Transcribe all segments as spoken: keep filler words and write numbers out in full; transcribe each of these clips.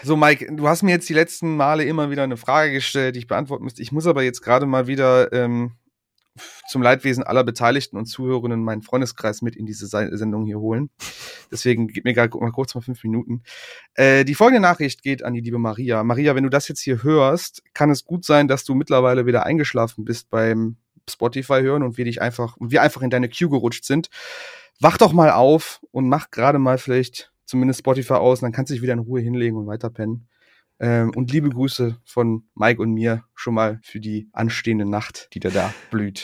so Mike, du hast mir jetzt die letzten Male immer wieder eine Frage gestellt, die ich beantworten müsste. Ich muss aber jetzt gerade mal wieder ähm, zum Leidwesen aller Beteiligten und Zuhörerinnen meinen Freundeskreis mit in diese Sendung hier holen. Deswegen gib mir gerade mal kurz mal fünf Minuten. Äh, die folgende Nachricht geht an die liebe Maria. Maria, wenn du das jetzt hier hörst, kann es gut sein, dass du mittlerweile wieder eingeschlafen bist beim Spotify hören und wir dich einfach und wir einfach in deine Queue gerutscht sind. Wach doch mal auf und mach gerade mal vielleicht zumindest Spotify aus, und dann kannst du dich wieder in Ruhe hinlegen und weiter pennen. Ähm, und liebe Grüße von Mike und mir schon mal für die anstehende Nacht, die dir da blüht.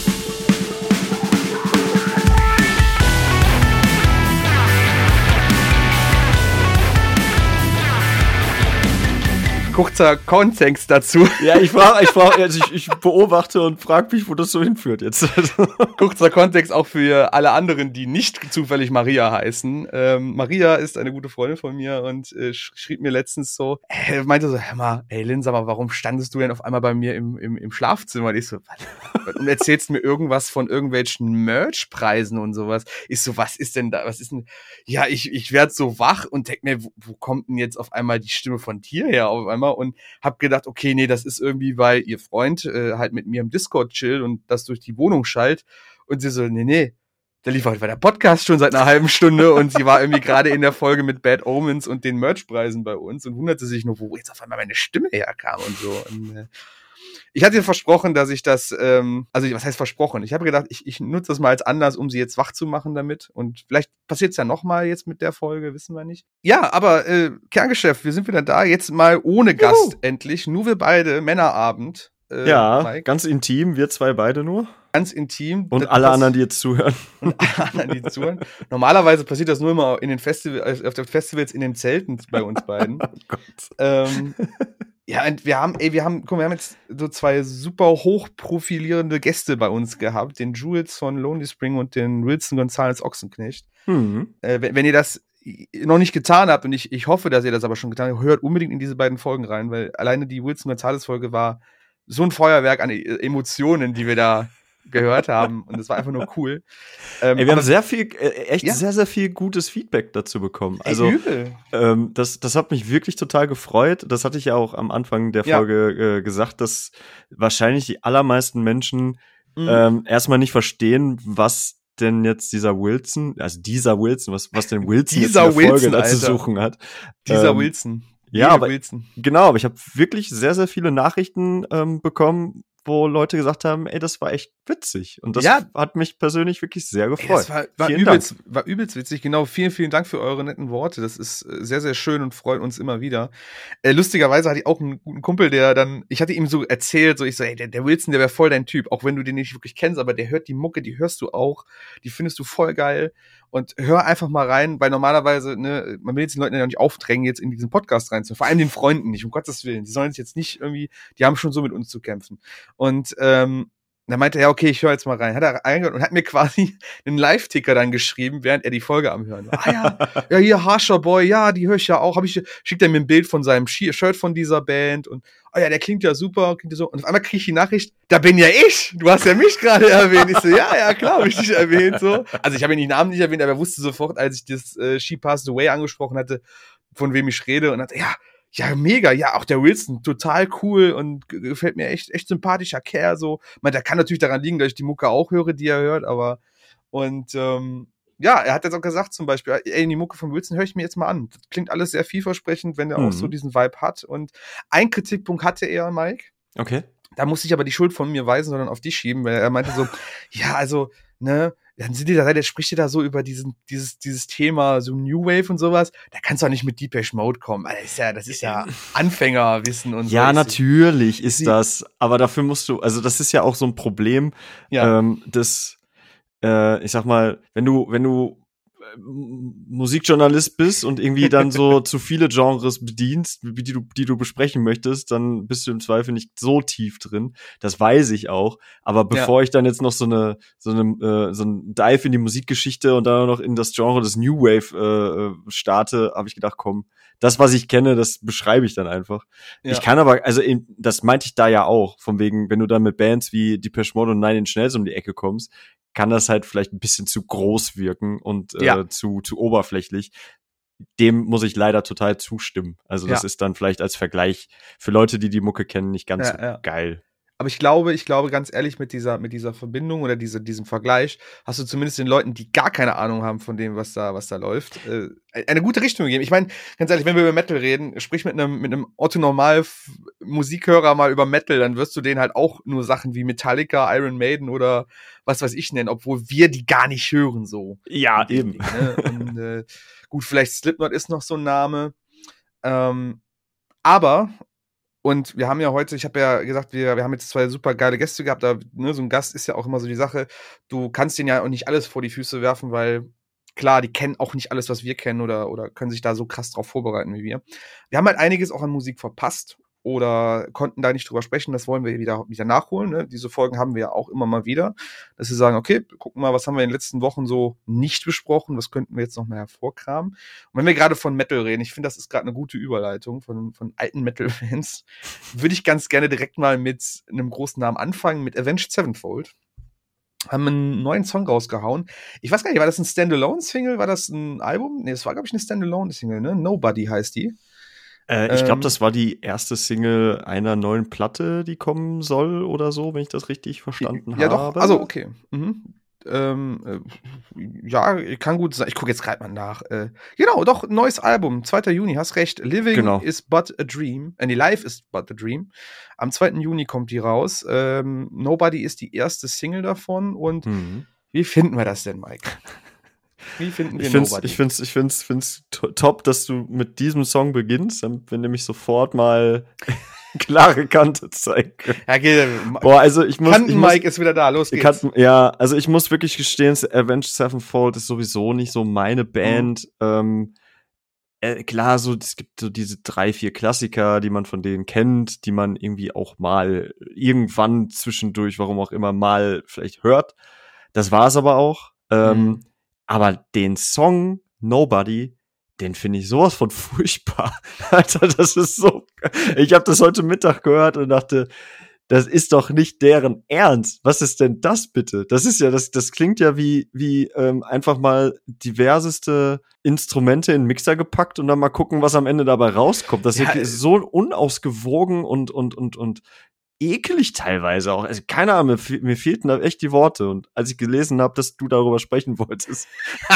Kurzer Kontext dazu. Ja, ich frage, ich frage, also ich, ich beobachte und frage mich, wo das so hinführt jetzt. Kurzer Kontext auch für alle anderen, die nicht zufällig Maria heißen. Ähm, Maria ist eine gute Freundin von mir und äh, schrieb mir letztens so, äh, meinte so, hör mal, ey Lin, sag mal, warum standest du denn auf einmal bei mir im, im, im Schlafzimmer? Und ich so, was? Und erzählst mir irgendwas von irgendwelchen Merch-Preisen und sowas. Ich so, was ist denn da, was ist denn, ja, ich, ich werd so wach und denk mir, wo, wo kommt denn jetzt auf einmal die Stimme von dir her auf einmal? Und hab gedacht, okay, nee, das ist irgendwie, weil ihr Freund äh, halt mit mir im Discord chillt und das durch die Wohnung schallt. Und sie so, nee, nee, da lief halt der Podcast schon seit einer halben Stunde und sie war irgendwie gerade in der Folge mit Bad Omens und den Merchpreisen bei uns und wunderte sich nur, wo jetzt auf einmal meine Stimme herkam und so. Und, äh, ich hatte ihr versprochen, dass ich das, ähm, also was heißt versprochen? Ich habe gedacht, ich, ich nutze das mal als Anlass, um sie jetzt wach zu machen damit. Und vielleicht passiert es ja nochmal jetzt mit der Folge, wissen wir nicht. Ja, aber äh, Kerngeschäft, wir sind wieder da. Jetzt mal ohne Gast Juhu. endlich. Nur wir beide, Männerabend. Äh, ja, Mike. Ganz intim, wir zwei beide nur. Ganz intim. Und alle anderen, die jetzt zuhören. Und alle anderen, die zuhören. Normalerweise passiert das nur immer in den Festivals, auf den Festivals in den Zelten bei uns beiden. Oh Gott. Ähm, Ja, und wir haben, ey, wir haben, guck mal, wir haben jetzt so zwei super hochprofilierende Gäste bei uns gehabt, den Jules von Lonely Spring und den Wilson Gonzales Ochsenknecht. Mhm. Äh, wenn, wenn ihr das noch nicht getan habt, und ich, ich hoffe, dass ihr das aber schon getan habt, hört unbedingt in diese beiden Folgen rein, weil alleine die Wilson Gonzales Folge war so ein Feuerwerk an Emotionen, die wir da gehört haben, und das war einfach nur cool. Ähm, Ey, wir haben sehr viel, äh, echt ja? sehr, sehr viel gutes Feedback dazu bekommen. Also, Ey, übel. Ähm, das, das hat mich wirklich total gefreut. Das hatte ich ja auch am Anfang der Folge ja. äh, gesagt, dass wahrscheinlich die allermeisten Menschen mhm. ähm, erstmal nicht verstehen, was denn jetzt dieser Wilson, also dieser Wilson, was, was denn Wilson jetzt in der Folge Wilson, da zu suchen hat. Dieser ähm, Wilson. Ja, aber, Wilson. Genau, aber ich habe wirklich sehr, sehr viele Nachrichten ähm, bekommen, wo Leute gesagt haben, ey, das war echt witzig. Und das ja. hat mich persönlich wirklich sehr gefreut. Ey, das war, war, übelst, war übelst witzig. Genau, vielen, vielen Dank für eure netten Worte. Das ist sehr, sehr schön und freut uns immer wieder. Äh, lustigerweise hatte ich auch einen guten Kumpel, der dann, ich hatte ihm so erzählt, so ich so, ey, der, der Wilson, der wäre voll dein Typ, auch wenn du den nicht wirklich kennst, aber der hört die Mucke, die hörst du auch, die findest du voll geil. Und hör einfach mal rein, weil normalerweise, ne, man will jetzt den Leuten ja nicht aufdrängen, jetzt in diesen Podcast reinzuhören. Vor allem den Freunden nicht, um Gottes Willen. Die sollen jetzt nicht irgendwie, die haben schon so mit uns zu kämpfen. Und ähm, dann meinte er, ja, okay, ich höre jetzt mal rein. Hat er reingehört und hat mir quasi einen Live-Ticker dann geschrieben, während er die Folge am Hören war. Ah ja, ja, hier, Harsher Boy, ja, die höre ich ja auch. Hab ich, schickt er mir ein Bild von seinem Shirt von dieser Band und oh ja, der klingt ja super, klingt ja so. Und auf einmal kriege ich die Nachricht, da bin ja ich. Du hast ja mich gerade erwähnt. Ich so, ja, ja, klar, hab ich dich erwähnt. So. Also ich habe den Namen nicht erwähnt, aber er wusste sofort, als ich das äh, She Passed Away angesprochen hatte, von wem ich rede. Und hatte, ja, ja, mega, ja, auch der Wilson, total cool und g- gefällt mir echt, echt sympathischer Kerl, so. Ich meine, der kann natürlich daran liegen, dass ich die Mucke auch höre, die er hört, aber, und, ähm, ja, er hat jetzt auch gesagt zum Beispiel, ey, die Mucke von Wilson höre ich mir jetzt mal an. Das klingt alles sehr vielversprechend, wenn er mhm. auch so diesen Vibe hat. Und ein Kritikpunkt hatte er, Mike. Okay. Da musste ich aber die Schuld von mir weisen, sondern auf dich schieben, weil er meinte so, ja, also, ne, dann sind die da, der spricht dir da so über diesen, dieses, dieses Thema, so New Wave und sowas, da kannst du auch nicht mit Depeche Mode kommen. Das ist ja, das ist ja Anfängerwissen und so. Ja, natürlich ist das, aber dafür musst du, also das ist ja auch so ein Problem, ja. ähm, das, äh, ich sag mal, wenn du, wenn du Musikjournalist bist und irgendwie dann so zu viele Genres bedienst, die du, die du besprechen möchtest, dann bist du im Zweifel nicht so tief drin. Das weiß ich auch. Aber bevor ja. ich dann jetzt noch so eine, so eine, äh, so ein Dive in die Musikgeschichte und dann noch in das Genre des New Wave äh, starte, habe ich gedacht, komm, das, was ich kenne, das beschreibe ich dann einfach. Ja. Ich kann aber, also in, das meinte ich da ja auch, von wegen, wenn du dann mit Bands wie Depeche Mode und Nine Inch Nails um die Ecke kommst, kann das halt vielleicht ein bisschen zu groß wirken und äh, ja. zu zu oberflächlich. dem muss ich leider total zustimmen. Also das Ja. ist dann vielleicht als Vergleich für Leute, die die Mucke kennen, nicht ganz Ja, so ja. geil. Aber ich glaube, ich glaube ganz ehrlich, mit dieser, mit dieser Verbindung oder diese, diesem Vergleich hast du zumindest den Leuten, die gar keine Ahnung haben von dem, was da, was da läuft, äh, eine gute Richtung gegeben. Ich meine, ganz ehrlich, wenn wir über Metal reden, sprich mit einem, mit einem Otto-Normal-Musikhörer mal über Metal, dann wirst du denen halt auch nur Sachen wie Metallica, Iron Maiden oder was weiß ich nennen, obwohl wir die gar nicht hören, so. Ja, eben. Ding, ne? Und, äh, gut, vielleicht Slipknot ist noch so ein Name. Ähm, aber, und wir haben ja heute, ich habe ja gesagt, wir, wir haben jetzt zwei super geile Gäste gehabt, aber ne, so ein Gast ist ja auch immer so die Sache, du kannst denen ja auch nicht alles vor die Füße werfen, weil klar, die kennen auch nicht alles, was wir kennen oder, oder können sich da so krass drauf vorbereiten wie wir. Wir haben halt einiges auch an Musik verpasst oder konnten da nicht drüber sprechen, das wollen wir wieder, wieder nachholen. Ne? Diese Folgen haben wir ja auch immer mal wieder, dass wir sagen, okay, gucken mal, was haben wir in den letzten Wochen so nicht besprochen, was könnten wir jetzt noch mal hervorkramen. Und wenn wir gerade von Metal reden, ich finde, das ist gerade eine gute Überleitung von, von alten Metal-Fans, würde ich ganz gerne direkt mal mit einem großen Namen anfangen, mit Avenged Sevenfold. Haben einen neuen Song rausgehauen. Ich weiß gar nicht, war das ein Standalone-Single? War das ein Album? Nee, das war, glaube ich, eine Standalone-Single, ne? Nobody heißt die. Äh, ich glaube, ähm, das war die erste Single einer neuen Platte, die kommen soll oder so, wenn ich das richtig verstanden ja, habe. Ja, doch, also okay. Mhm. Ähm, äh, ja, kann gut sein. Ich gucke jetzt gerade mal nach. Äh, genau, doch, neues Album, zweiter Juni, hast recht. Living genau. is but a dream. Äh, nee, Life is but a dream. Am zweiten Juni kommt die raus. Ähm, Nobody ist die erste Single davon. Und mhm. wie finden wir das denn, Mike? Wie finden wir ich find's, Nobody? Ich finde es ich find's, find's top, dass du mit diesem Song beginnst, damit wir nämlich sofort mal klare Kante zeigen können. Ja, okay. Boah, also ich muss, Kanten ich muss, Mike ist wieder da, los geht's. Kanten, ja, also ich muss wirklich gestehen, Avenged Sevenfold ist sowieso nicht so meine Band. Mhm. Ähm, äh, klar, so es gibt so diese drei, vier Klassiker, die man von denen kennt, die man irgendwie auch mal irgendwann zwischendurch, warum auch immer, mal vielleicht hört. Das war's aber auch. Ähm, mhm. Aber den Song Nobody, den finde ich sowas von furchtbar. Alter, das ist so. Ich habe das heute Mittag gehört und dachte, das ist doch nicht deren Ernst. Was ist denn das bitte? Das ist ja, das, das klingt ja wie, wie ähm, einfach mal diverseste Instrumente in den Mixer gepackt und dann mal gucken, was am Ende dabei rauskommt. Das ja, ist so unausgewogen und, und, und, und eklig teilweise auch. Also keine Ahnung, mir, mir fehlten da echt die Worte. Und als ich gelesen habe, dass du darüber sprechen wolltest,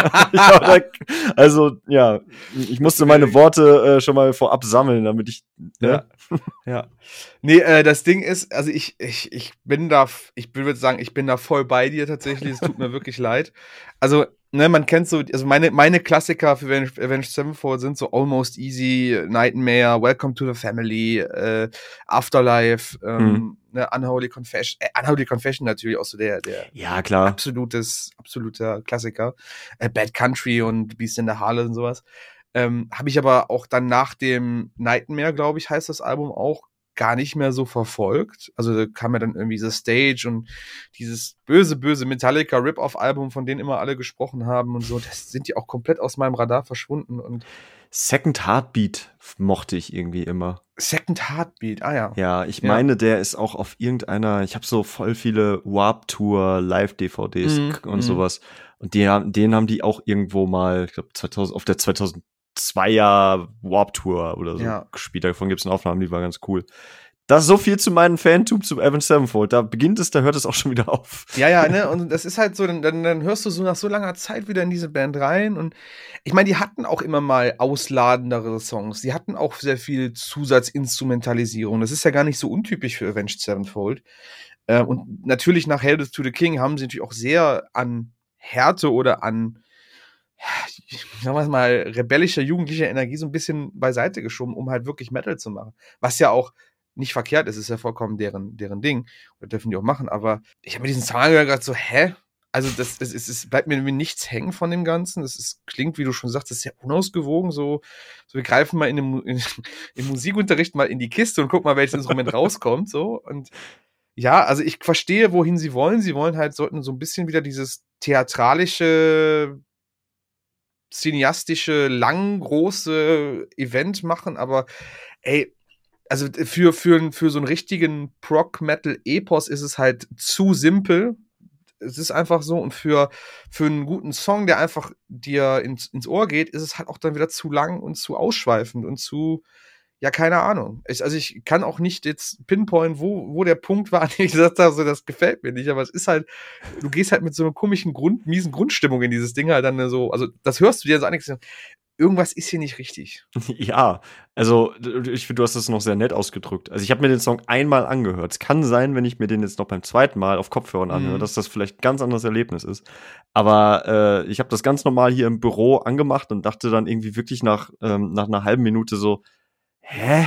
da, also ja, ich musste meine Worte äh, schon mal vorab sammeln, damit ich ne? ja, ja. Nee, äh, das Ding ist, also ich ich ich bin da, ich würde sagen, ich bin da voll bei dir tatsächlich. Es tut mir wirklich leid. Also ne, man kennt so, also meine meine Klassiker für Avenged Sevenfold sind so Almost Easy, Nightmare, Welcome to the Family, äh, Afterlife, ähm, hm. ne, Unholy Confession, äh, Unholy Confession natürlich auch so der der ja klar absolutes absoluter Klassiker, äh, Bad Country und Beast in the Harlot und sowas. Ähm, habe ich aber auch dann nach dem Nightmare, glaube ich, heißt das Album auch, gar nicht mehr so verfolgt. Also da kam ja dann irgendwie The Stage und dieses böse, böse Metallica Rip-Off-Album, von denen immer alle gesprochen haben und so, das sind die auch komplett aus meinem Radar verschwunden. Und Second Heartbeat mochte ich irgendwie immer. Second Heartbeat, ah ja. Ja, ich ja. meine, der ist auch auf irgendeiner, ich habe so voll viele Warp-Tour Live-D V Ds mm, und mm. sowas. Und die, den haben die auch irgendwo mal, ich glaube, zweitausend auf der zweitausendzweier Warp-Tour oder so ja. gespielt. Davon gibt's eine Aufnahme, die war ganz cool. Das ist so viel zu meinem Fantum zu Avenged Sevenfold. Da beginnt es, da hört es auch schon wieder auf. Ja, ja, ne, und das ist halt so, dann, dann, dann hörst du so nach so langer Zeit wieder in diese Band rein. Und ich meine, die hatten auch immer mal ausladendere Songs. Die hatten auch sehr viel Zusatzinstrumentalisierung. Das ist ja gar nicht so untypisch für Avenged Sevenfold. Äh, und natürlich nach Hail to the King haben sie natürlich auch sehr an Härte oder an, sagen wir mal, rebellischer, jugendlicher Energie so ein bisschen beiseite geschoben, um halt wirklich Metal zu machen. Was ja auch nicht verkehrt ist, ist ja vollkommen deren, deren Ding. Oder dürfen die auch machen, aber ich habe mir diesen Song gehört, so, hä? Also, das, es, es, es bleibt mir nichts hängen von dem Ganzen. Das ist, klingt, wie du schon sagst, das ist sehr unausgewogen. So, so wir greifen mal in dem, in, im Musikunterricht mal in die Kiste und gucken mal, welches Instrument rauskommt. So. Und ja, also ich verstehe, wohin sie wollen. Sie wollen halt, sollten so ein bisschen wieder dieses theatralische, cineastische, lang, große Event machen, aber ey, also für, für, für so einen richtigen Prog-Metal-Epos ist es halt zu simpel. es ist einfach so. Und für, für einen guten Song, der einfach dir ins, ins Ohr geht, ist es halt auch dann wieder zu lang und zu ausschweifend und zu, ja, keine Ahnung. Ich, also ich kann auch nicht jetzt pinpointen, wo, wo der Punkt war, an dem ich gesagt habe, so, das gefällt mir nicht. Aber es ist halt, du gehst halt mit so einer komischen, Grund, miesen Grundstimmung in dieses Ding halt dann so, also das hörst du dir so an, irgendwas ist hier nicht richtig. Ja, also ich finde, du hast das noch sehr nett ausgedrückt. Also ich habe mir den Song einmal angehört. Es kann sein, wenn ich mir den jetzt noch beim zweiten Mal auf Kopfhörern anhöre, Mhm. dass das vielleicht ein ganz anderes Erlebnis ist. Aber äh, ich habe das ganz normal hier im Büro angemacht und dachte dann irgendwie wirklich nach, ähm, nach einer halben Minute so, hä?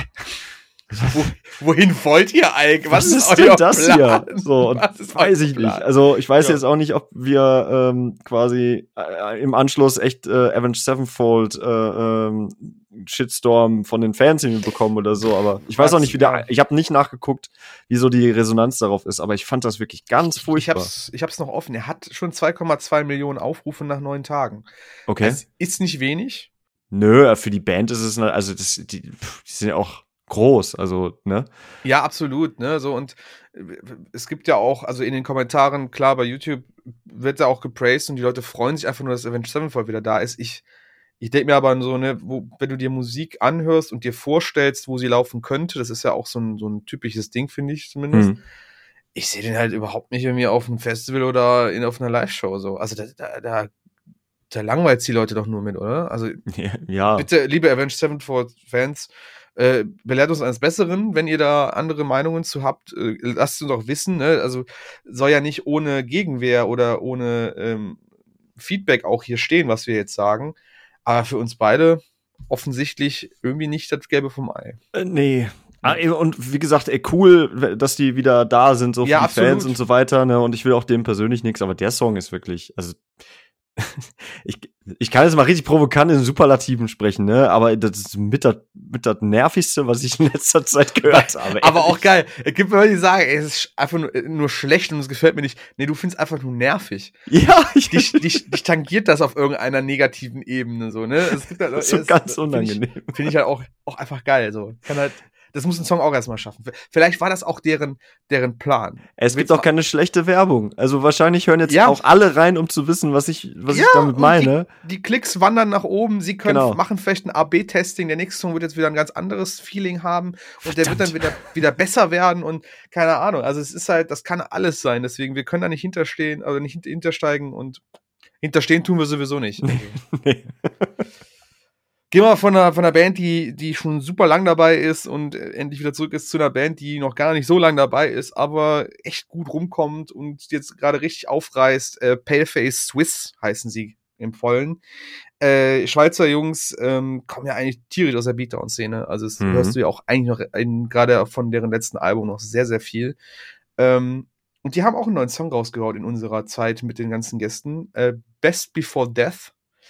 Wo, wohin wollt ihr eigentlich? Was, Was, ist ist denn euer das Plan? hier? So, und Was ist weiß euer ich Plan? nicht. Also ich weiß Ja. jetzt auch nicht, ob wir ähm, quasi äh, im Anschluss echt äh, Avenged Sevenfold äh, ähm, Shitstorm von den Fans irgendwie bekommen oder so, aber ich weiß auch nicht, wie der, Ja. ich habe nicht nachgeguckt, wie so die Resonanz darauf ist, aber ich fand das wirklich ganz Ich furchtbar. hab's, ich hab's noch offen. Er hat schon zwei Komma zwei Millionen Aufrufe nach neun Tagen. Okay. Es ist nicht wenig. Nö, für die Band ist es, also das, die, die sind ja auch groß, also, ne? Ja, absolut, ne, so, und es gibt ja auch, also in den Kommentaren, klar, bei YouTube wird er auch gepraised und die Leute freuen sich einfach nur, dass Avenged Sevenfold wieder da ist. Ich, ich denke mir aber so, ne, wo, wenn du dir Musik anhörst und dir vorstellst, wo sie laufen könnte, das ist ja auch so ein, so ein typisches Ding, finde ich zumindest. Hm. Ich sehe den halt überhaupt nicht irgendwie auf einem Festival oder in, auf einer Live-Show, so. Also da, da, da, da langweilt die Leute doch nur mit, oder? Also, ja. bitte, liebe Avenged Sevenfold-Fans, Äh, belehrt uns eines Besseren, wenn ihr da andere Meinungen zu habt, äh, lasst uns doch wissen, ne? Also soll ja nicht ohne Gegenwehr oder ohne ähm, Feedback auch hier stehen, was wir jetzt sagen. Aber für uns beide offensichtlich irgendwie nicht das Gelbe vom Ei. Äh, nee. Ah, und wie gesagt, ey, cool, dass die wieder da sind, so für Ja, die absolut. Fans und so weiter, ne? Und ich will auch dem persönlich nichts, aber der Song ist wirklich, also ich, ich kann jetzt mal richtig provokant in Superlativen sprechen, ne? Aber das ist mit das, mit das Nervigste, was ich in letzter Zeit gehört habe. Aber auch geil. Es gibt Leute, die sagen, ey, es ist einfach nur, nur schlecht und es gefällt mir nicht. Nee, du findest einfach nur nervig. Ja, ich dich, dich, dich tangiert das auf irgendeiner negativen Ebene, so, ne? Es gibt halt, das ist so es, ganz find unangenehm. Ich, Finde ich halt auch, auch einfach geil, so. Kann halt, das muss ein Song auch erstmal schaffen. Vielleicht war das auch deren, deren Plan. Es gibt auch keine schlechte Werbung. Also wahrscheinlich hören jetzt ja. auch alle rein, um zu wissen, was ich, was ja, ich damit meine. Die, die Klicks wandern nach oben. Sie können genau. machen vielleicht ein A B Testing. Der nächste Song wird jetzt wieder ein ganz anderes Feeling haben. Und Verdammt. Der wird dann wieder, wieder besser werden und keine Ahnung. Also es ist halt, das kann alles sein. Deswegen, wir können da nicht hinterstehen, also nicht hintersteigen und hinterstehen tun wir sowieso nicht. nee. Gehen wir von einer, von einer Band, die, die schon super lang dabei ist und endlich wieder zurück ist zu einer Band, die noch gar nicht so lang dabei ist, aber echt gut rumkommt und jetzt gerade richtig aufreißt. Äh, Paleface Swiss heißen sie im Vollen. Äh, Schweizer Jungs ähm, kommen ja eigentlich tierisch aus der Beatdown-Szene. Also das mhm. hörst du ja auch eigentlich noch gerade von deren letzten Album noch sehr, sehr viel. Ähm, und die haben auch einen neuen Song rausgehauen in unserer Zeit mit den ganzen Gästen. Äh, Best Before Death.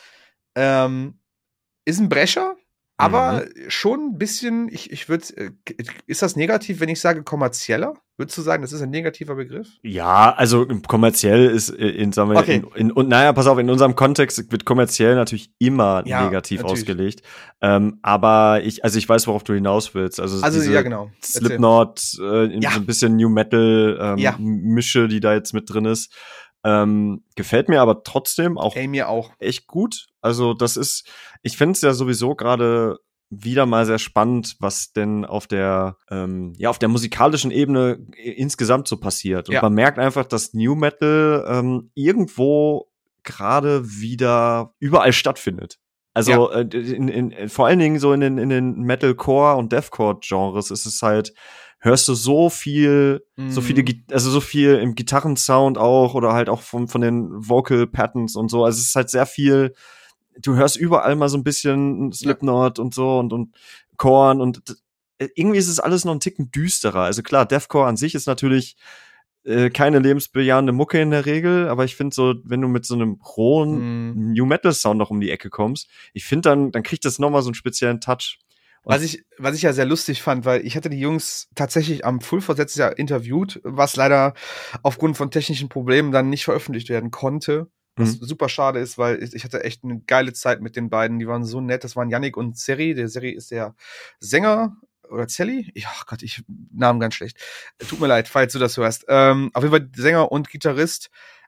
Ähm, Ist ein Brecher, aber mhm. schon ein bisschen, ich, ich würde, ist das negativ, wenn ich sage kommerzieller? Würdest du sagen, das ist ein negativer Begriff? Ja, also kommerziell ist in, sagen wir, okay. in, in, und naja, pass auf, in unserem Kontext wird kommerziell natürlich immer ja, negativ natürlich. ausgelegt. Ähm, aber ich, also ich weiß, worauf du hinaus willst. Also, also diese ja, genau. Slipknot, äh, ja. so ein bisschen New Metal ähm, ja. Mische, die da jetzt mit drin ist. Ähm, gefällt mir aber trotzdem auch, Ey, mir auch echt gut. Also das ist, ich finde es ja sowieso gerade wieder mal sehr spannend, was denn auf der ähm, ja auf der musikalischen Ebene insgesamt so passiert. Und ja. man merkt einfach, dass New Metal ähm, irgendwo gerade wieder überall stattfindet. Also ja. äh, in, in, vor allen Dingen so in den, in den Metalcore und Deathcore-Genres ist es halt, hörst du so viel, mm. so viele, also so viel im Gitarrensound auch oder halt auch von, von den Vocal Patterns und so. Also es ist halt sehr viel, du hörst überall mal so ein bisschen Slipknot ja. und so und, und Korn und irgendwie ist es alles noch ein Ticken düsterer. Also klar, Deathcore an sich ist natürlich äh, keine lebensbejahende Mucke in der Regel, aber ich finde so, wenn du mit so einem rohen mm. New Metal Sound noch um die Ecke kommst, ich finde dann, dann kriegt das nochmal so einen speziellen Touch. Und was ich, was ich ja sehr lustig fand, weil ich hatte die Jungs tatsächlich am Full Force letztes Jahr interviewt, was leider aufgrund von technischen Problemen dann nicht veröffentlicht werden konnte. Was mhm. super schade ist, weil ich, ich hatte echt eine geile Zeit mit den beiden. Die waren so nett. Das waren Yannick und Seri. Der Seri ist der Sänger oder Zelli? Ja, Gott, ich Namen ganz schlecht. Tut mir leid, falls du das hörst. Ähm, auf jeden Fall Sänger und Gitarrist.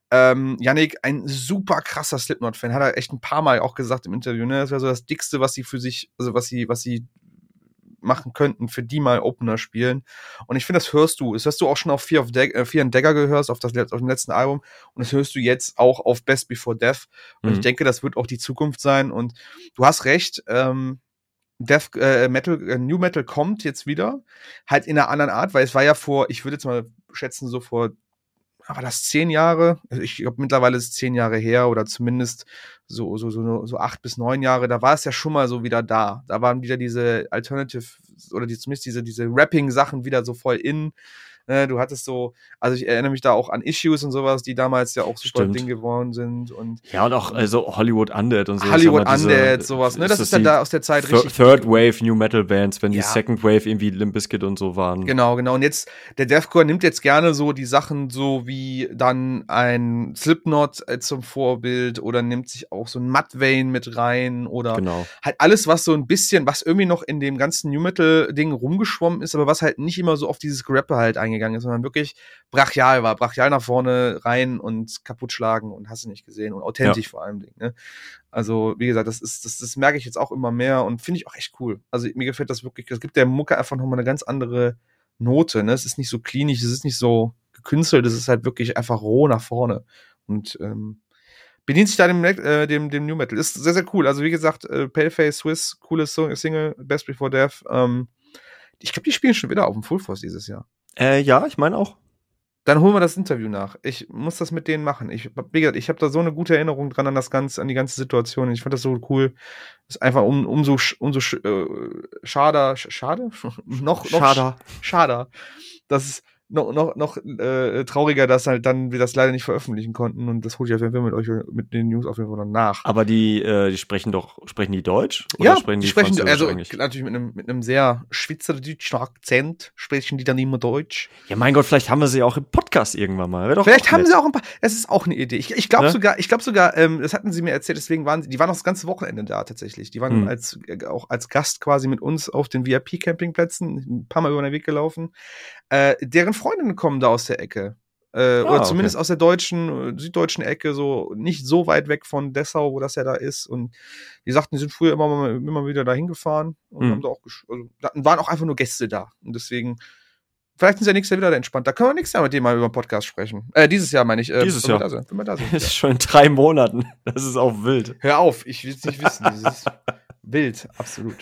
Ähm, Yannick, ein super krasser Slipknot-Fan, hat er echt ein paar Mal auch gesagt im Interview, ne? Das wäre so das Dickste, was sie für sich, also was sie, was sie machen könnten, für die mal Opener spielen. Und ich finde, das hörst du. Das hast du auch schon auf Fear of Dag- äh, Fear and Dagger gehört, auf, das, auf dem letzten Album. Und das hörst du jetzt auch auf Best Before Death. Und Mhm. ich denke, das wird auch die Zukunft sein. Und du hast recht, ähm, Death, äh, Metal, äh, New Metal kommt jetzt wieder. Halt in einer anderen Art, weil es war ja vor, ich würde jetzt mal schätzen, so vor aber das zehn Jahre, also ich glaube mittlerweile ist es zehn Jahre her oder zumindest so, so, so, so acht bis neun Jahre, da war es ja schon mal so wieder da. Da waren wieder diese Alternative oder die, zumindest diese, diese Rapping-Sachen wieder so voll in. Ne, du hattest so, also ich erinnere mich da auch an Issues und sowas, die damals ja auch super Stimmt. Ding geworden sind. Und ja, und auch also Hollywood Undead und so. Hollywood diese, Undead, sowas, ne? Das ist dann da aus der Zeit Th- richtig. Third Wave New Metal Bands, wenn Ja. die Second Wave irgendwie Limp Bizkit und so waren. Genau, genau. Und jetzt, der Deathcore nimmt jetzt gerne so die Sachen so wie dann ein Slipknot äh, zum Vorbild oder nimmt sich auch so ein Mudvayne mit rein oder Genau. halt alles, was so ein bisschen, was irgendwie noch in dem ganzen New Metal-Ding rumgeschwommen ist, aber was halt nicht immer so auf dieses Gerappe halt eingegangen ist, sondern wirklich brachial war. Brachial nach vorne rein und kaputt schlagen und hast du nicht gesehen und authentisch Ja. vor allem. Ne? Also, wie gesagt, das ist, das, das merke ich jetzt auch immer mehr und finde ich auch echt cool. Also, mir gefällt das wirklich, das gibt der Mucke einfach nochmal eine ganz andere Note, ne? Es ist nicht so klinisch, es ist nicht so gekünstelt, es ist halt wirklich einfach roh nach vorne. Und, ähm, bedient sich da dem, äh, dem, dem New Metal. Ist sehr, sehr cool. Also, wie gesagt, äh, Paleface Swiss, cooles Song, Single, Best Before Death. Ähm, ich glaube, die spielen schon wieder auf dem Full Force dieses Jahr. Äh, ja, ich meine auch. Dann holen wir das Interview nach. Ich muss das mit denen machen. Ich, wie gesagt, ich habe da so eine gute Erinnerung dran an das ganze, an die ganze Situation. Ich fand das so cool. Das ist einfach um, umso, umso äh, schade, schade, noch, noch Schade. schade, dass es noch, noch, noch äh, trauriger, dass halt dann wir das leider nicht veröffentlichen konnten. Und das hole ich auf jeden Fall mit euch mit den News auf jeden Fall dann nach. Aber die, äh, die sprechen doch, sprechen die Deutsch? Oder ja, sprechen die, die sprechen Französisch also eigentlich? natürlich mit einem mit einem sehr schweizerdeutschen Akzent sprechen die dann immer Deutsch. Ja, mein Gott, vielleicht haben wir sie auch im Podcast irgendwann mal. Doch vielleicht haben nett. sie auch ein paar. Es ist auch eine Idee. Ich, ich glaube Ne? sogar, ich glaube sogar, ähm, das hatten sie mir erzählt. Deswegen waren sie, die waren auch das ganze Wochenende da tatsächlich. Die waren Hm. als äh, auch als Gast quasi mit uns auf den V I P-Campingplätzen ein paar Mal über den Weg gelaufen. Äh, deren Freundinnen kommen da aus der Ecke. Äh, Ah, oder zumindest okay. aus der deutschen, süddeutschen Ecke, so nicht so weit weg von Dessau, wo das ja da ist. Und die sagten, die sind früher immer, mal, immer wieder da hingefahren und Hm. haben da auch, also, waren auch einfach nur Gäste da. Und deswegen, vielleicht sind sie ja nächstes Jahr wieder entspannt. Da können wir nächstes Jahr mit dem mal über den Podcast sprechen. Äh, dieses Jahr meine ich. Äh, Dieses wenn wir Jahr. da sind, wenn wir da sind. Das ist schon in drei Monaten. Das ist auch wild. Hör auf, ich will es nicht wissen. Das ist wild, absolut.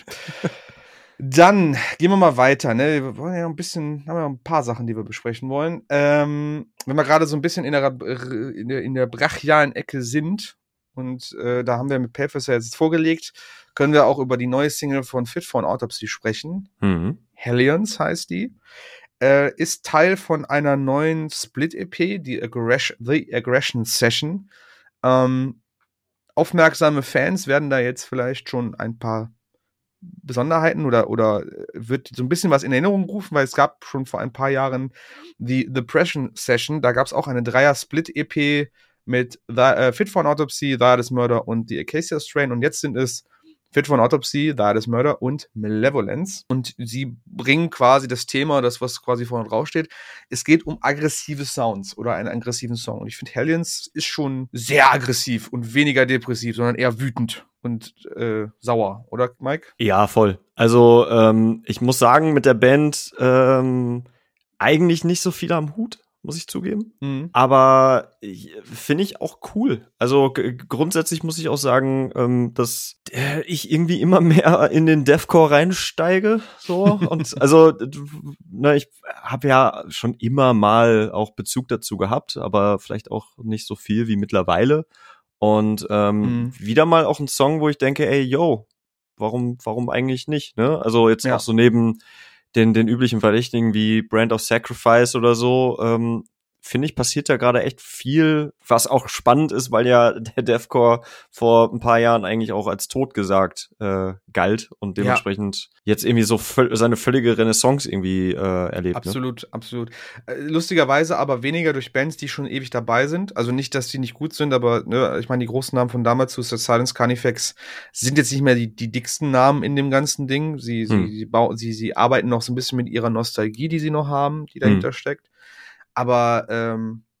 Dann gehen wir mal weiter. Ne? Wir wollen ja ein bisschen, haben ja ein paar Sachen, die wir besprechen wollen. Ähm, wenn wir gerade so ein bisschen in der, in der, in der brachialen Ecke sind, und äh, da haben wir mit Paleface ja jetzt vorgelegt, können wir auch über die neue Single von Fit for an Autopsy sprechen. Mhm. Hellions heißt die. Äh, ist Teil von einer neuen Split-E P, die Aggression, The Aggression Session. Ähm, aufmerksame Fans werden da jetzt vielleicht schon ein paar Besonderheiten oder, oder wird so ein bisschen was in Erinnerung rufen, weil es gab schon vor ein paar Jahren die Depression Session, da gab es auch eine Dreier-Split-E P mit The, äh, Fit for an Autopsy, The Hardest Murder und The Acacia Strain und jetzt sind es Fit for an Autopsy, The Hardest Murder und Malevolence und sie bringen quasi das Thema, das was quasi vorne drauf steht, es geht um aggressive Sounds oder einen aggressiven Song und ich finde Hellions ist schon sehr aggressiv und weniger depressiv, sondern eher wütend und äh, sauer, oder Mike? Ja, voll. Also ähm, ich muss sagen, mit der Band ähm, eigentlich nicht so viel am Hut, muss ich zugeben. Mhm. Aber finde ich auch cool. Also g- grundsätzlich muss ich auch sagen, ähm, dass äh, ich irgendwie immer mehr in den Deathcore reinsteige. So und also du- ne, ich habe ja schon immer mal auch Bezug dazu gehabt, aber vielleicht auch nicht so viel wie mittlerweile. Und ähm, Mhm. wieder mal auch ein Song, wo ich denke, ey, yo, warum, warum eigentlich nicht? Ne? Also jetzt Ja. auch so neben den, den üblichen Verdächtigen wie Brand of Sacrifice oder so, ähm, finde ich, passiert da gerade echt viel, was auch spannend ist, weil ja der Deathcore vor ein paar Jahren eigentlich auch als tot gesagt äh, galt und dementsprechend ja. jetzt irgendwie so völ- seine völlige Renaissance irgendwie äh, erlebt. Absolut, ne? absolut. Äh, lustigerweise aber weniger durch Bands, die schon ewig dabei sind. Also nicht, dass die nicht gut sind, aber ne, ich meine, die großen Namen von damals, Suicide Silence, Carnifex, sind jetzt nicht mehr die, die dicksten Namen in dem ganzen Ding. Sie, Hm. sie, sie, bauen, sie, sie arbeiten noch so ein bisschen mit ihrer Nostalgie, die sie noch haben, die dahinter Hm. steckt. Aber ähm,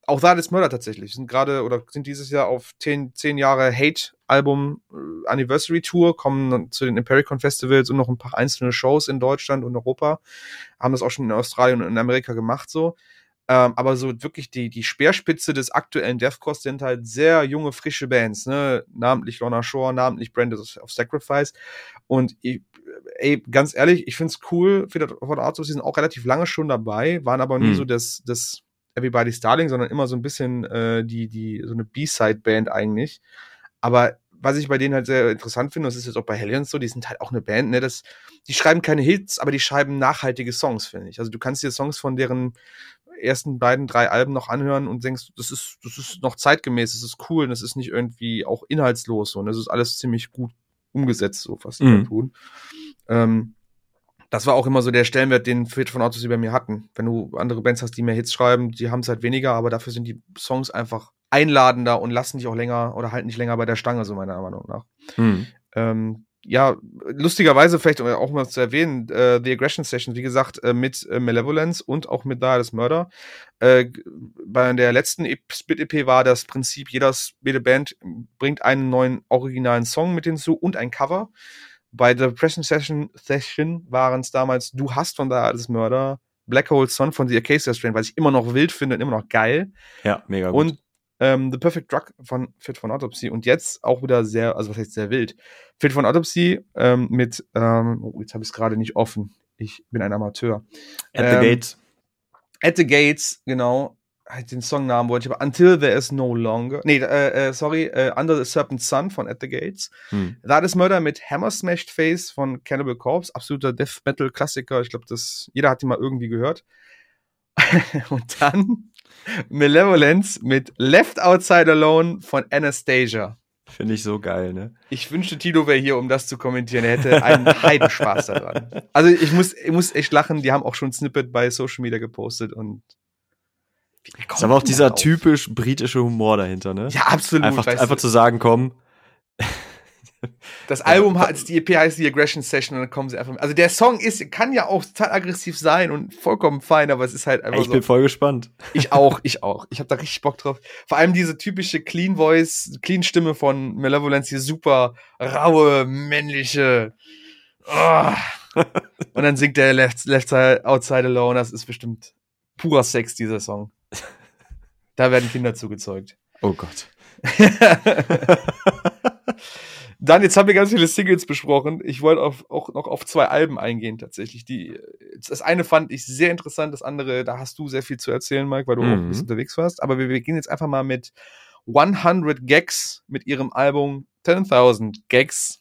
auch That Is Murder tatsächlich. Sind gerade oder sind dieses Jahr auf zehn, zehn Jahre Hate-Album äh, Anniversary Tour, kommen zu den Impericon Festivals und noch ein paar einzelne Shows in Deutschland und Europa. Haben das auch schon in Australien und in Amerika gemacht so. Ähm, aber so wirklich die, die Speerspitze des aktuellen Deathcore sind halt sehr junge, frische Bands, ne? Namentlich Lorna Shore, namentlich Brand of Sacrifice. Und ich, ey, ganz ehrlich, ich find's cool, Fear for the Arts, die sind auch relativ lange schon dabei, waren aber nie hm. so das, das Everybody's Darling, sondern immer so ein bisschen äh, die, die, so eine B-Side-Band eigentlich. Aber was ich bei denen halt sehr interessant finde, das ist jetzt auch bei Hellions so, die sind halt auch eine Band, ne, das, die schreiben keine Hits, aber die schreiben nachhaltige Songs, finde ich. Also du kannst dir Songs von deren ersten beiden, drei Alben noch anhören und denkst, das ist, das ist noch zeitgemäß, das ist cool und das ist nicht irgendwie auch inhaltslos so, und das ist alles ziemlich gut umgesetzt, so was die mhm. da tun. Ähm, das war auch immer so der Stellenwert, den Fear for the Arts bei mir hatten. Wenn du andere Bands hast, die mehr Hits schreiben, die haben es halt weniger, aber dafür sind die Songs einfach einladender und lassen dich auch länger oder halten dich länger bei der Stange, so meiner Meinung nach. Mhm. Ähm, ja, lustigerweise vielleicht auch mal zu erwähnen, äh, The Aggression Sessions, wie gesagt, äh, mit äh, Malevolence und auch mit That Is Murder. Äh, bei der letzten Split-E P war das Prinzip, jeder, jede Band bringt einen neuen originalen Song mit hinzu und ein Cover. Bei der Aggression Session, Session waren es damals Du hast von That Is Murder, Black Hole Sun von The Acacia Strain, was ich immer noch wild finde und immer noch geil. Ja, mega gut. Und ähm, The Perfect Drug von Fit for an Autopsy und jetzt auch wieder sehr, also was heißt sehr wild, Fit for an Autopsy ähm, mit, ähm, oh, jetzt habe ich es gerade nicht offen, ich bin ein Amateur. At ähm, the Gates. At the Gates, genau, den Songnamen wollte ich, aber Until There Is No Longer, nee, äh, äh, sorry, äh, Under the Serpent Sun von At the Gates. Hm. That Is Murder mit Hammer Smashed Face von Cannibal Corpse, absoluter Death Metal Klassiker, ich glaube, das jeder hat ihn mal irgendwie gehört. Und dann Malevolence mit Left Outside Alone von Anastasia. Finde ich so geil, ne? Ich wünschte, Tito wäre hier, um das zu kommentieren. Er hätte einen Heidenspaß daran. Also ich muss, ich muss echt lachen. Die haben auch schon ein Snippet bei Social Media gepostet und ist aber auch dieser auf? typisch britische Humor dahinter, ne? Ja, absolut. Einfach, einfach zu sagen, komm. Das Album hat, die E P heißt die Aggression Session und dann kommen sie einfach, also der Song ist, kann ja auch total aggressiv sein und vollkommen fein, aber es ist halt einfach ich so. Ich bin voll gespannt. Ich auch, ich auch. Ich habe da richtig Bock drauf. Vor allem diese typische Clean Voice, Clean Stimme von Malevolence, die super raue, männliche. Oh. Und dann singt der Left, Left Side, Outside Alone, das ist bestimmt purer Sex, dieser Song. Da werden Kinder zugezeugt. Oh Gott. Dann, jetzt haben wir ganz viele Singles besprochen. Ich wollte auf, auch noch auf zwei Alben eingehen, tatsächlich. Die, das eine fand ich sehr interessant, das andere, da hast du sehr viel zu erzählen, Mike, weil du mhm. auch ein bisschen unterwegs warst. Aber wir, wir gehen jetzt einfach mal mit hundert Gags, mit ihrem Album zehntausend Gags.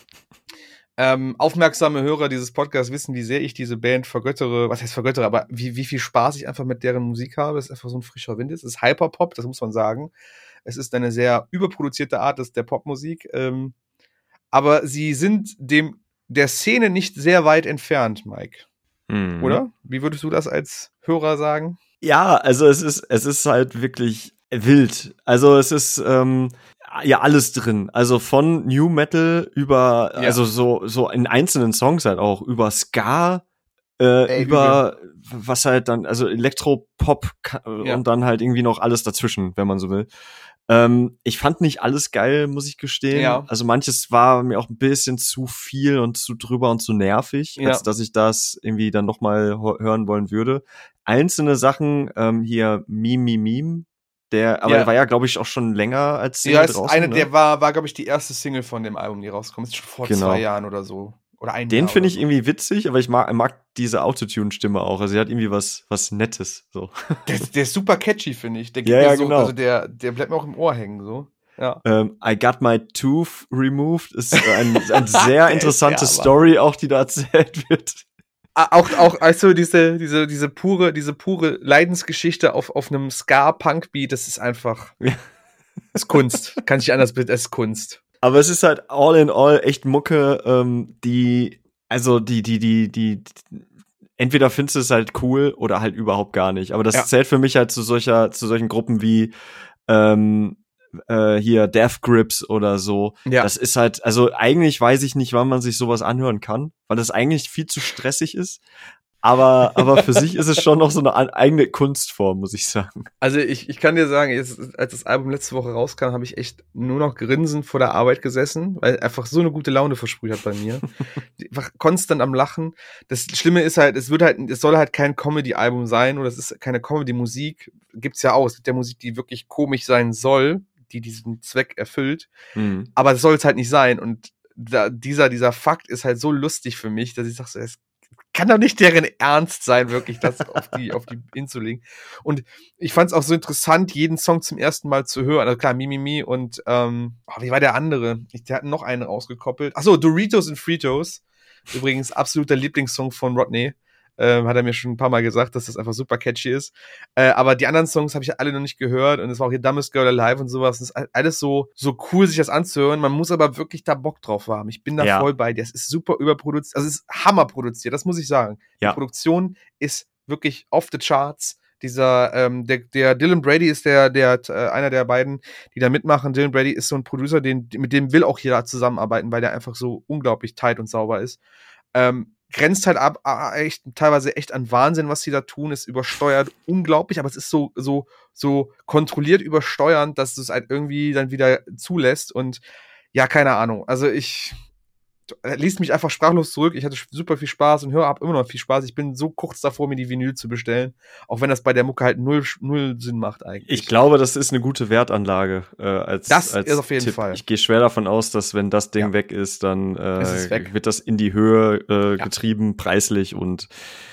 ähm, aufmerksame Hörer dieses Podcasts wissen, wie sehr ich diese Band vergöttere. Was heißt vergöttere, aber wie, wie viel Spaß ich einfach mit deren Musik habe. Es ist einfach so ein frischer Wind. Es ist Hyperpop, das muss man sagen. Es ist eine sehr überproduzierte Art des, der Popmusik. Ähm, aber sie sind dem der Szene nicht sehr weit entfernt, Mike. Mhm. Oder? Wie würdest du das als Hörer sagen? Ja, also es ist, es ist halt wirklich wild. Also es ist ähm, ja alles drin. Also von New Metal über, ja. also so, so in einzelnen Songs halt auch, über Ska, äh, Ey, über übel. was halt dann, also Elektropop ja. und dann halt irgendwie noch alles dazwischen, wenn man so will. Ähm, ich fand nicht alles geil, muss ich gestehen. Ja. Also manches war mir auch ein bisschen zu viel und zu drüber und zu nervig, ja. als dass ich das irgendwie dann noch mal ho- hören wollen würde. Einzelne Sachen, ähm, hier Meme, Meme, Meme, der, aber ja. der war ja, glaube ich, auch schon länger als Single ja, draußen. Eine, ne? Der war, war glaube ich, die erste Single von dem Album, die rauskommt. Ist schon vor genau. zwei Jahren oder so. Oder ein Den finde ich so. irgendwie witzig, aber ich mag, mag diese Autotune-Stimme auch. Also sie hat irgendwie was, was Nettes. So. Der, der ist super catchy, finde ich. Der gibt ja, ja, so, genau. Also der, der bleibt mir auch im Ohr hängen. So. Ja. Ähm, I Got My Tooth Removed ist ein, eine sehr interessante Story, auch die da erzählt wird. Auch, auch, also diese, diese, diese pure, diese pure Leidensgeschichte auf, auf einem Ska-Punk-Beat, das ist einfach, ja. das ist Kunst. Kann ich anders bitte, es ist Kunst. Aber es ist halt all in all echt Mucke, ähm, die, also die, die, die, die, die, entweder findest du es halt cool oder halt überhaupt gar nicht. Aber das ja. zählt für mich halt zu solcher, zu solchen Gruppen wie, ähm, äh, hier Death Grips oder so. Ja. Das ist halt, also eigentlich weiß ich nicht, wann man sich sowas anhören kann, weil das eigentlich viel zu stressig ist. Aber, aber für sich ist es schon noch so eine eigene Kunstform, muss ich sagen. Also ich, ich kann dir sagen, jetzt, als das Album letzte Woche rauskam, habe ich echt nur noch grinsend vor der Arbeit gesessen, weil einfach so eine gute Laune versprüht hat bei mir. Einfach konstant am Lachen. Das Schlimme ist halt, es wird halt, es soll halt kein Comedy-Album sein oder es ist keine Comedy-Musik. Gibt's ja auch. Es gibt ja Musik, die wirklich komisch sein soll, die diesen Zweck erfüllt. Mhm. Aber das soll es halt nicht sein. Und da, dieser, dieser Fakt ist halt so lustig für mich, dass ich sage, so, es kann doch nicht deren Ernst sein, wirklich das auf die, auf die hinzulegen. Und ich fand es auch so interessant, jeden Song zum ersten Mal zu hören. Also klar, Mimimi und, ähm, oh, wie war der andere? Ich, der hat noch einen rausgekoppelt. Achso, Doritos and Fritos. Übrigens absoluter Lieblingssong von Rodney. Ähm, hat er mir schon ein paar Mal gesagt, dass das einfach super catchy ist. Äh, aber die anderen Songs habe ich alle noch nicht gehört und es war auch hier Dumbest Girl Alive und sowas. Das ist alles so, so cool, sich das anzuhören. Man muss aber wirklich da Bock drauf haben. Ich bin da ja. voll bei dir. Es ist super überproduziert. Also es ist Hammer produziert, das muss ich sagen. Ja. Die Produktion ist wirklich off the charts. Dieser, ähm, der, der Dylan Brady ist der, der, äh, einer der beiden, die da mitmachen. Dylan Brady ist so ein Producer, den, mit dem will auch jeder zusammenarbeiten, weil der einfach so unglaublich tight und sauber ist. Ähm, grenzt halt ab, echt, teilweise echt an Wahnsinn, was sie da tun, ist übersteuert, unglaublich, aber es ist so, so, so kontrolliert übersteuernd, dass du es halt irgendwie dann wieder zulässt und ja, keine Ahnung, also ich liest mich einfach sprachlos zurück, ich hatte super viel Spaß und höre, hab immer noch viel Spaß, ich bin so kurz davor, mir die Vinyl zu bestellen, auch wenn das bei der Mucke halt null, null Sinn macht eigentlich. Ich glaube, das ist eine gute Wertanlage äh, als Das als ist auf jeden Tipp. Fall. Ich gehe schwer davon aus, dass wenn das Ding ja. weg ist, dann äh, ist weg. wird das in die Höhe äh, ja. getrieben, preislich und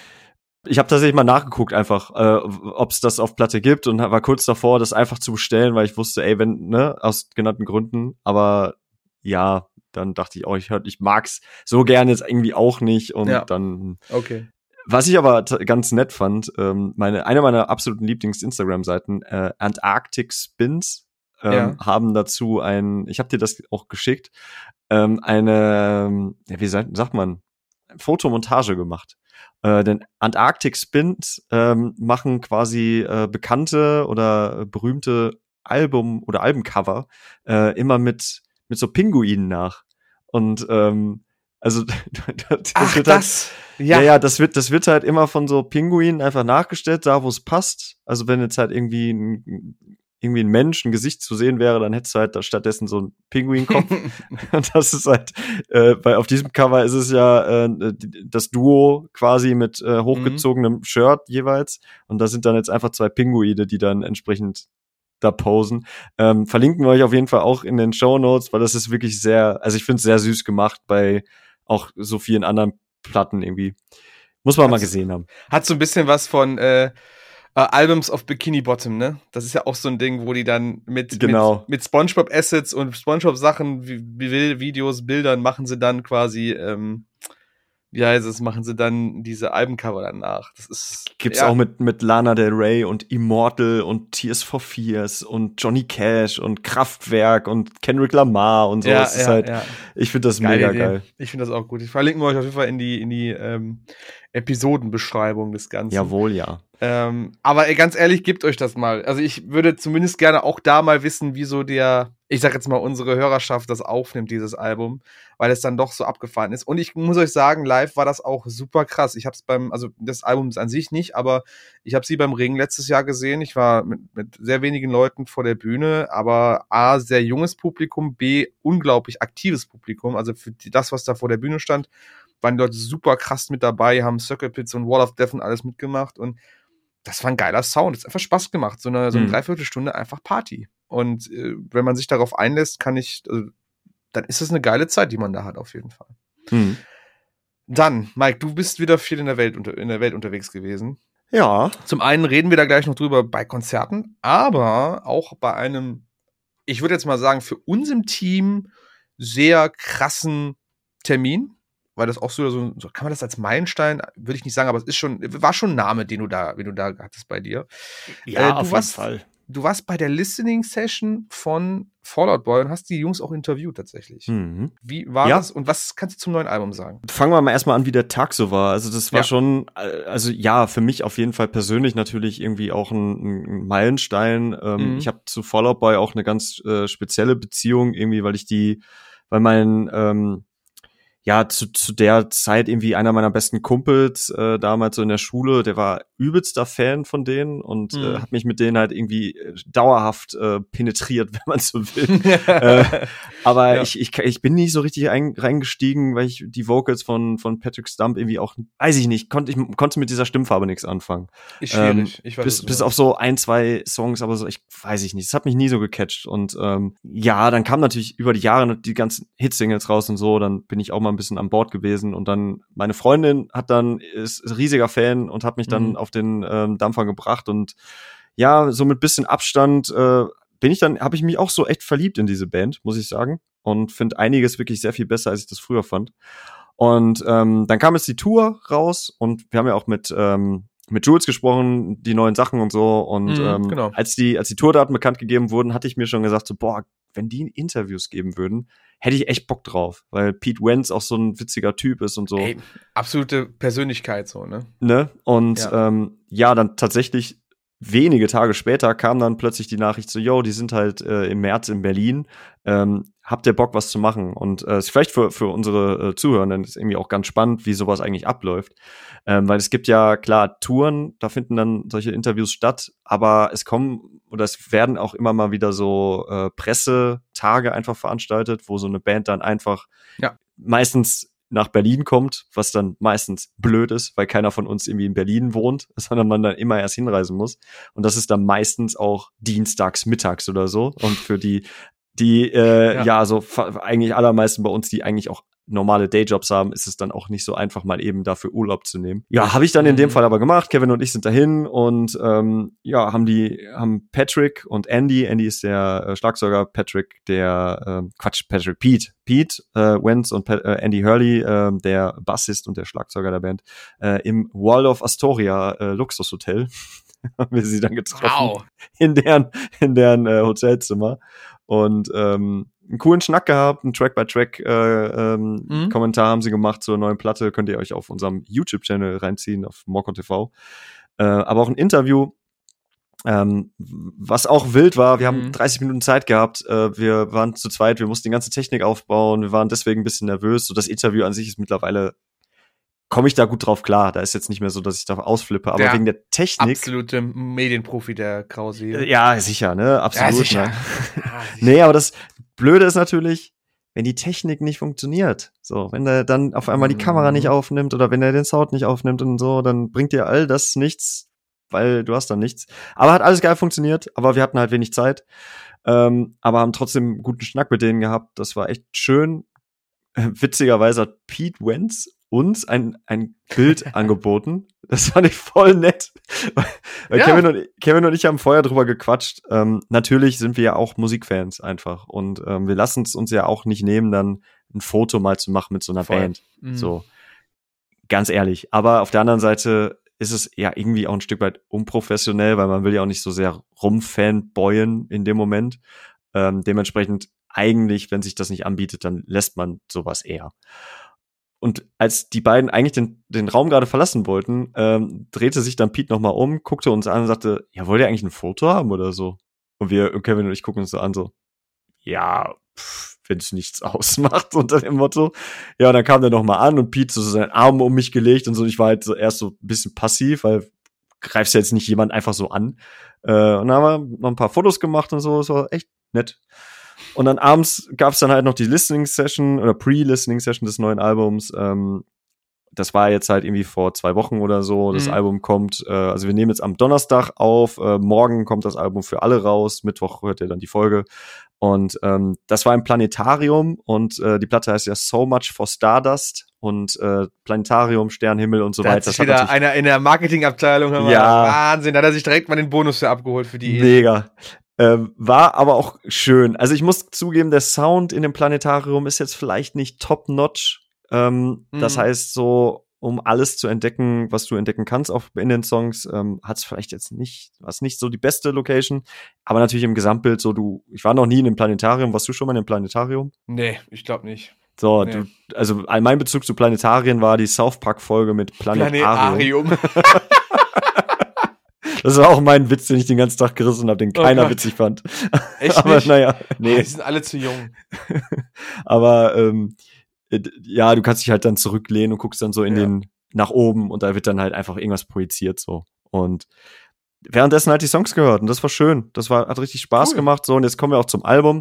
ich habe tatsächlich mal nachgeguckt einfach, äh, ob es das auf Platte gibt und war kurz davor, das einfach zu bestellen, weil ich wusste, ey, wenn, ne, aus genannten Gründen, aber ja, dann dachte ich auch, ich, ich mag's so gerne jetzt irgendwie auch nicht und ja. dann okay. Was ich aber t- ganz nett fand, ähm, meine eine meiner absoluten Lieblings-Instagram-Seiten, äh, Antarctic Spins, ähm, ja. haben dazu ein, ich habe dir das auch geschickt, ähm, eine, ja, wie sagt, sagt man, Fotomontage gemacht. Äh, denn Antarctic Spins ähm, machen quasi äh, bekannte oder berühmte Album- oder Albencover äh, immer mit mit so Pinguinen nach. Und ähm, also das Ach, wird das, halt, ja. ja, ja, das wird, das wird halt immer von so Pinguinen einfach nachgestellt, da wo es passt. Also wenn jetzt halt irgendwie ein, irgendwie ein Mensch, ein Gesicht zu sehen wäre, dann hättest du halt da stattdessen so einen Pinguinkopf. Und das ist halt, äh, weil auf diesem Cover ist es ja äh, das Duo quasi mit äh, hochgezogenem mhm. Shirt jeweils. Und da sind dann jetzt einfach zwei Pinguine, die dann entsprechend da posen. Ähm, verlinken wir euch auf jeden Fall auch in den Shownotes, weil das ist wirklich sehr, also ich finde es sehr süß gemacht bei auch so vielen anderen Platten irgendwie. Muss man Hat's, mal gesehen haben. Hat so ein bisschen was von äh, uh, Albums of Bikini Bottom, ne? Das ist ja auch so ein Ding, wo die dann mit, genau. mit, mit SpongeBob Assets und SpongeBob Sachen, wie, wie Videos, Bildern machen sie dann quasi ähm, wie heißt es, machen sie dann diese Albencover danach. Das ist gibt's ja. auch mit mit Lana Del Rey und Immortal und Tears for Fears und Johnny Cash und Kraftwerk und Kendrick Lamar und so. Ja, es ist ja, halt, ja. Ich finde das Geile mega Idee. geil. Ich finde das auch gut. Ich verlinke euch auf jeden Fall in die in die ähm, Episodenbeschreibung des Ganzen. Jawohl, ja. Ähm, aber ey, ganz ehrlich, gebt euch das mal. Also ich würde zumindest gerne auch da mal wissen, wie so der, ich sag jetzt mal, unsere Hörerschaft das aufnimmt, dieses Album, weil es dann doch so abgefahren ist. Und ich muss euch sagen, live war das auch super krass. Ich hab's beim, also das Album an sich nicht, aber ich habe sie beim Ring letztes Jahr gesehen. Ich war mit, mit sehr wenigen Leuten vor der Bühne, aber A, sehr junges Publikum, B, unglaublich aktives Publikum. Also für die, das, was da vor der Bühne stand, waren die Leute super krass mit dabei, haben Circle Pits und Wall of Death und alles mitgemacht und das war ein geiler Sound. Es hat einfach Spaß gemacht. So eine, so eine mhm. Dreiviertelstunde einfach Party. Und äh, wenn man sich darauf einlässt, kann ich, also, dann ist es eine geile Zeit, die man da hat, auf jeden Fall. Mhm. Dann, Mike, du bist wieder viel in der Welt, unter, in der Welt unterwegs gewesen. Ja. Zum einen reden wir da gleich noch drüber bei Konzerten, aber auch bei einem, ich würde jetzt mal sagen, für uns im Team sehr krassen Termin. Weil das auch so, so, so, kann man das als Meilenstein, würde ich nicht sagen, aber es ist schon, war schon ein Name, den du da, den du da hattest bei dir. Ja, äh, du auf warst, jeden Fall. Du warst bei der Listening-Session von Fall Out Boy und hast die Jungs auch interviewt tatsächlich. Mhm. Wie war ja. das und was kannst du zum neuen Album sagen? Fangen wir mal erstmal an, wie der Tag so war. Also das war ja. schon, also ja, für mich auf jeden Fall persönlich natürlich irgendwie auch ein, ein Meilenstein. Ähm, mhm. Ich habe zu Fall Out Boy auch eine ganz äh, spezielle Beziehung irgendwie, weil ich die, weil mein, ähm, ja, zu, zu der Zeit irgendwie einer meiner besten Kumpels äh, damals so in der Schule, der war übelster Fan von denen und mhm. äh, hat mich mit denen halt irgendwie dauerhaft äh, penetriert, wenn man so will. äh, aber ja. ich, ich ich bin nicht so richtig ein, reingestiegen, weil ich die Vocals von von Patrick Stump irgendwie auch, weiß ich nicht, konnte ich konnte mit dieser Stimmfarbe nichts anfangen. Ist schwierig. Ähm, ich weiß, bis bis auf so ein, zwei Songs, aber so, ich weiß ich nicht, das hat mich nie so gecatcht und ähm, ja, dann kam natürlich über die Jahre die ganzen Hitsingles raus und so, dann bin ich auch mal ein bisschen an Bord gewesen und dann meine Freundin hat dann ist, ist riesiger Fan und hat mich dann mhm. auf den ähm, Dampfer gebracht und ja, so mit bisschen Abstand äh, bin ich dann, habe ich mich auch so echt verliebt in diese Band, muss ich sagen, und finde einiges wirklich sehr viel besser, als ich das früher fand. Und ähm, dann kam jetzt die Tour raus und wir haben ja auch mit ähm, mit Jules gesprochen, die neuen Sachen und so und mhm, ähm, genau. als die als die Tourdaten bekannt gegeben wurden, hatte ich mir schon gesagt so, boah, wenn die Interviews geben würden, hätte ich echt Bock drauf, weil Pete Wentz auch so ein witziger Typ ist und so. Ey, absolute Persönlichkeit so, ne? Ne? Und ja. Ähm, ja, dann tatsächlich wenige Tage später kam dann plötzlich die Nachricht so, yo, die sind halt äh, im März in Berlin, ähm, habt ihr Bock, was zu machen? Und äh, ist vielleicht für für unsere äh, Zuhörenden ist irgendwie auch ganz spannend, wie sowas eigentlich abläuft. Ähm, weil es gibt ja, klar, Touren, da finden dann solche Interviews statt, aber es kommen oder es werden auch immer mal wieder so äh, Pressetage einfach veranstaltet, wo so eine Band dann einfach ja. meistens nach Berlin kommt, was dann meistens blöd ist, weil keiner von uns irgendwie in Berlin wohnt, sondern man dann immer erst hinreisen muss. Und das ist dann meistens auch dienstags, mittags oder so. Und für die, die, äh, ja, ja so eigentlich allermeisten bei uns, die eigentlich auch normale Dayjobs haben, ist es dann auch nicht so einfach, mal eben dafür Urlaub zu nehmen. Ja, habe ich dann in dem Fall aber gemacht. Kevin und ich sind dahin und ähm, ja, haben die, haben Patrick und Andy, Andy ist der äh, Schlagzeuger, Patrick der, äh, Quatsch, Patrick, Pete, Pete äh, Wentz und Pat, äh, Andy Hurley, äh, der Bassist und der Schlagzeuger der Band, äh, im Waldorf Astoria äh, Luxushotel haben wir sie dann getroffen. Wow. In deren, in deren äh, Hotelzimmer. Und ähm, einen coolen Schnack gehabt, einen Track-by-Track äh, ähm, mhm. Kommentar haben sie gemacht zur neuen Platte, könnt ihr euch auf unserem YouTube-Channel reinziehen, auf Morcon T V. Äh, aber auch ein Interview, ähm, was auch wild war, wir haben mhm. dreißig Minuten Zeit gehabt, äh, wir waren zu zweit, wir mussten die ganze Technik aufbauen, wir waren deswegen ein bisschen nervös, so das Interview an sich ist mittlerweile, komme ich da gut drauf klar, da ist jetzt nicht mehr so, dass ich da ausflippe, aber der wegen der Technik. Absolute Medienprofi, der Krause hier. Ja, sicher, ne, absolut. Ja, sicher. Ne? Ja, sicher. Nee, aber das Blöde ist natürlich, wenn die Technik nicht funktioniert, so, wenn der dann auf einmal die Kamera nicht aufnimmt oder wenn er den Sound nicht aufnimmt und so, dann bringt dir all das nichts, weil du hast dann nichts. Aber hat alles geil funktioniert, aber wir hatten halt wenig Zeit, ähm, aber haben trotzdem einen guten Schnack mit denen gehabt, das war echt schön. Witzigerweise hat Pete Wentz uns ein, ein Bild angeboten. Das fand ich voll nett. Weil ja. Kevin, und, Kevin und ich haben vorher drüber gequatscht. Ähm, natürlich sind wir ja auch Musikfans einfach. Und ähm, wir lassen es uns ja auch nicht nehmen, dann ein Foto mal zu machen mit so einer voll. Band. Mhm. So. Ganz ehrlich. Aber auf der anderen Seite ist es ja irgendwie auch ein Stück weit unprofessionell, weil man will ja auch nicht so sehr rumfanboyen in dem Moment. Ähm, dementsprechend eigentlich, wenn sich das nicht anbietet, dann lässt man sowas eher. Und als die beiden eigentlich den, den Raum gerade verlassen wollten, ähm, drehte sich dann Pete nochmal um, guckte uns an und sagte, ja, wollt ihr eigentlich ein Foto haben oder so? Und wir, Kevin und ich gucken uns so an, so, ja, wenn es nichts ausmacht, unter dem Motto. Ja, und dann kam der nochmal an und Pete so seinen Arm um mich gelegt und so. Ich war halt so erst so ein bisschen passiv, weil greifst ja jetzt nicht jemand einfach so an. Äh, und dann haben wir noch ein paar Fotos gemacht und so, es war echt nett. Und dann abends gab's dann halt noch die Listening-Session oder Pre-Listening-Session des neuen Albums. Ähm, das war jetzt halt irgendwie vor zwei Wochen oder so. Das mhm. Album kommt, äh, also wir nehmen jetzt am Donnerstag auf. Äh, morgen kommt das Album für alle raus. Mittwoch hört ihr dann die Folge. Und ähm, das war im Planetarium und äh, die Platte heißt ja So Much for Stardust und äh, Planetarium, Sternhimmel und so da weiter. Hat sich das wieder hat einer in der Marketingabteilung. Ja. Wahnsinn, da hat er sich direkt mal den Bonus für abgeholt für die. Mega. Ähm, war aber auch schön. Also ich muss zugeben, der Sound in dem Planetarium ist jetzt vielleicht nicht top-notch. Ähm, mhm. Das heißt, so um alles zu entdecken, was du entdecken kannst, auch in den Songs, ähm, hat es vielleicht jetzt nicht, was nicht so die beste Location. Aber natürlich im Gesamtbild so, du, ich war noch nie in einem Planetarium. Warst du schon mal in einem Planetarium? Nee, ich glaube nicht. So, nee. du, also mein Bezug zu Planetarien war die South Park-Folge mit Planetarium. Planetarium. Das war auch mein Witz, den ich den ganzen Tag gerissen habe, den keiner oh witzig fand. Echt aber nicht? naja, nee. Die sind alle zu jung. aber ähm, ja, du kannst dich halt dann zurücklehnen und guckst dann so in Ja. den, nach oben und da wird dann halt einfach irgendwas projiziert so. Und währenddessen halt die Songs gehört und das war schön. Das war, hat richtig Spaß Cool. gemacht. So, und jetzt kommen wir auch zum Album.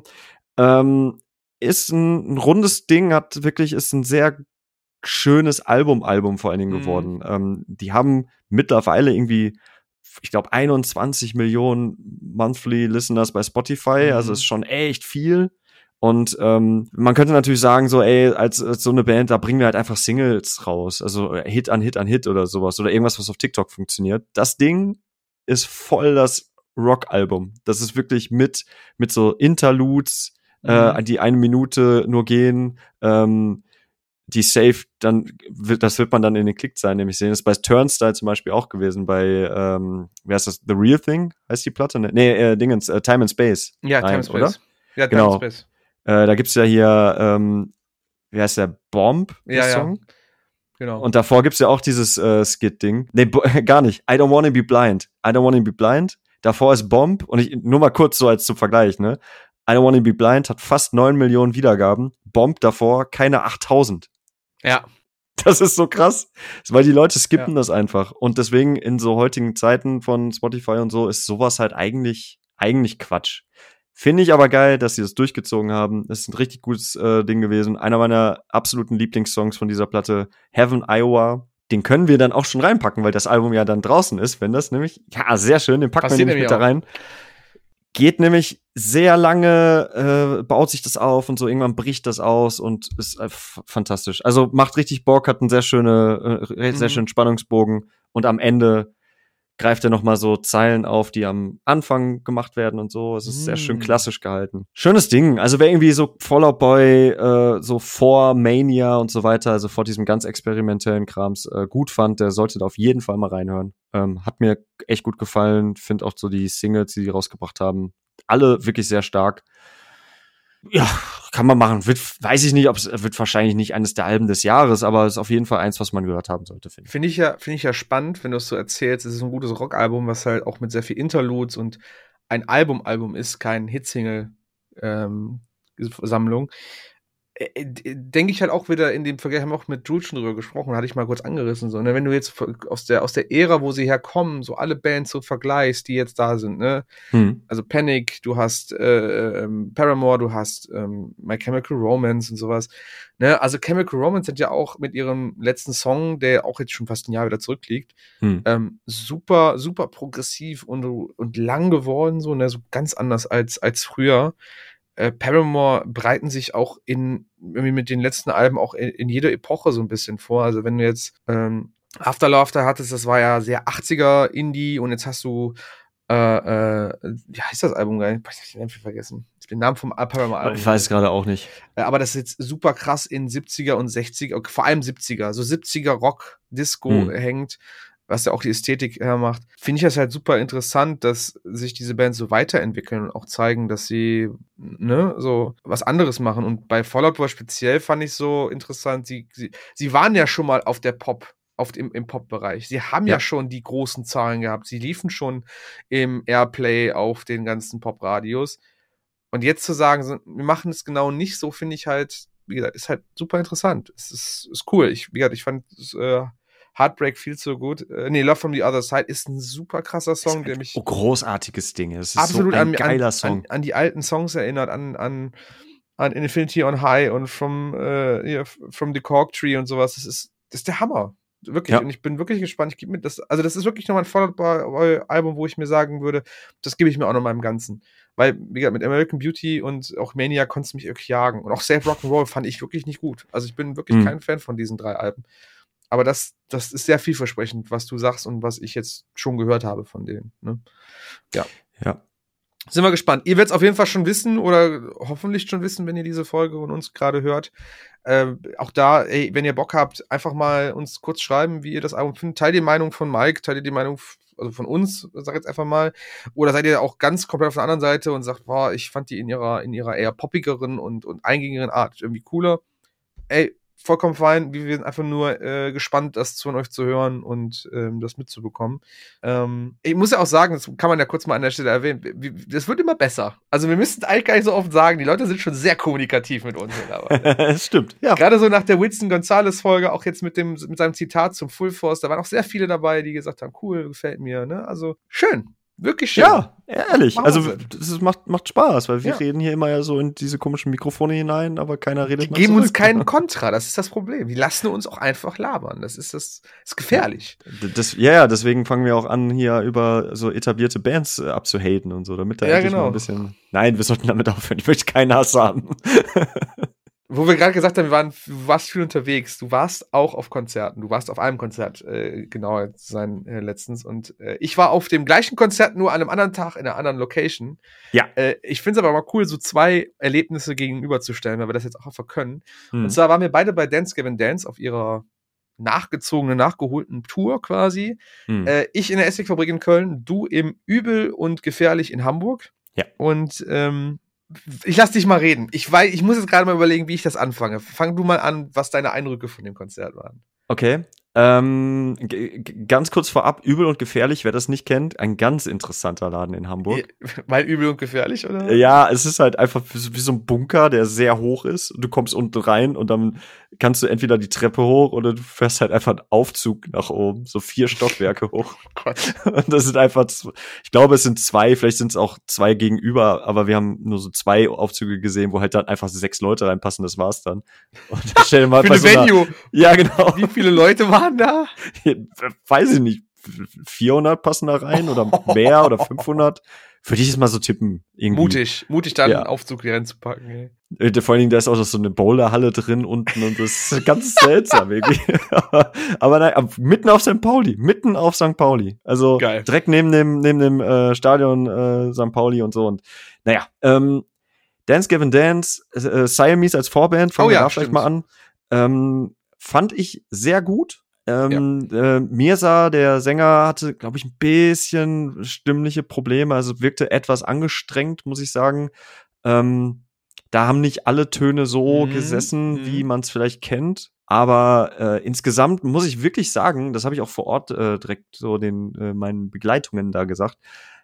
Ähm, ist ein, ein rundes Ding, hat wirklich, ist ein sehr schönes Album-Album vor allen Dingen Mhm. geworden. Ähm, die haben mittlerweile irgendwie, ich glaube, einundzwanzig Millionen Monthly Listeners bei Spotify. Mhm. Also ist schon echt viel. Und ähm, man könnte natürlich sagen, so, ey, als, als so eine Band, da bringen wir halt einfach Singles raus. Also Hit an Hit an Hit oder sowas. Oder irgendwas, was auf TikTok funktioniert. Das Ding ist voll das Rock-Album. Das ist wirklich mit, mit so Interludes, Mhm. äh, die eine Minute nur gehen, ähm, die safe, dann wird, das wird man dann in den Klickzahlen nämlich sehen. Das ist bei Turnstile zum Beispiel auch gewesen, bei, ähm, wer ist das? The Real Thing heißt die Platte? Ne, nee, äh, Dingens, äh, Time and Space. Ja, Nein, Time and Space. oder? Ja, Time Genau. and Space. Äh, da gibt's ja hier, ähm, wie heißt der? Bomb, der Ja, Song? ja. Genau. Und davor gibt's ja auch dieses äh, Skit-Ding. Nee, bo- gar nicht. I don't wanna be blind. I don't wanna be blind. Davor ist Bomb. Und ich, nur mal kurz so als zum Vergleich, ne? I don't wanna be blind hat fast neun Millionen Wiedergaben. Bomb davor keine achttausend. Ja. Das ist so krass, weil die Leute skippen Ja. das einfach. Und deswegen in so heutigen Zeiten von Spotify und so ist sowas halt eigentlich, eigentlich Quatsch. Finde ich aber geil, dass sie das durchgezogen haben. Das ist ein richtig gutes äh, Ding gewesen. Einer meiner absoluten Lieblingssongs von dieser Platte, Heaven, Iowa. Den können wir dann auch schon reinpacken, weil das Album ja dann draußen ist, wenn das nämlich, ja, sehr schön, den packen Passiert wir nämlich mit nämlich da rein. Geht nämlich sehr lange, äh, baut sich das auf und so, irgendwann bricht das aus und ist äh, f- fantastisch. Also macht richtig Bock, hat einen sehr schöne, äh, sehr Mhm. schönen Spannungsbogen und am Ende greift er nochmal so Zeilen auf, die am Anfang gemacht werden und so. Es ist sehr schön Mm. klassisch gehalten. Schönes Ding. Also wer irgendwie so Fall Out Boy, äh, so vor Mania und so weiter, also vor diesem ganz experimentellen Krams äh, gut fand, der sollte da auf jeden Fall mal reinhören. Ähm, hat mir echt gut gefallen. Finde auch so die Singles, die die rausgebracht haben, alle wirklich sehr stark. Ja, kann man machen. Wird, weiß ich nicht, ob es wird wahrscheinlich nicht eines der Alben des Jahres, aber ist auf jeden Fall eins, was man gehört haben sollte, finde ich. Finde ich ja, finde ich ja spannend, wenn du es so erzählst. Es ist ein gutes Rockalbum, was halt auch mit sehr viel Interludes und ein Album-Album ist, kein Hitsingle-Sammlung. Äh, denke ich halt auch wieder in dem Vergleich, haben wir auch mit Jules schon drüber gesprochen, hatte ich mal kurz angerissen, so, ne, wenn du jetzt aus der, aus der Ära, wo sie herkommen, so alle Bands so vergleichst, die jetzt da sind, ne, Hm. also Panic, du hast äh, ähm, Paramore, du hast ähm, My Chemical Romance und sowas, ne, also Chemical Romance sind ja auch mit ihrem letzten Song, der auch jetzt schon fast ein Jahr wieder zurückliegt, Hm. ähm, super, super progressiv und, und lang geworden, so, ne, so ganz anders als, als früher. Äh, Paramore breiten sich auch in, irgendwie mit den letzten Alben auch in, in jeder Epoche so ein bisschen vor. Also wenn du jetzt ähm, After Laughter hattest, das war ja sehr achtziger Indie und jetzt hast du äh, äh, wie heißt das Album gar nicht? Ich hab den Namen vergessen. Ich hab den Namen vom Paramore Album. Ich weiß es gerade auch nicht. Äh, aber das ist jetzt super krass in siebziger und sechziger, vor allem siebziger, so siebziger Rock, Disco Hm. hängt, was ja auch die Ästhetik hermacht. Finde ich das halt super interessant, dass sich diese Bands so weiterentwickeln und auch zeigen, dass sie, ne, so was anderes machen. Und bei Fall Out Boy speziell fand ich so interessant, sie, sie, sie waren ja schon mal auf der Pop, auf dem, im Pop-Bereich. Sie haben ja. Ja. schon die großen Zahlen gehabt. Sie liefen schon im Airplay auf den ganzen Pop-Radios. Und jetzt zu sagen, so, wir machen es genau nicht so, finde ich halt, wie gesagt, ist halt super interessant. Es ist, ist cool. Ich, wie gesagt, ich fand äh, Heartbreak viel zu gut. Äh, nee, Love from the Other Side ist ein super krasser Song, der mich Oh, großartiges Ding. Es ist absolut so ein an, geiler an, Song. An, an die alten Songs erinnert, an, an, an Infinity on High und from, äh, yeah, from the Cork Tree und sowas. Das ist, das ist der Hammer. Wirklich. Ja. Und ich bin wirklich gespannt. Ich gebe mir das, also das ist wirklich nochmal ein Fall Out Boy Album, wo ich mir sagen würde, das gebe ich mir auch noch mal im Ganzen. Weil, wie gesagt, mit American Beauty und auch Mania konntest du mich wirklich jagen. Und auch Save Rock'n'Roll fand ich wirklich nicht gut. Also ich bin wirklich Hm. kein Fan von diesen drei Alben. Aber das, das ist sehr vielversprechend, was du sagst und was ich jetzt schon gehört habe von denen. Ne? Ja. Ja. Sind wir gespannt. Ihr werdet es auf jeden Fall schon wissen oder hoffentlich schon wissen, wenn ihr diese Folge und uns gerade hört. Äh, auch da, ey, wenn ihr Bock habt, einfach mal uns kurz schreiben, wie ihr das Album findet. Teilt die Meinung von Mike, teilt ihr die Meinung also von uns, sag jetzt einfach mal. Oder seid ihr auch ganz komplett auf der anderen Seite und sagt, boah, ich fand die in ihrer, in ihrer eher poppigeren und, und eingängigeren Art irgendwie cooler. Ey, vollkommen fein. Wir sind einfach nur äh, gespannt, das von euch zu hören und ähm, das mitzubekommen. Ähm, ich muss ja auch sagen, das kann man ja kurz mal an der Stelle erwähnen, das wird immer besser. Also wir müssen eigentlich gar nicht so oft sagen, die Leute sind schon sehr kommunikativ mit uns. Das stimmt, ja. Gerade so nach der Winston Gonzalez-Folge, auch jetzt mit, dem, mit seinem Zitat zum Full Force, da waren auch sehr viele dabei, die gesagt haben, cool, gefällt mir. Ne? Also schön. Wirklich schön. Ja, ehrlich. Machen also, wir. das macht, macht Spaß, weil wir Ja. reden hier immer ja so in diese komischen Mikrofone hinein, aber keiner redet Die mal geben zurück. uns keinen Kontra, das ist das Problem. Die lassen uns auch einfach labern. Das ist das ist gefährlich. Das, ja, ja, deswegen fangen wir auch an, hier über so etablierte Bands äh, abzuhaten und so, damit da Ja, endlich genau. mal ein bisschen. Nein, wir sollten damit aufhören. Ich möchte keinen Hass haben. Wo wir gerade gesagt haben, wir waren, du warst viel unterwegs. Du warst auch auf Konzerten. Du warst auf einem Konzert, äh, genauer zu sein, äh, letztens. Und äh, ich war auf dem gleichen Konzert, nur an einem anderen Tag, in einer anderen Location. Ja. Äh, ich finde es aber mal cool, so zwei Erlebnisse gegenüberzustellen, weil wir das jetzt auch einfach können. Hm. Und zwar waren wir beide bei Dance Gavin Dance auf ihrer nachgezogenen, nachgeholten Tour quasi. Hm. Äh, ich in der Essigfabrik in Köln, du im Übel und Gefährlich in Hamburg. Ja. Und ähm, ich lass dich mal reden. Ich weiß, ich muss jetzt gerade mal überlegen, wie ich das anfange. Fang du mal an, was deine Eindrücke von dem Konzert waren. Okay. Ähm, g- g- ganz kurz vorab, Übel und Gefährlich, wer das nicht kennt, ein ganz interessanter Laden in Hamburg. Weil Übel und Gefährlich, oder? Ja, es ist halt einfach wie so ein Bunker, der sehr hoch ist. Du kommst unten rein und dann kannst du entweder die Treppe hoch oder du fährst halt einfach einen Aufzug nach oben, so vier Stockwerke hoch. Oh Gott. Und das sind einfach, ich glaube, es sind zwei, vielleicht sind es auch zwei gegenüber, aber wir haben nur so zwei Aufzüge gesehen, wo halt dann einfach sechs Leute reinpassen, das war's dann. Und stell dir mal Für eine so einer- Venue. Ja, genau. Wie viele Leute waren da? Weiß ich nicht, vierhundert passen da rein oder mehr oder fünfhundert. Würde ich jetzt mal so tippen. Irgendwie. Mutig. Mutig, da Ja. einen Aufzug reinzupacken. Ey. Äh, Vor allen Dingen, da ist auch noch so eine Bowlerhalle drin unten und das ist ganz seltsam irgendwie. aber, aber nein, aber mitten auf Sankt Pauli, mitten auf Sankt Pauli. Also Geil. direkt neben dem, neben dem äh, Stadion äh, Sankt Pauli und so. Und naja, ähm, Dance Gavin Dance, äh, Siamese als Vorband, fangen Oh wir ja, da vielleicht stimmt. mal an. Ähm, fand ich sehr gut. Ähm, äh, Mirza, der Sänger, hatte, glaube ich, ein bisschen stimmliche Probleme, also wirkte etwas angestrengt, muss ich sagen. Ähm, da haben nicht alle Töne so Mhm, gesessen, mhm. wie man es vielleicht kennt. Aber äh, insgesamt muss ich wirklich sagen, das habe ich auch vor Ort äh, direkt so den äh, meinen Begleitungen da gesagt.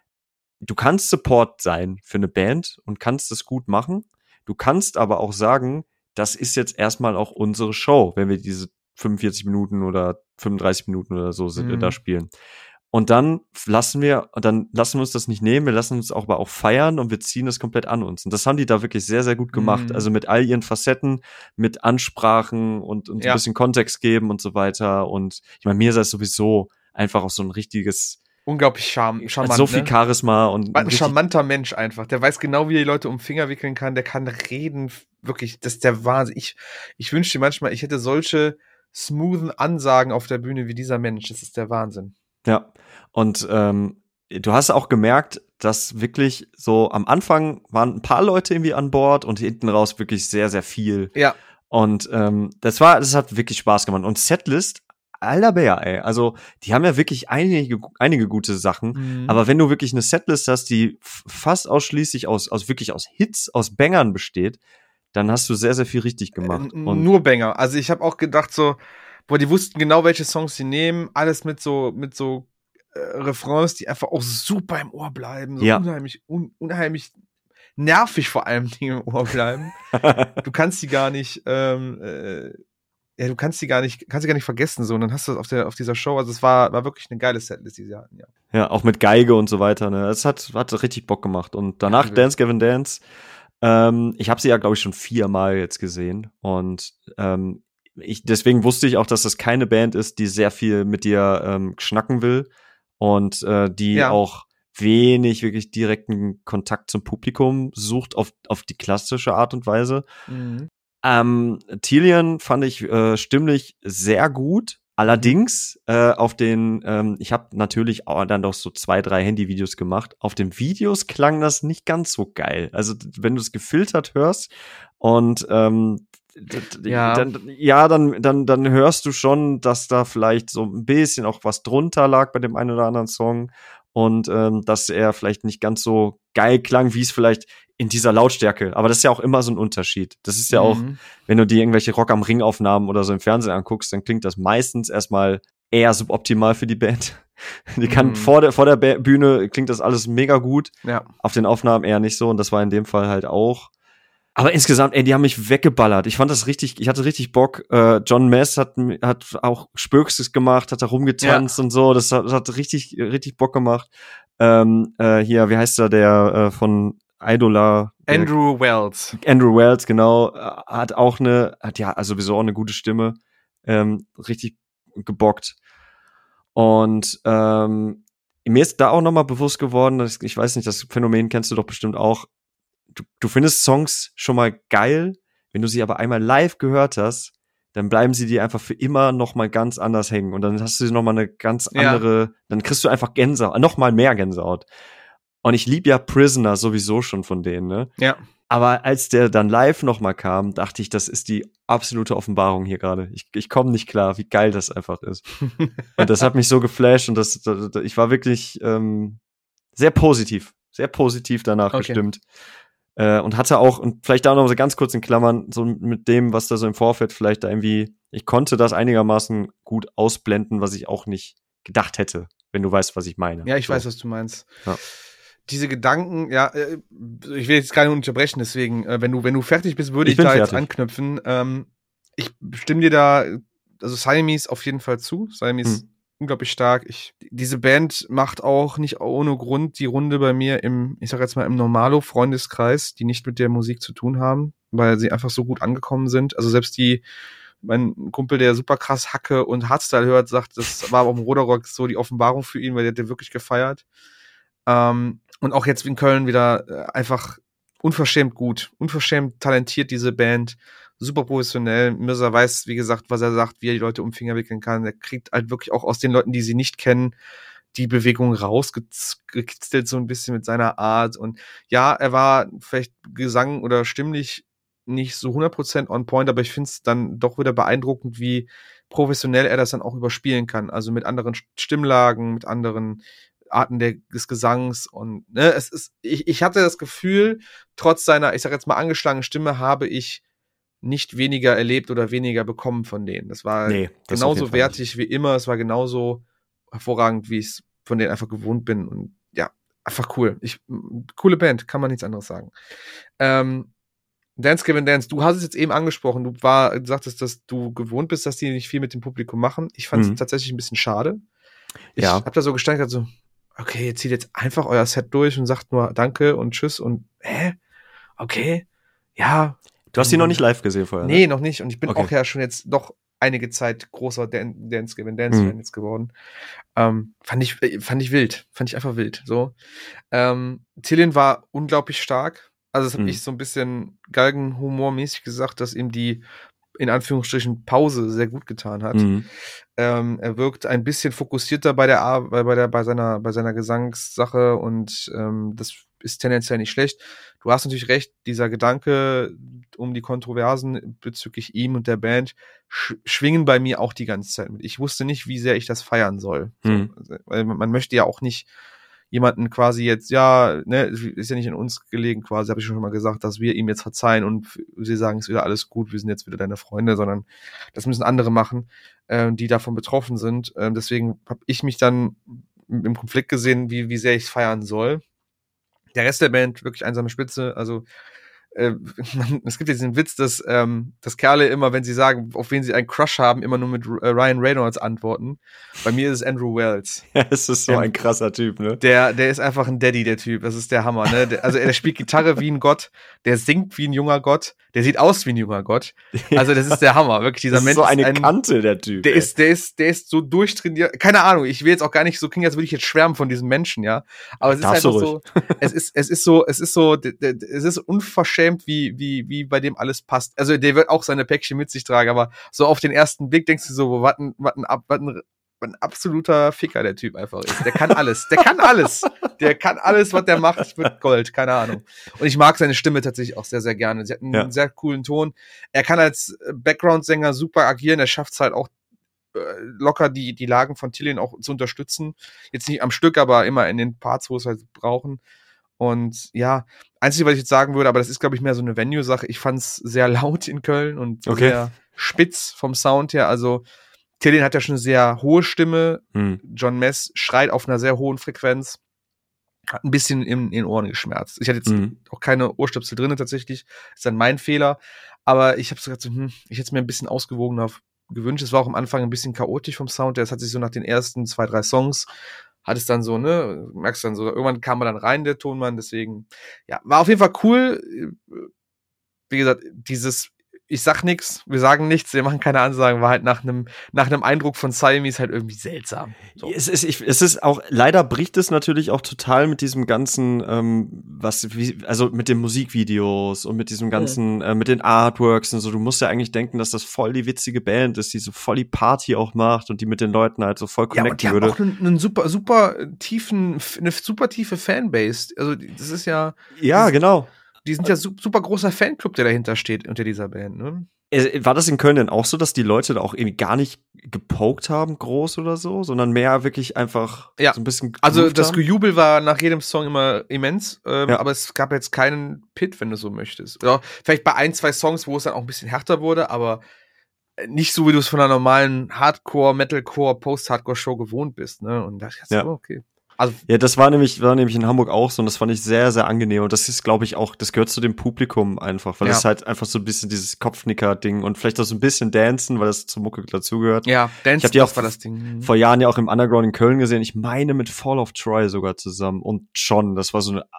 Du kannst Support sein für eine Band und kannst es gut machen. Du kannst aber auch sagen, das ist jetzt erstmal auch unsere Show, wenn wir diese fünfundvierzig Minuten oder fünfunddreißig Minuten oder so sind, Mhm. da spielen. Und dann lassen wir, dann lassen wir uns das nicht nehmen, wir lassen uns auch aber auch feiern und wir ziehen das komplett an uns. Und das haben die da wirklich sehr, sehr gut gemacht. Mhm. Also mit all ihren Facetten, mit Ansprachen und, und so Ja. ein bisschen Kontext geben und so weiter. Und ich meine, mir sei es sowieso einfach auch so ein richtiges, Unglaublich charm, charmant. so viel ne? Charisma und Ein richtig- charmanter Mensch einfach. Der weiß genau, wie er die Leute um den Finger wickeln kann. Der kann reden. Wirklich, das ist der Wahnsinn. Ich, ich wünschte manchmal, ich hätte solche smoothen Ansagen auf der Bühne wie dieser Mensch. Das ist der Wahnsinn. Ja, und ähm, du hast auch gemerkt, dass wirklich so am Anfang waren ein paar Leute irgendwie an Bord und hinten raus wirklich sehr, sehr viel. Ja. Und ähm, das war, das hat wirklich Spaß gemacht. Und Setlist, aller Bär, ey. Also, die haben ja wirklich einige, einige gute Sachen. Mhm. Aber wenn du wirklich eine Setlist hast, die f- fast ausschließlich aus, aus wirklich aus Hits, aus Bangern besteht, dann hast du sehr, sehr viel richtig gemacht. Äh, Und nur Banger. Also ich habe auch gedacht so, boah, die wussten genau, welche Songs sie nehmen. Alles mit so, mit so äh, Refrains, die einfach auch super im Ohr bleiben. So Ja. unheimlich, un, unheimlich nervig vor allem Dingen im Ohr bleiben. Du kannst die gar nicht, ähm, äh, ja, du kannst die gar nicht, kannst die gar nicht vergessen so. Und dann hast du das auf der, auf dieser Show. Also es war, war wirklich eine geile Setlist, die sie hatten, ja. ja, auch mit Geige und so weiter. Ne? Es hat, hat richtig Bock gemacht. Und danach Ja, Dance Gavin Dance. Ähm, ich habe sie ja, glaube ich, schon viermal jetzt gesehen. Und ähm, ich, deswegen wusste ich auch, dass das keine Band ist, die sehr viel mit dir ähm, schnacken will. Und äh, die Ja. auch wenig wirklich direkten Kontakt zum Publikum sucht auf, auf die klassische Art und Weise. Mhm. Ähm, Tilian fand ich äh, stimmlich sehr gut. Allerdings äh, auf den, ähm, ich habe natürlich auch dann doch so zwei, drei Handyvideos gemacht. Auf den Videos klang das nicht ganz so geil. Also d- wenn du es gefiltert hörst und ähm, ja, dann, ja dann, dann, dann hörst du schon, dass da vielleicht so ein bisschen auch was drunter lag bei dem einen oder anderen Song und ähm, dass er vielleicht nicht ganz so geil klang, wie es vielleicht in dieser Lautstärke. Aber das ist ja auch immer so ein Unterschied. Das ist ja mhm. auch, wenn du dir irgendwelche Rock am Ring Aufnahmen oder so im Fernsehen anguckst, dann klingt das meistens erstmal eher suboptimal für die Band. Die kann mhm. vor der, vor der Bühne klingt das alles mega gut. Ja. Auf den Aufnahmen eher nicht so und das war in dem Fall halt auch. Aber insgesamt, ey, die haben mich weggeballert. Ich fand das richtig, ich hatte richtig Bock. Äh, John Mass hat, hat auch Spökstes gemacht, hat da rumgetanzt ja. und so. Das hat, das hat richtig, richtig Bock gemacht. Ähm, äh, hier, wie heißt er, der äh, von Idola? Andrew Wells. Andrew Wells, genau. Hat auch eine, hat ja also sowieso auch eine gute Stimme. Ähm, richtig gebockt. Und ähm, mir ist da auch nochmal bewusst geworden, dass, ich weiß nicht, das Phänomen kennst du doch bestimmt auch. Du, du findest Songs schon mal geil, wenn du sie aber einmal live gehört hast, dann bleiben sie dir einfach für immer noch mal ganz anders hängen und dann hast du noch mal eine ganz andere, ja. dann kriegst du einfach Gänsehaut, noch mal mehr Gänsehaut. Und ich lieb ja Prisoner sowieso schon von denen, ne? Ja. Aber als der dann live noch mal kam, dachte ich, das ist die absolute Offenbarung hier gerade. Ich, ich komme nicht klar, wie geil das einfach ist. Und das hat mich so geflasht und das, das, das ich war wirklich ähm, sehr positiv, sehr positiv danach okay. gestimmt. Äh, und hatte auch, und vielleicht da noch so ganz kurz in Klammern, so mit dem, was da so im Vorfeld vielleicht da irgendwie, ich konnte das einigermaßen gut ausblenden, was ich auch nicht gedacht hätte, wenn du weißt, was ich meine. Ja, ich so. weiß, was du meinst. Ja. Diese Gedanken, ja, ich will jetzt gar nicht unterbrechen, deswegen, wenn du, wenn du fertig bist, würde ich, ich da fertig. jetzt anknüpfen. Ähm, ich stimme dir da, also Siamese auf jeden Fall zu. Siamese hm. unglaublich stark. Ich, diese Band macht auch nicht ohne Grund die Runde bei mir im, ich sag jetzt mal, im Normalo-Freundeskreis, die nicht mit der Musik zu tun haben, weil sie einfach so gut angekommen sind. Also selbst die, mein Kumpel, der super krass Hacke und Hardstyle hört, sagt, das war auf dem Roderock so die Offenbarung für ihn, weil der hat den wirklich gefeiert. Ähm, und auch jetzt in Köln wieder einfach unverschämt gut, unverschämt talentiert, diese Band. Super professionell. Mirza weiß, wie gesagt, was er sagt, wie er die Leute um den Finger wickeln kann. Er kriegt halt wirklich auch aus den Leuten, die sie nicht kennen, die Bewegung rausgekitzelt so ein bisschen mit seiner Art. Und ja, er war vielleicht Gesang oder stimmlich nicht so hundert Prozent on point, aber ich finde es dann doch wieder beeindruckend, wie professionell er das dann auch überspielen kann. Also mit anderen Stimmlagen, mit anderen Arten der, des Gesangs und ne, es ist, ich, ich hatte das Gefühl, trotz seiner, ich sag jetzt mal, angeschlagenen Stimme habe ich nicht weniger erlebt oder weniger bekommen von denen. Das war nee, das genauso wertig wie immer, es war genauso hervorragend, wie ich es von denen einfach gewohnt bin und ja, einfach cool. Ich, coole Band, kann man nichts anderes sagen. Ähm, Dance Gavin Dance, du hast es jetzt eben angesprochen, du, war, du sagtest, dass du gewohnt bist, dass die nicht viel mit dem Publikum machen. Ich fand es mhm. tatsächlich ein bisschen schade. Ich ja. hab da so gestanden, so, okay, ihr zieht jetzt einfach euer Set durch und sagt nur Danke und Tschüss und hä? Okay, ja. Du hast die noch nicht live gesehen vorher, Nee, ne? noch nicht. Und ich bin okay. auch ja schon jetzt doch einige Zeit großer Dan- Dance Gavin Dance Fan mhm. jetzt geworden. Ähm, fand ich, fand ich wild. Fand ich einfach wild, so. Ähm, Tillin war unglaublich stark. Also das habe mhm. ich so ein bisschen Galgenhumor-mäßig gesagt, dass ihm die in Anführungsstrichen Pause sehr gut getan hat. Mhm. Ähm, er wirkt ein bisschen fokussierter bei der Ar- bei, bei der bei seiner bei seiner Gesangssache und ähm, das ist tendenziell nicht schlecht. Du hast natürlich recht, dieser Gedanke um die Kontroversen bezüglich ihm und der Band sch- schwingen bei mir auch die ganze Zeit mit. Ich wusste nicht, wie sehr ich das feiern soll. Mhm. So, weil man, man möchte ja auch nicht jemanden quasi jetzt, ja, ne, ist ja nicht in uns gelegen quasi, habe ich schon mal gesagt, dass wir ihm jetzt verzeihen und sie sagen, es ist wieder alles gut, wir sind jetzt wieder deine Freunde, sondern das müssen andere machen, äh, die davon betroffen sind. Äh, deswegen habe ich mich dann im Konflikt gesehen, wie, wie sehr ich es feiern soll. Der Rest der Band, wirklich einsame Spitze, also äh, man, es gibt ja diesen Witz, dass, ähm, dass Kerle immer, wenn sie sagen, auf wen sie einen Crush haben, immer nur mit äh, Ryan Reynolds antworten. Bei mir ist es Andrew Wells. Ja, es ist so ähm, ein krasser Typ, ne? Der, der ist einfach ein Daddy, der Typ. Das ist der Hammer, ne? Der, also er spielt Gitarre wie ein Gott, der singt wie ein junger Gott, der sieht aus wie ein junger Gott. Also das ist der Hammer, wirklich. Dieser das Mensch ist so eine ist ein, Kante, der Typ. Der ey. ist, der ist, der ist so durchtrainiert. Keine Ahnung, ich will jetzt auch gar nicht so klingen, als würde ich jetzt schwärmen von diesem Menschen, ja. Aber es ist Darfst einfach so, es ist, es ist so, es ist so, es ist unverschämt, wie, wie, wie bei dem alles passt. Also der wird auch seine Päckchen mit sich tragen, aber so auf den ersten Blick denkst du so, warten, warten ab, warten, ein absoluter Ficker der Typ einfach ist. Der kann alles. Der kann alles. Der kann alles, was der macht, wird Gold. Keine Ahnung. Und ich mag seine Stimme tatsächlich auch sehr, sehr gerne. Sie hat einen ja. sehr coolen Ton. Er kann als Background-Sänger super agieren. Er schafft es halt auch äh, locker, die, die Lagen von Tilian auch zu unterstützen. Jetzt nicht am Stück, aber immer in den Parts, wo es halt brauchen. Und ja, einzige, was ich jetzt sagen würde, aber das ist, glaube ich, mehr so eine Venue-Sache. Ich fand es sehr laut in Köln und okay. sehr spitz vom Sound her. Also Tilian hat ja schon eine sehr hohe Stimme. Hm. John Mess schreit auf einer sehr hohen Frequenz. Hat ein bisschen in, in den Ohren geschmerzt. Ich hatte jetzt hm. auch keine Ohrstöpsel drin tatsächlich. Ist dann mein Fehler. Aber ich habe so gedacht, so, hm, ich hätte es mir ein bisschen ausgewogener gewünscht. Es war auch am Anfang ein bisschen chaotisch vom Sound her. Es hat sich so nach den ersten zwei, drei Songs hat es dann so, ne, merkst dann so, irgendwann kam man dann rein, der Tonmann, deswegen, ja, war auf jeden Fall cool. Wie gesagt, dieses, ich sag nix, wir sagen nichts, wir machen keine Ansagen, war halt nach einem nach einem Eindruck von Siamese halt irgendwie seltsam. So. Es ist, ich, es ist auch, leider bricht es natürlich auch total mit diesem ganzen, ähm, was, wie, also mit den Musikvideos und mit diesem ganzen, mhm. äh, mit den Artworks und so. Du musst ja eigentlich denken, dass das voll die witzige Band ist, die so voll die Party auch macht und die mit den Leuten halt so voll connecten ja, würde. Ja, auch einen, einen super, super tiefen, eine super tiefe Fanbase. Also das ist ja. Ja, das, genau. Die sind ja super großer Fanclub, der dahinter steht, unter dieser Band, ne? War das in Köln denn auch so, dass die Leute da auch irgendwie gar nicht gepokt haben, groß oder so, sondern mehr wirklich einfach ja. so ein bisschen Also das haben? Gejubel war nach jedem Song immer immens, ähm, ja. aber es gab jetzt keinen Pit, wenn du so möchtest. Oder vielleicht bei ein, zwei Songs, wo es dann auch ein bisschen härter wurde, aber nicht so, wie du es von einer normalen Hardcore, Metalcore, Post-Hardcore-Show gewohnt bist, ne? Und da dachte ich, ja. oh, okay. Also, ja, das war nämlich, war nämlich in Hamburg auch so und das fand ich sehr, sehr angenehm und das ist, glaube ich, auch, das gehört zu dem Publikum einfach, weil ja. das halt einfach so ein bisschen dieses Kopfnicker-Ding und vielleicht auch so ein bisschen Dancen, weil das zur Mucke dazugehört. Ja, Dancen, ich hab die auch war das Ding. Vor Jahren ja auch im Underground in Köln gesehen, ich meine mit Fall of Troy sogar zusammen und John, das war so eine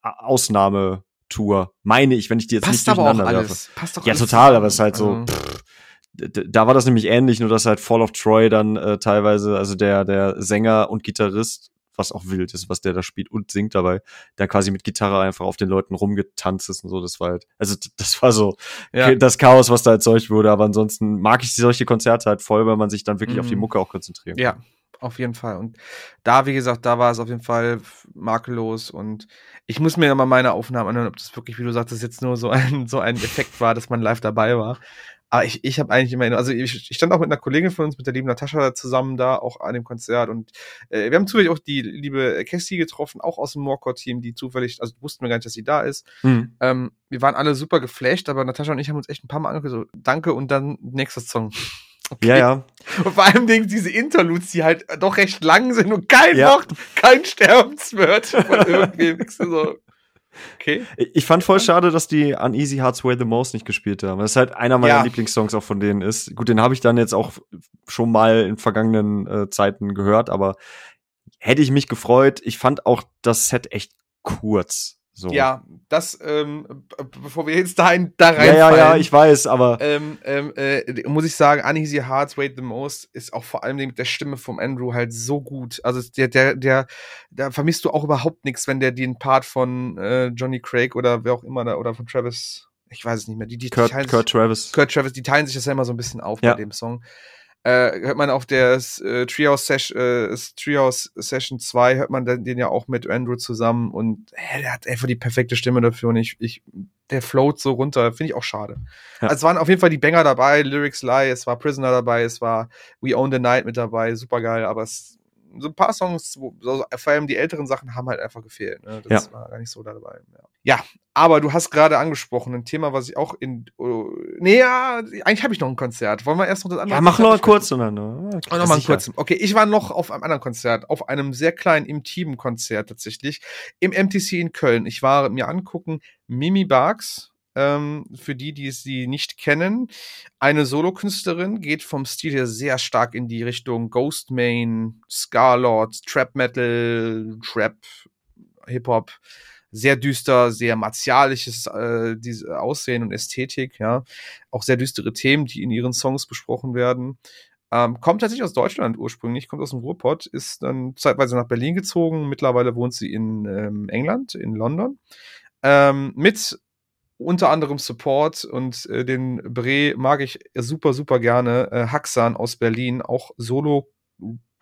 Ausnahmetour, meine ich, wenn ich die jetzt Passt nicht durcheinander aber auch werfe. alles. Passt doch ja, alles total, zusammen. Aber es ist halt so, also. pff, da war das nämlich ähnlich, nur dass halt Fall of Troy dann äh, teilweise, also der, der Sänger und Gitarrist, was auch wild ist, was der da spielt und singt dabei, dann quasi mit Gitarre einfach auf den Leuten rumgetanzt ist und so, das war halt, also das war so ja. das Chaos, was da erzeugt wurde, aber ansonsten mag ich solche Konzerte halt voll, weil man sich dann wirklich mhm. auf die Mucke auch konzentrieren kann. Ja, auf jeden Fall und da, wie gesagt, da war es auf jeden Fall makellos und ich muss mir ja mal meine Aufnahmen anhören, ob das wirklich, wie du sagtest, jetzt nur so ein, so ein Effekt war, dass man live dabei war. Aber ich, ich habe eigentlich immer, also ich, ich stand auch mit einer Kollegin von uns, mit der lieben Natascha zusammen da, auch an dem Konzert und äh, wir haben zufällig auch die liebe Cassie getroffen, auch aus dem Morecore-Team, die zufällig, also wussten wir gar nicht, dass sie da ist. Mhm. Ähm, wir waren alle super geflasht, aber Natascha und ich haben uns echt ein paar Mal angeguckt, so danke und dann nächster Song. Okay. Ja, ja. Und vor allem diese Interludes, die halt doch recht lang sind und kein ja. Wort, kein Sterbenswort von irgendwem. So. Okay. Ich fand voll schade, dass die Uneasy Hearts Weigh the Most nicht gespielt haben. Das ist halt einer meiner ja. Lieblingssongs auch von denen ist. Gut, den habe ich dann jetzt auch schon mal in vergangenen äh, Zeiten gehört, aber hätte ich mich gefreut. Ich fand auch das Set echt kurz. So. Ja, das, ähm, bevor wir jetzt da, in, da reinfallen. Ja, ja, ja, ich weiß, aber ähm, ähm, äh, muss ich sagen, Uneasy Hearts Weigh the Most ist auch vor allem mit der Stimme vom Andrew halt so gut. Also der, der, der, da vermisst du auch überhaupt nichts, wenn der den Part von äh, Johnny Craig oder wer auch immer da, oder von Travis, ich weiß es nicht mehr, die, die Kurt, teilen Kurt sich, Travis. Kurt Travis, die teilen sich das ja immer so ein bisschen auf ja. bei dem Song. Äh, hört man auf der äh, Treehouse Session, äh, Treehouse Session zwei, hört man den, den ja auch mit Andrew zusammen und äh, der hat einfach die perfekte Stimme dafür und ich, ich der float so runter, finde ich auch schade. Ja. Also es waren auf jeden Fall die Banger dabei, Lyrics Lie, es war Prisoner dabei, es war We Own the Night mit dabei, super geil, aber es so ein paar Songs, wo, so, vor allem die älteren Sachen haben halt einfach gefehlt. Ne? Das ja. war gar nicht so dabei. Ja. ja, aber du hast gerade angesprochen, ein Thema, was ich auch in, oh, nee, ja, eigentlich habe ich noch ein Konzert. Wollen wir erst noch das andere? Ja, mach noch kurz oder nur. Okay, oh, noch mal kurz. Okay, ich war noch auf einem anderen Konzert, auf einem sehr kleinen, intimen Konzert tatsächlich, im M T C in Köln. Ich war mir angucken, Mimi Barks, Ähm, für die, die sie nicht kennen, eine Solokünstlerin, geht vom Stil her sehr stark in die Richtung Ghostmain, Scarlord, Trap Metal, Trap, Hip-Hop, sehr düster, sehr martialisches äh, diese Aussehen und Ästhetik, ja, auch sehr düstere Themen, die in ihren Songs besprochen werden. Ähm, kommt tatsächlich aus Deutschland ursprünglich, kommt aus dem Ruhrpott, ist dann zeitweise nach Berlin gezogen, mittlerweile wohnt sie in ähm, England, in London, ähm, mit unter anderem Support und äh, den Bre mag ich super, super gerne. Äh, Haxan aus Berlin, auch Solo,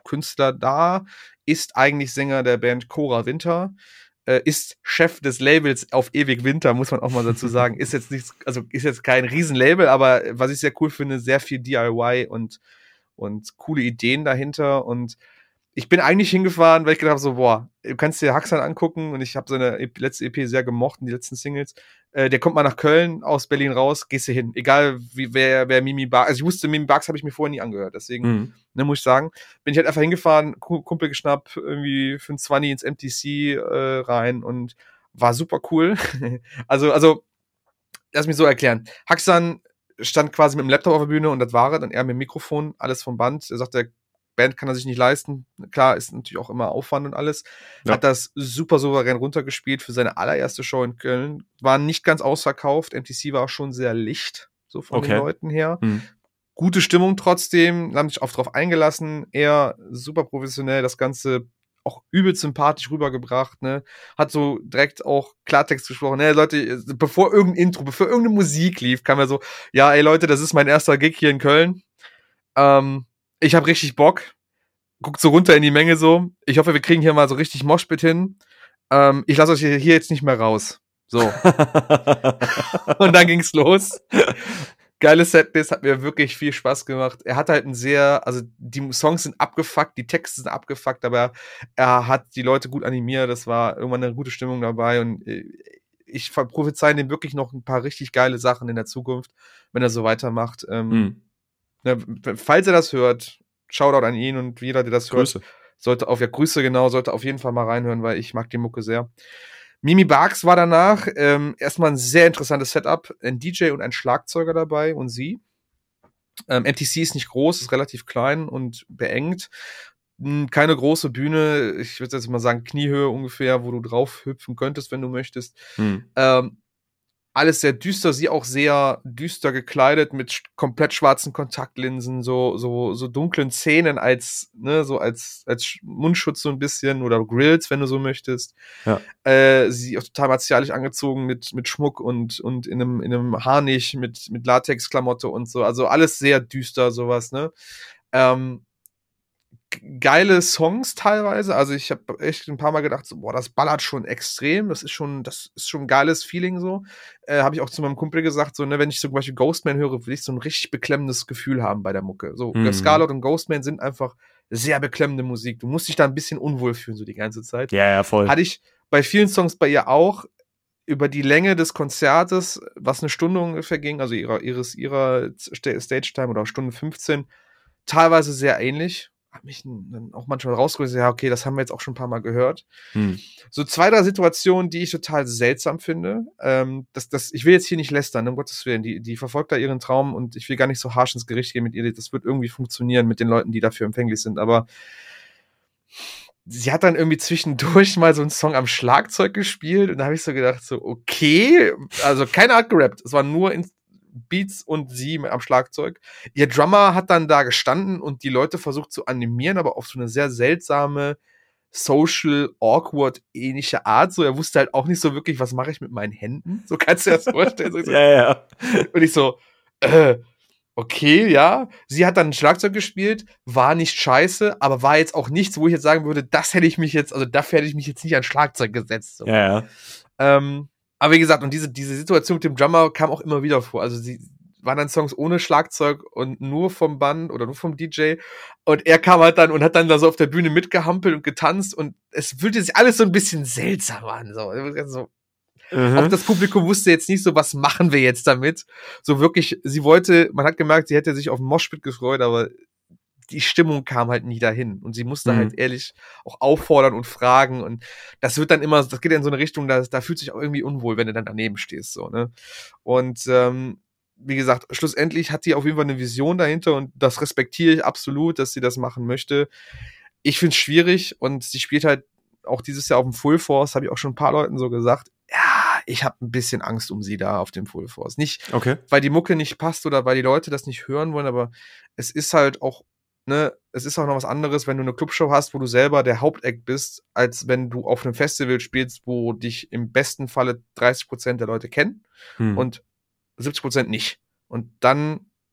Künstler da, ist eigentlich Sänger der Band Cora Winter, äh, ist Chef des Labels auf ewig Winter, muss man auch mal dazu sagen. Ist jetzt nichts, also ist jetzt kein Riesenlabel, aber was ich sehr cool finde, sehr viel D I Y und, und coole Ideen dahinter. Und ich bin eigentlich hingefahren, weil ich gedacht habe, so, boah, du kannst dir Haxan angucken und ich habe seine E P, letzte E P sehr gemocht und die letzten Singles. Äh, der kommt mal nach Köln, aus Berlin raus, gehst du hin. Egal, wie, wer, wer Mimi Barks, also ich wusste, Mimi Barks habe ich mir vorher nie angehört, deswegen, mhm. ne, muss ich sagen, bin ich halt einfach hingefahren, Kumpel geschnappt, irgendwie für ein zwanzig ins M T C äh, rein und war super cool. also, also, lass mich so erklären. Haxan stand quasi mit dem Laptop auf der Bühne und das war er, dann er mit dem Mikrofon, alles vom Band. Er sagt, der Band kann er sich nicht leisten. Klar, ist natürlich auch immer Aufwand und alles. Ja. Hat das super souverän runtergespielt für seine allererste Show in Köln. War nicht ganz ausverkauft. M T C war auch schon sehr licht, so von okay. den Leuten her. Mhm. Gute Stimmung trotzdem. Haben sich auch drauf eingelassen. Er super professionell das Ganze auch übel sympathisch rübergebracht, ne? Hat so direkt auch Klartext gesprochen. Ne, Leute, bevor irgendein Intro, bevor irgendeine Musik lief, kam er so, ja, ey Leute, das ist mein erster Gig hier in Köln. Ähm, Ich hab richtig Bock. Guckt so runter in die Menge so. Ich hoffe, wir kriegen hier mal so richtig Moshpit hin. Ähm, ich lasse euch hier jetzt nicht mehr raus. So. Und dann ging's los. Geiles Setlist, hat mir wirklich viel Spaß gemacht. Er hat halt ein sehr, also die Songs sind abgefuckt, die Texte sind abgefuckt, aber er hat die Leute gut animiert. Das war irgendwann eine gute Stimmung dabei und ich prophezei ihm wirklich noch ein paar richtig geile Sachen in der Zukunft, wenn er so weitermacht. Ähm, mhm. Ne, falls er das hört, Shoutout an ihn und jeder, der das Grüße. hört, sollte auf, ja, Grüße genau, sollte auf jeden Fall mal reinhören, weil ich mag die Mucke sehr. Mimi Barks war danach, ähm, erstmal ein sehr interessantes Setup, ein D J und ein Schlagzeuger dabei und sie. Ähm, M T C ist nicht groß, ist relativ klein und beengt. Keine große Bühne, ich würde jetzt mal sagen Kniehöhe ungefähr, wo du drauf hüpfen könntest, wenn du möchtest. Hm. Ähm, alles sehr düster, sie auch sehr düster gekleidet mit sch- komplett schwarzen Kontaktlinsen, so so so dunklen Zähnen als ne so als als Mundschutz so ein bisschen oder Grills, wenn du so möchtest. Ja. Äh, sie auch total martialisch angezogen mit mit Schmuck und und in einem in einem Harnisch mit mit Latexklamotte und so, also alles sehr düster sowas, ne? Ähm, geile Songs teilweise, also ich habe echt ein paar Mal gedacht, so, boah, das ballert schon extrem, das ist schon, das ist schon ein geiles Feeling so, äh, habe ich auch zu meinem Kumpel gesagt, so, ne, wenn ich so zum Beispiel Ghostman höre, will ich so ein richtig beklemmendes Gefühl haben bei der Mucke, so, mhm. Scarlett und Ghostman sind einfach sehr beklemmende Musik, du musst dich da ein bisschen unwohl fühlen, so die ganze Zeit. Ja, ja, voll. Hatte ich bei vielen Songs bei ihr auch, über die Länge des Konzertes, was eine Stunde ungefähr ging, also ihrer, ihres, ihrer Stage-Time oder Stunde fünfzehn, teilweise sehr ähnlich. Hab mich dann auch manchmal rausgeholt, ja, okay, das haben wir jetzt auch schon ein paar Mal gehört. Hm. So zwei, drei Situationen, die ich total seltsam finde. Ähm, das, das, ich will jetzt hier nicht lästern, um Gottes Willen. Die, die verfolgt da ihren Traum und ich will gar nicht so harsch ins Gericht gehen mit ihr. Das wird irgendwie funktionieren mit den Leuten, die dafür empfänglich sind. Aber sie hat dann irgendwie zwischendurch mal so einen Song am Schlagzeug gespielt und da habe ich so gedacht, so, okay, also keiner hat gerappt. Es war nur in Beats und sie am Schlagzeug. Ihr Drummer hat dann da gestanden und die Leute versucht zu animieren, aber auf so eine sehr seltsame, social, awkward ähnliche Art. So, er wusste halt auch nicht so wirklich, was mache ich mit meinen Händen? So kannst du dir das vorstellen. So, ja, ja. Und ich so, äh, okay, ja. Sie hat dann ein Schlagzeug gespielt, war nicht scheiße, aber war jetzt auch nichts, wo ich jetzt sagen würde, das hätte ich mich jetzt, also dafür hätte ich mich jetzt nicht an Schlagzeug gesetzt. So. Ja, ja. Ähm, aber wie gesagt, und diese, diese Situation mit dem Drummer kam auch immer wieder vor. Also sie waren dann Songs ohne Schlagzeug und nur vom Band oder nur vom D J. Und er kam halt dann und hat dann da so auf der Bühne mitgehampelt und getanzt und es fühlte sich alles so ein bisschen seltsam an. So. so. Mhm. Auch das Publikum wusste jetzt nicht so, was machen wir jetzt damit? So wirklich, sie wollte, man hat gemerkt, sie hätte sich auf den Moshpit gefreut, aber die Stimmung kam halt nie dahin und sie musste mhm. halt ehrlich auch auffordern und fragen und das wird dann immer, das geht in so eine Richtung, da, da fühlt sich auch irgendwie unwohl, wenn du dann daneben stehst, so, ne? Und, ähm, wie gesagt, schlussendlich hat die auf jeden Fall eine Vision dahinter und das respektiere ich absolut, dass sie das machen möchte. Ich finde es schwierig und sie spielt halt auch dieses Jahr auf dem Full Force, habe ich auch schon ein paar Leuten so gesagt, ja, ich habe ein bisschen Angst um sie da auf dem Full Force. Nicht, okay. weil die Mucke nicht passt oder weil die Leute das nicht hören wollen, aber es ist halt auch Ne, es ist auch noch was anderes, wenn du eine Clubshow hast, wo du selber der Hauptact bist, als wenn du auf einem Festival spielst, wo dich im besten Falle dreißig Prozent der Leute kennen hm. und siebzig Prozent nicht. Und dann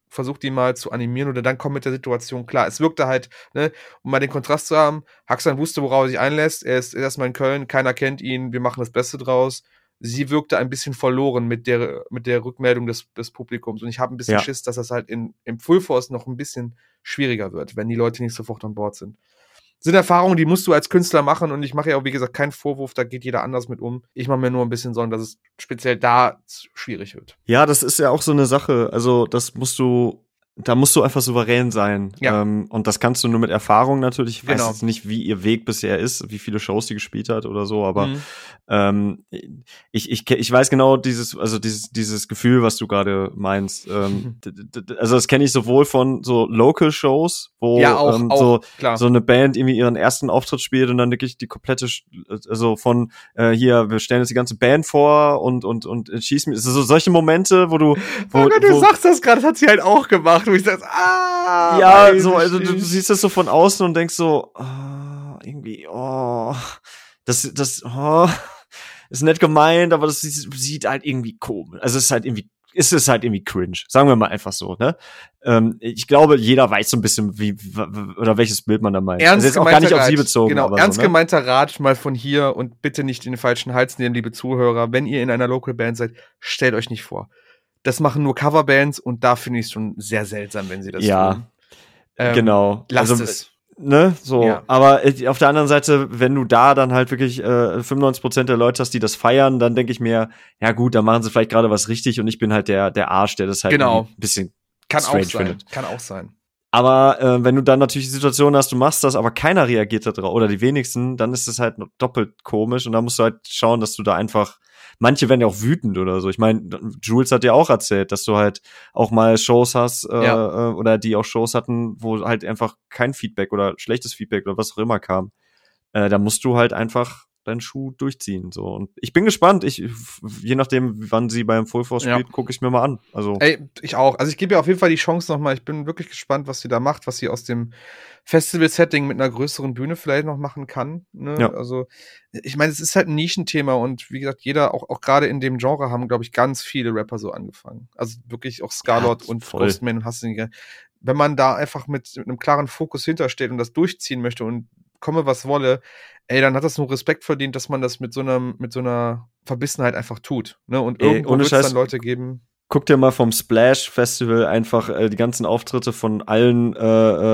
versucht die mal zu animieren oder dann kommt mit der Situation klar. Es wirkte halt, ne, um mal den Kontrast zu haben, Haxan wusste, worauf er sich einlässt, er ist erstmal in Köln, keiner kennt ihn, wir machen das Beste draus. Sie wirkte ein bisschen verloren mit der, mit der Rückmeldung des, des Publikums und ich habe ein bisschen Ja. Schiss, dass das halt in, im Full Force noch ein bisschen schwieriger wird, wenn die Leute nicht sofort an Bord sind. Das sind Erfahrungen, die musst du als Künstler machen und ich mache ja auch, wie gesagt, keinen Vorwurf, da geht jeder anders mit um. Ich mache mir nur ein bisschen Sorgen, dass es speziell da schwierig wird. Ja, das ist ja auch so eine Sache, also das musst du, da musst du einfach souverän sein. Ja. Ähm, und das kannst du nur mit Erfahrung natürlich. Ich weiß Genau. jetzt nicht, wie ihr Weg bisher ist, wie viele Shows sie gespielt hat oder so, aber Mhm. ähm, ich, ich, ich weiß genau dieses, also dieses, dieses Gefühl, was du gerade meinst. Ähm, d- d- d- also das kenne ich sowohl von so Local-Shows, wo Ja, auch, ähm, auch, so, klar. so eine Band irgendwie ihren ersten Auftritt spielt und dann wirklich die komplette, Sch- also von äh, hier, wir stellen jetzt die ganze Band vor und und und schießen. Also so solche Momente, wo du, wo, oh Gott, du wo, sagst das gerade, das hat sie halt auch gemacht, wo ich sag, ah, ja, weiß so, ich also du, du nicht. siehst das so von außen und denkst so, ah, irgendwie, oh, das, das, oh, ist nett gemeint, aber das sieht, sieht halt irgendwie komisch. Also es ist halt irgendwie, ist es halt irgendwie cringe. Sagen wir mal einfach so, ne? Ähm, ich glaube, jeder weiß so ein bisschen, wie, w- oder welches Bild man da meint. Ernst Also jetzt auch gar nicht gemeinter auf sie Rat. bezogen, Genau, aber ernst so, ne? gemeinter Rat mal von hier und bitte nicht in den falschen Hals nehmen, liebe Zuhörer. Wenn ihr in einer Local Band seid, stellt euch nicht vor. Das machen nur Coverbands und da finde ich es schon sehr seltsam, wenn sie das Ja, tun. Ähm, genau. Lasst Also, es. ne, so. Ja. Aber äh, auf der anderen Seite, wenn du da dann halt wirklich äh, fünfundneunzig Prozent der Leute hast, die das feiern, dann denke ich mir, ja gut, dann machen sie vielleicht gerade was richtig und ich bin halt der der Arsch, der das halt Genau. irgendwie ein bisschen Kann auch strange sein. findet. Kann auch sein. Aber äh, wenn du dann natürlich die Situation hast, du machst das, aber keiner reagiert da drauf, oder die wenigsten, dann ist es halt noch doppelt komisch und da musst du halt schauen, dass du da einfach, manche werden ja auch wütend oder so. Ich meine, Jules hat ja auch erzählt, dass du halt auch mal Shows hast, äh, Ja. äh, oder die auch Shows hatten, wo halt einfach kein Feedback oder schlechtes Feedback oder was auch immer kam. Äh, da musst du halt einfach deinen Schuh durchziehen, so. Und ich bin gespannt, ich, je nachdem, wann sie beim Full Force Ja. spielt, gucke ich mir mal an. Also. Ey, ich auch. Also ich gebe ihr auf jeden Fall die Chance nochmal. Ich bin wirklich gespannt, was sie da macht, was sie aus dem Festival-Setting mit einer größeren Bühne vielleicht noch machen kann. Ne? Ja. Also ich meine, es ist halt ein Nischenthema und wie gesagt, jeder, auch, auch gerade in dem Genre haben, glaube ich, ganz viele Rapper so angefangen. Also wirklich auch Scarlett Ja, und voll. Postman und hast du nicht. Wenn man da einfach mit, mit einem klaren Fokus hintersteht und das durchziehen möchte und komme, was wolle, ey, dann hat das nur Respekt verdient, dass man das mit so einer, mit so einer Verbissenheit einfach tut. Ne? Und Ey, irgendwo ohne wird es dann Scheiß. Leute geben. Guck dir mal vom Splash Festival einfach äh, die ganzen Auftritte von allen äh,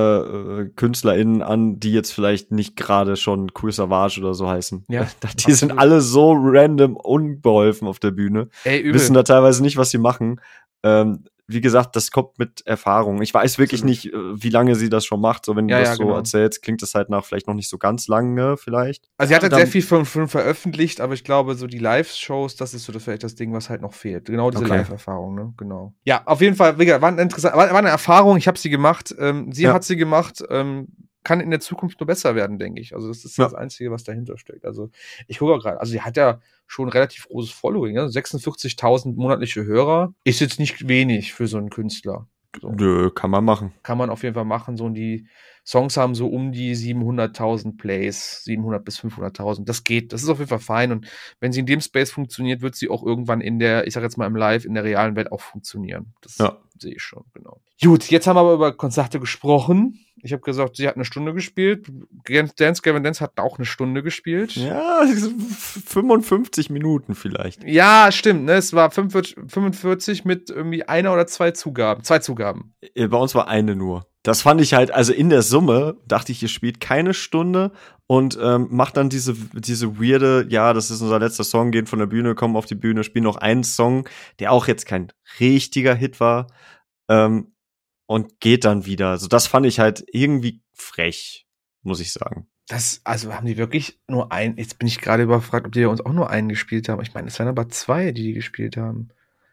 äh, KünstlerInnen an, die jetzt vielleicht nicht gerade schon Cool Savage oder so heißen. Ja, die absolut. sind alle so random unbeholfen auf der Bühne. Ey, übel. Wissen da teilweise nicht, was sie machen. Ähm, wie gesagt, das kommt mit Erfahrung. Ich weiß wirklich Absolut. nicht, äh, wie lange sie das schon macht. So, wenn Ja, du das ja, so genau. erzählst, klingt das halt nach vielleicht noch nicht so ganz lange, vielleicht. Also sie hat halt Dann- sehr viel von, von veröffentlicht, aber ich glaube, so die Live-Shows, das ist so das vielleicht das Ding, was halt noch fehlt. Genau diese Okay. Live-Erfahrung, ne? Genau. Ja, auf jeden Fall, wie gesagt, war, ein interessant, war, war eine Erfahrung, ich habe sie gemacht, ähm, sie Ja. hat sie gemacht, ähm, kann in der Zukunft nur besser werden, denke ich. Also das ist Ja. das Einzige, was dahinter steckt. Also ich gucke auch gerade, also sie hat ja schon ein relativ großes Following, ne? sechsundvierzigtausend monatliche Hörer ist jetzt nicht wenig für so einen Künstler. So. Nö, kann man machen. Kann man auf jeden Fall machen. So, und die Songs haben so um die siebenhunderttausend Plays, siebenhundert bis fünfhunderttausend. Das geht. Das ist auf jeden Fall fein. Und wenn sie in dem Space funktioniert, wird sie auch irgendwann in der, ich sag jetzt mal im Live, in der realen Welt auch funktionieren. Das Ja. sehe ich schon, genau. Gut, jetzt haben wir aber über Konzerte gesprochen. Ich habe gesagt, sie hat eine Stunde gespielt. Dance Gavin Dance hat auch eine Stunde gespielt. Ja, fünfundfünfzig Minuten vielleicht. Ja, stimmt. Ne? Es war fünfundvierzig, fünfundvierzig mit irgendwie einer oder zwei Zugaben. Zwei Zugaben. Äh, Bei uns war eine nur. Das fand ich halt, also in der Summe dachte ich, ihr spielt keine Stunde und ähm, macht dann diese, diese weirde, ja, das ist unser letzter Song, gehen von der Bühne, kommen auf die Bühne, spielen noch einen Song, der auch jetzt kein richtiger Hit war, ähm, und geht dann wieder. Also das fand ich halt irgendwie frech, muss ich sagen. Das, also haben die wirklich nur ein, jetzt bin ich gerade überfragt, ob die ja uns auch nur einen gespielt haben. Ich meine, es waren aber zwei, die die gespielt haben.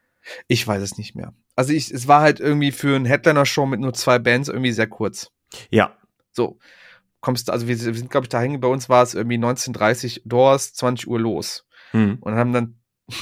Ich weiß es nicht mehr. Also ich, es war halt irgendwie für eine Headliner-Show mit nur zwei Bands irgendwie sehr kurz. Ja. So, kommst du, also wir sind, glaube ich, da hängen, bei uns war es irgendwie neunzehn Uhr dreißig Doors, zwanzig Uhr los. Hm. Und haben dann,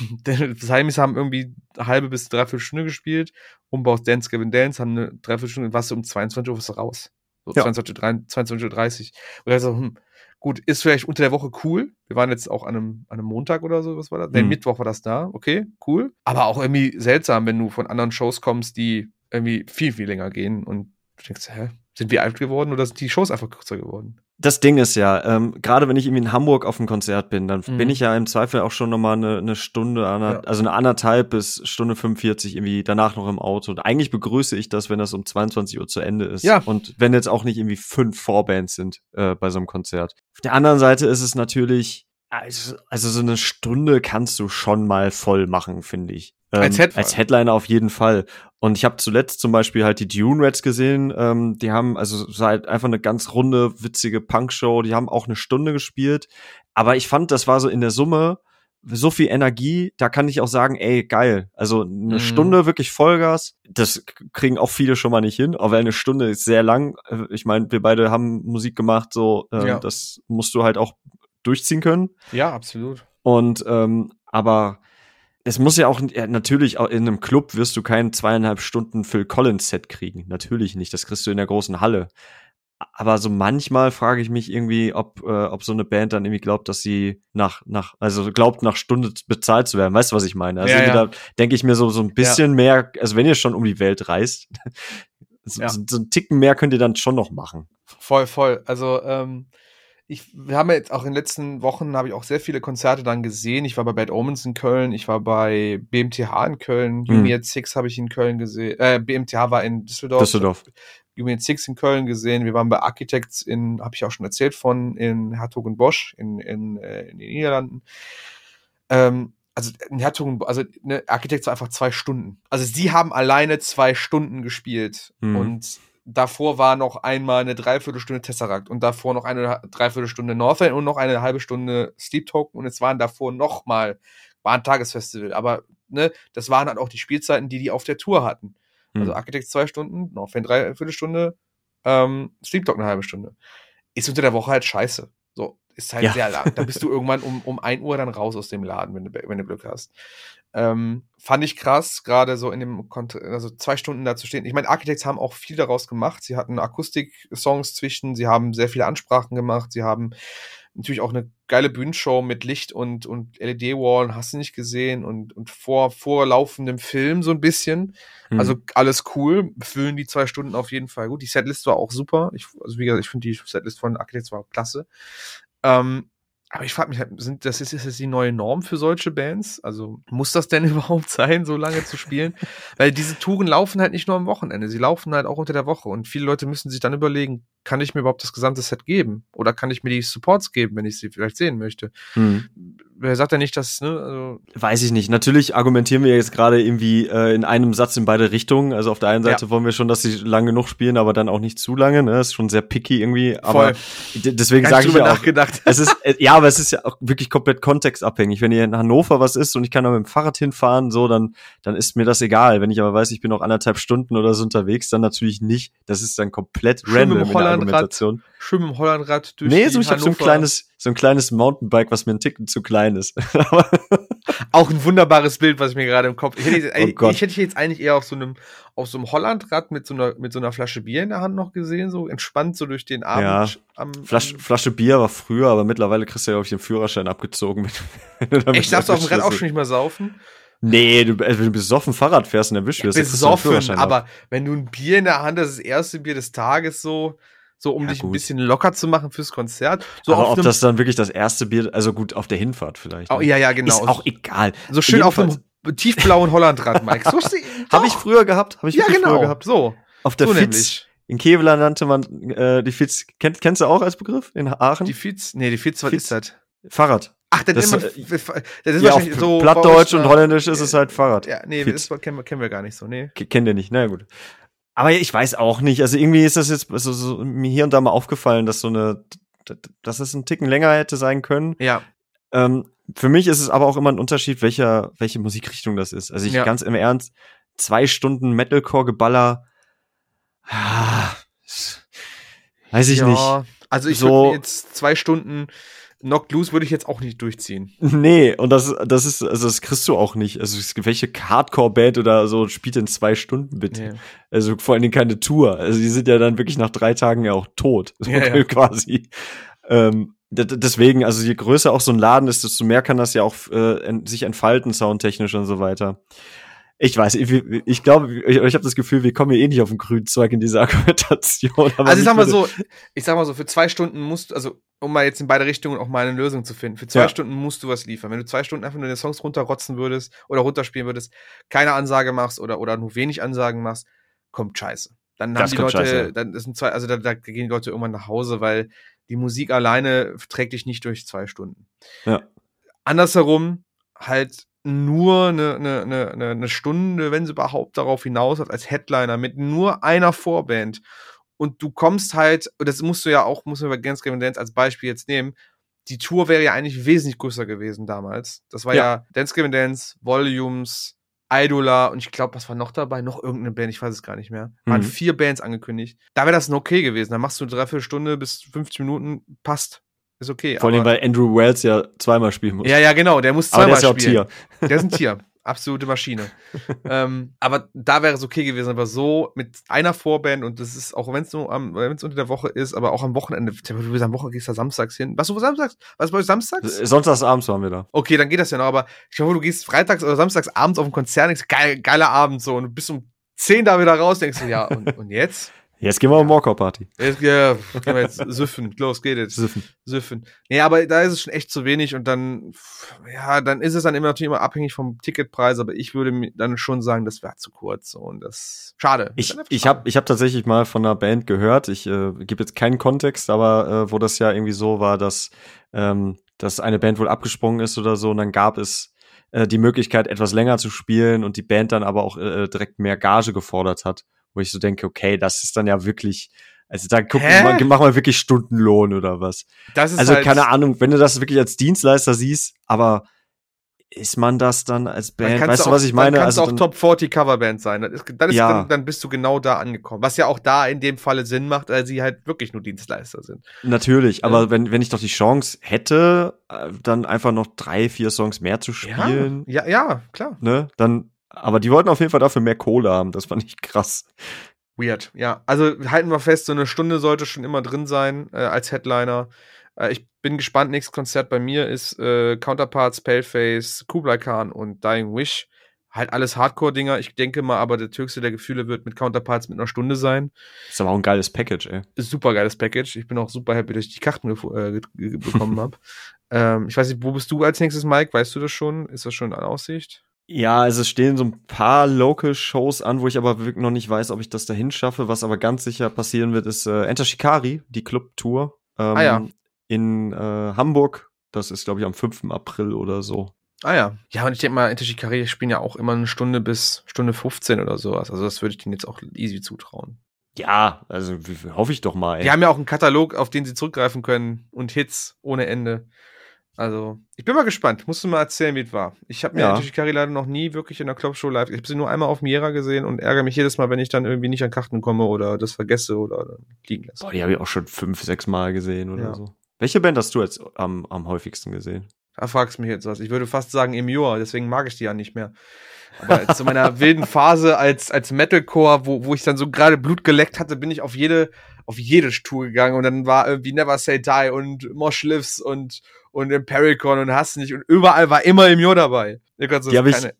die Heimis haben irgendwie eine halbe bis dreiviertel Stunde gespielt, Umbaus Dance Gavin Dance, haben eine Dreiviertelstunde, warst du um zweiundzwanzig Uhr was raus. So Ja. zweiundzwanzig Uhr dreißig. Und also, hm, gut, ist vielleicht unter der Woche cool. Wir waren jetzt auch an einem, an einem Montag oder so, was war das? Nee, Mhm. Mittwoch war das da, okay, cool. Aber auch irgendwie seltsam, wenn du von anderen Shows kommst, die irgendwie viel, viel länger gehen und du denkst, hä, sind wir alt geworden oder sind die Shows einfach kürzer geworden? Das Ding ist ja, ähm, gerade wenn ich irgendwie in Hamburg auf einem Konzert bin, dann Mhm. bin ich ja im Zweifel auch schon nochmal eine, eine Stunde, ander, Ja. also eine anderthalb bis Stunde fünfundvierzig irgendwie danach noch im Auto. Und eigentlich begrüße ich das, wenn das um zweiundzwanzig Uhr zu Ende ist. Ja. Und wenn jetzt auch nicht irgendwie fünf Vorbands sind äh, bei so einem Konzert. Auf der anderen Seite ist es natürlich, also, also so eine Stunde kannst du schon mal voll machen, finde ich. Ähm, Als Headliner. als Headliner auf jeden Fall. Und ich habe zuletzt zum Beispiel halt die Dune Rats gesehen. Ähm, die haben, also es war halt einfach eine ganz runde, witzige Punkshow. Die haben auch eine Stunde gespielt. Aber ich fand, das war so in der Summe so viel Energie. Da kann ich auch sagen, ey, geil. Also eine Mhm. Stunde wirklich Vollgas. Das kriegen auch viele schon mal nicht hin. Aber eine Stunde ist sehr lang. Ich meine, wir beide haben Musik gemacht. So, ähm, Ja. das musst du halt auch durchziehen können. Ja, absolut. Und ähm, aber es muss ja auch, ja, natürlich auch in einem Club wirst du kein zweieinhalb Stunden Phil Collins Set kriegen. Natürlich nicht. Das kriegst du in der großen Halle. Aber so manchmal frage ich mich irgendwie, ob, äh, ob so eine Band dann irgendwie glaubt, dass sie nach, nach, also glaubt, nach Stunde bezahlt zu werden. Weißt du, was ich meine? Also Ja, irgendwie ja. da denke ich mir so, so ein bisschen mehr, also wenn ihr schon um die Welt reist, so, Ja. so, so einen Ticken mehr könnt ihr dann schon noch machen. Voll, voll. Also, ähm, ich, wir haben ja jetzt auch in den letzten Wochen, habe ich auch sehr viele Konzerte dann gesehen. Ich war bei Bad Omens in Köln, ich war bei B M T H in Köln, Mhm. Yumi at Six habe ich in Köln gesehen, äh, B M T H war in Düsseldorf. Düsseldorf. Yumi at Six in Köln gesehen. Wir waren bei Architects in, habe ich auch schon erzählt von, in Hertogenbosch in, in, äh, in den Niederlanden. Ähm, also in Hertogen, also ne, Architects war einfach zwei Stunden. Also sie haben alleine zwei Stunden gespielt Mhm. und davor war noch einmal eine Dreiviertelstunde Tesseract und davor noch eine Dreiviertelstunde Northern und noch eine halbe Stunde Sleep Token und es waren davor noch mal, war ein Tagesfestival, aber ne, das waren halt auch die Spielzeiten, die die auf der Tour hatten. Mhm. Also Architects zwei Stunden, Northern Dreiviertelstunde, ähm, Sleep Talk eine halbe Stunde. Ist unter der Woche halt scheiße. So, ist halt Ja. sehr lang. Da bist du irgendwann um, um ein Uhr dann raus aus dem Laden, wenn du, wenn du Glück hast. Ähm, fand ich krass, gerade so in dem Kont- also zwei Stunden da zu stehen. Ich meine, Architects haben auch viel daraus gemacht. Sie hatten Akustik-Songs zwischen, sie haben sehr viele Ansprachen gemacht, sie haben natürlich auch eine geile Bühnenshow mit Licht und, und L E D-Wall, hast du nicht gesehen, und, und vor, vorlaufendem Film so ein bisschen. Mhm. Also alles cool, füllen die zwei Stunden auf jeden Fall gut. Die Setlist war auch super. Ich, also wie gesagt, ich finde die Setlist von Architects war klasse. Ähm, aber ich frage mich halt, sind, das ist, ist das die neue Norm für solche Bands? Also muss das denn überhaupt sein, so lange zu spielen? Weil diese Touren laufen halt nicht nur am Wochenende, sie laufen halt auch unter der Woche und viele Leute müssen sich dann überlegen, kann ich mir überhaupt das gesamte Set geben? Oder kann ich mir die Supports geben, wenn ich sie vielleicht sehen möchte? Mhm. Wer sagt ja nicht, dass, ne, also Weiß ich nicht. Natürlich argumentieren wir jetzt gerade irgendwie äh, in einem Satz in beide Richtungen. Also auf der einen Seite Ja. wollen wir schon, dass sie lang genug spielen, aber dann auch nicht zu lange. Ne? Ist schon sehr picky irgendwie. Aber Voll. d- deswegen Gar sage nicht ich drüber ja auch, nachgedacht. es ist äh, ja, aber es ist ja auch wirklich komplett kontextabhängig. Wenn hier in Hannover was ist und ich kann da mit dem Fahrrad hinfahren, so dann dann ist mir das egal. Wenn ich aber weiß, ich bin noch anderthalb Stunden oder so unterwegs, dann natürlich nicht. Das ist dann komplett Schön mit random dem in der Hollandrad Argumentation. Schön mit dem Hollandrad durch Nee, die so ich habe so ein Hannover- kleines so ein kleines Mountainbike, was mir ein Ticken zu klein ist. Auch ein wunderbares Bild, was ich mir gerade im Kopf. Ich hätte, jetzt, Oh Gott. ich hätte dich jetzt eigentlich eher auf so einem, auf so einem Hollandrad mit so einer, mit so einer Flasche Bier in der Hand noch gesehen, so entspannt so durch den Abend. Ja, am, Flasche, am Flasche Bier war früher, aber mittlerweile kriegst du ja, glaube ich, den Führerschein abgezogen. Wenn du damit Echt, darfst du auf dem Rad auch erwischt schon nicht mehr saufen? wirst. Nee, du, also wenn du besoffen Fahrrad fährst und erwischt wirst, dann kriegst du den Besoffen, Führerschein ab. aber wenn du ein Bier in der Hand hast, das erste Bier des Tages so, so um Ja, dich ein gut. bisschen locker zu machen fürs Konzert. So aber auf ob einem, das dann wirklich das erste Bier, also gut, auf der Hinfahrt vielleicht. oh, ne? ja, ja, genau. Ist auch egal. so schön auf Jedenfalls- einem tiefblauen Hollandrad, Mike. So Habe ich früher gehabt, habe ich Ja, wirklich genau. früher gehabt. So. Auf der so Fitz. nämlich. In Kevlar nannte man äh, die Fitz. Kennt, kennst du auch als Begriff? In Aachen? Die Fietz, nee, die Fietz, was Fitz. ist das? Fahrrad. Ach, dann Das, immer, äh, das ist Ja, auf wahrscheinlich so. Plattdeutsch und Bauchner- Holländisch ist es halt Fahrrad. Ja, nee, Fitz. das kennen wir, kennen wir gar nicht so, nee. K- Kennt ihr nicht, na ja, gut. Aber ich weiß auch nicht, also irgendwie ist das jetzt so, so, mir hier und da mal aufgefallen, dass so eine, dass es ein Ticken länger hätte sein können. Ja, Ähm, für mich ist es aber auch immer ein Unterschied, welcher, welche Musikrichtung das ist. Also ich Ja. ganz im Ernst, zwei Stunden Metalcore-Geballer, ah, weiß ich ja. nicht. Also ich So- würde mir jetzt zwei Stunden Knocked Loose würde ich jetzt auch nicht durchziehen. Nee, und das, das ist, also das kriegst du auch nicht. Also es- welche Hardcore-Band oder so spielt in zwei Stunden bitte? Nee. Also vor allen Dingen keine Tour. Also die sind ja dann wirklich nach drei Tagen ja auch tot. So Ja, ja. quasi. Ähm, d- d- deswegen, also je größer auch so ein Laden ist, desto mehr kann das ja auch äh, en sich entfalten, soundtechnisch und so weiter. Ich weiß, ich, ich glaube, ich, ich habe das Gefühl, wir kommen hier eh nicht auf den grünen Zweig in dieser Argumentation. Also ich sag mal so, ich sag mal so, für zwei Stunden musst du, also um mal jetzt in beide Richtungen auch mal eine Lösung zu finden, für zwei ja. Stunden musst du was liefern. Wenn du zwei Stunden einfach nur den Songs runterrotzen würdest oder runterspielen würdest, keine Ansage machst oder, oder nur wenig Ansagen machst, kommt scheiße. Dann haben das die Leute, scheiße. dann sind zwei, also da, da gehen die Leute irgendwann nach Hause, weil die Musik alleine trägt dich nicht durch zwei Stunden. Ja. Andersherum halt nur eine, eine, eine, eine Stunde, wenn sie überhaupt darauf hinaus hat, als Headliner mit nur einer Vorband. Und du kommst halt, das musst du ja auch, musst du bei Dance Gavin Dance als Beispiel jetzt nehmen, die Tour wäre ja eigentlich wesentlich größer gewesen damals. Das war ja, ja Dance Gavin Dance, Volumes, Idola und ich glaube, was war noch dabei? Noch irgendeine Band, ich weiß es gar nicht mehr. Waren mhm. vier Bands angekündigt. Da wäre das ein okay gewesen. Da machst du eine Dreiviertelstunde bis fünfzig Minuten, passt. Ist okay. Vor allem, weil Andrew Wells ja zweimal spielen muss. Ja, ja, genau, der muss zweimal spielen. Aber der ist ja auch Tier. Der ist ein Tier. Absolute Maschine. ähm, aber da wäre es okay gewesen, aber so mit einer Vorband und das ist, auch wenn es nur am, wenn es unter der Woche ist, aber auch am Wochenende, du bist am Wochenende, gehst da samstags hin. Was, du samstags? Was bei euch samstags? Sonntags abends waren wir da. Okay, dann geht das ja noch, aber ich hoffe, du gehst freitags oder samstags abends auf ein Konzert, denkst, geil, geiler Abend so und du bist um zehn da wieder raus, denkst du, ja, und, und jetzt? Jetzt gehen wir ja. auf Walkout-Party. Jetzt, ja, gehen wir jetzt süffen. Los, geht jetzt. Süffen. Süffen. Nee, aber da ist es schon echt zu wenig und dann, ja, dann ist es dann immer natürlich immer abhängig vom Ticketpreis, aber ich würde dann schon sagen, das wäre zu kurz und das, schade. Ich, ich habe ich hab tatsächlich mal von einer Band gehört, ich äh, gebe jetzt keinen Kontext, aber äh, wo das ja irgendwie so war, dass, ähm, dass eine Band wohl abgesprungen ist oder so und dann gab es äh, die Möglichkeit, etwas länger zu spielen und die Band dann aber auch äh, direkt mehr Gage gefordert hat. Wo ich so denke, okay, das ist dann ja wirklich, also da gucken wir, machen wir wirklich Stundenlohn oder was. Das ist also halt, keine Ahnung, wenn du das wirklich als Dienstleister siehst, aber ist man das dann als Band? Weißt du, auch, was ich meine? Dann kannst also du auch Top vierzig Coverband sein. Das ist, dann, ist ja. dann, dann bist du genau da angekommen. Was ja auch da in dem Falle Sinn macht, weil sie halt wirklich nur Dienstleister sind. Natürlich, aber ja. wenn, wenn ich doch die Chance hätte, dann einfach noch drei, vier Songs mehr zu spielen. Ja, ja, ja klar. Ne, dann aber die wollten auf jeden Fall dafür mehr Kohle haben. Das fand ich krass. Weird, ja. Also halten wir fest, so eine Stunde sollte schon immer drin sein äh, als Headliner. Äh, ich bin gespannt. Nächstes Konzert bei mir ist äh, Counterparts, Paleface, Kublai Khan und Dying Wish. Halt alles Hardcore-Dinger. Ich denke mal, aber der höchste der Gefühle wird mit Counterparts mit einer Stunde sein. Ist aber auch ein geiles Package, ey. Ist super geiles Package. Ich bin auch super happy, dass ich die Karten äh, bekommen habe. ähm, ich weiß nicht, wo bist du als nächstes, Mike? Weißt du das schon? Ist das schon in Aussicht? Ja, also es stehen so ein paar Local-Shows an, wo ich aber wirklich noch nicht weiß, ob ich das dahin schaffe. Was aber ganz sicher passieren wird, ist äh, Enter Shikari, die Club-Tour ähm, ah, ja. in äh, Hamburg. Das ist, glaube ich, am fünften April oder so. Ah ja. Ja, und ich denke mal, Enter Shikari spielen ja auch immer eine Stunde bis Stunde fünfzehn oder sowas. Also das würde ich denen jetzt auch easy zutrauen. Ja, also hoffe ich doch mal. Ey. Die haben ja auch einen Katalog, auf den sie zurückgreifen können und Hits ohne Ende. Also, ich bin mal gespannt. Musst du mal erzählen, wie es war. Ich habe mir ja. Enter Shikari leider noch nie wirklich in der Clubshow live. Ich habe sie nur einmal auf Miera gesehen und ärgere mich jedes Mal, wenn ich dann irgendwie nicht an Karten komme oder das vergesse oder liegen lasse. Boah, die habe ich auch schon fünf, sechs Mal gesehen oder ja. so. Welche Band hast du jetzt am, am häufigsten gesehen? Da fragst du mich jetzt was. Ich würde fast sagen Emiora, deswegen mag ich die ja nicht mehr. Aber zu meiner wilden Phase als, als Metalcore, wo, wo ich dann so gerade Blut geleckt hatte, bin ich auf jede, auf jede Tour gegangen und dann war irgendwie Never Say Die und Mosh Lives und, und Impericon und hast nicht und überall war immer Emiora dabei. Die habe ich,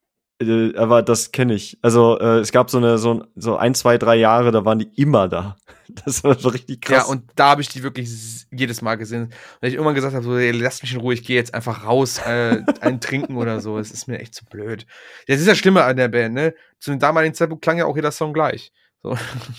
äh, aber das kenne ich. Also äh, es gab so eine so, so ein, zwei, drei Jahre, da waren die immer da. Das war so richtig krass. Ja, und da habe ich die wirklich jedes Mal gesehen. Und ich irgendwann gesagt habe, so, ey, lasst mich in Ruhe, ich gehe jetzt einfach raus, äh, einen trinken oder so. Es ist mir echt zu blöd. Das ist das Schlimme an der Band, ne? Zu dem damaligen Zeitpunkt klang ja auch jeder Song gleich. So.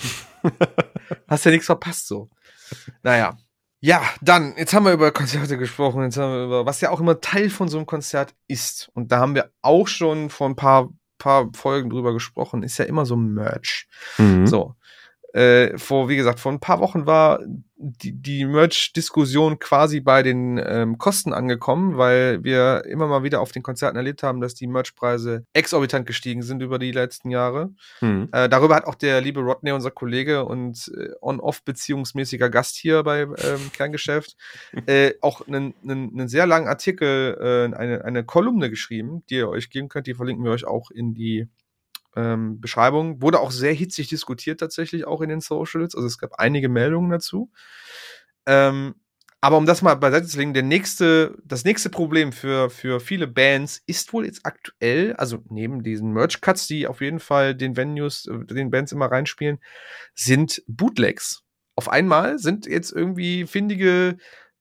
Hast ja nichts verpasst, so. Naja. Ja, dann, jetzt haben wir über Konzerte gesprochen, jetzt haben wir über, was ja auch immer Teil von so einem Konzert ist. Und da haben wir auch schon vor ein paar, paar Folgen drüber gesprochen, ist ja immer so Merch. Mhm. So. Äh, vor, wie gesagt, vor ein paar Wochen war die, die Merch-Diskussion quasi bei den ähm, Kosten angekommen, weil wir immer mal wieder auf den Konzerten erlebt haben, dass die Merchpreise exorbitant gestiegen sind über die letzten Jahre. Mhm. Äh, darüber hat auch der liebe Rodney, unser Kollege und äh, on-off-beziehungsmäßiger Gast hier bei ähm, Kerngeschäft, äh, auch einen, einen, einen sehr langen Artikel, äh, eine, eine Kolumne geschrieben, die ihr euch geben könnt, die verlinken wir euch auch in die Ähm, Beschreibung. Wurde auch sehr hitzig diskutiert tatsächlich auch in den Socials. Also es gab einige Meldungen dazu. Ähm, Aber um das mal beiseite zu legen, der nächste, das nächste Problem für, für viele Bands ist wohl jetzt aktuell, also neben diesen Merch-Cuts, die auf jeden Fall den Venues, den Bands immer reinspielen, sind Bootlegs. Auf einmal sind jetzt irgendwie findige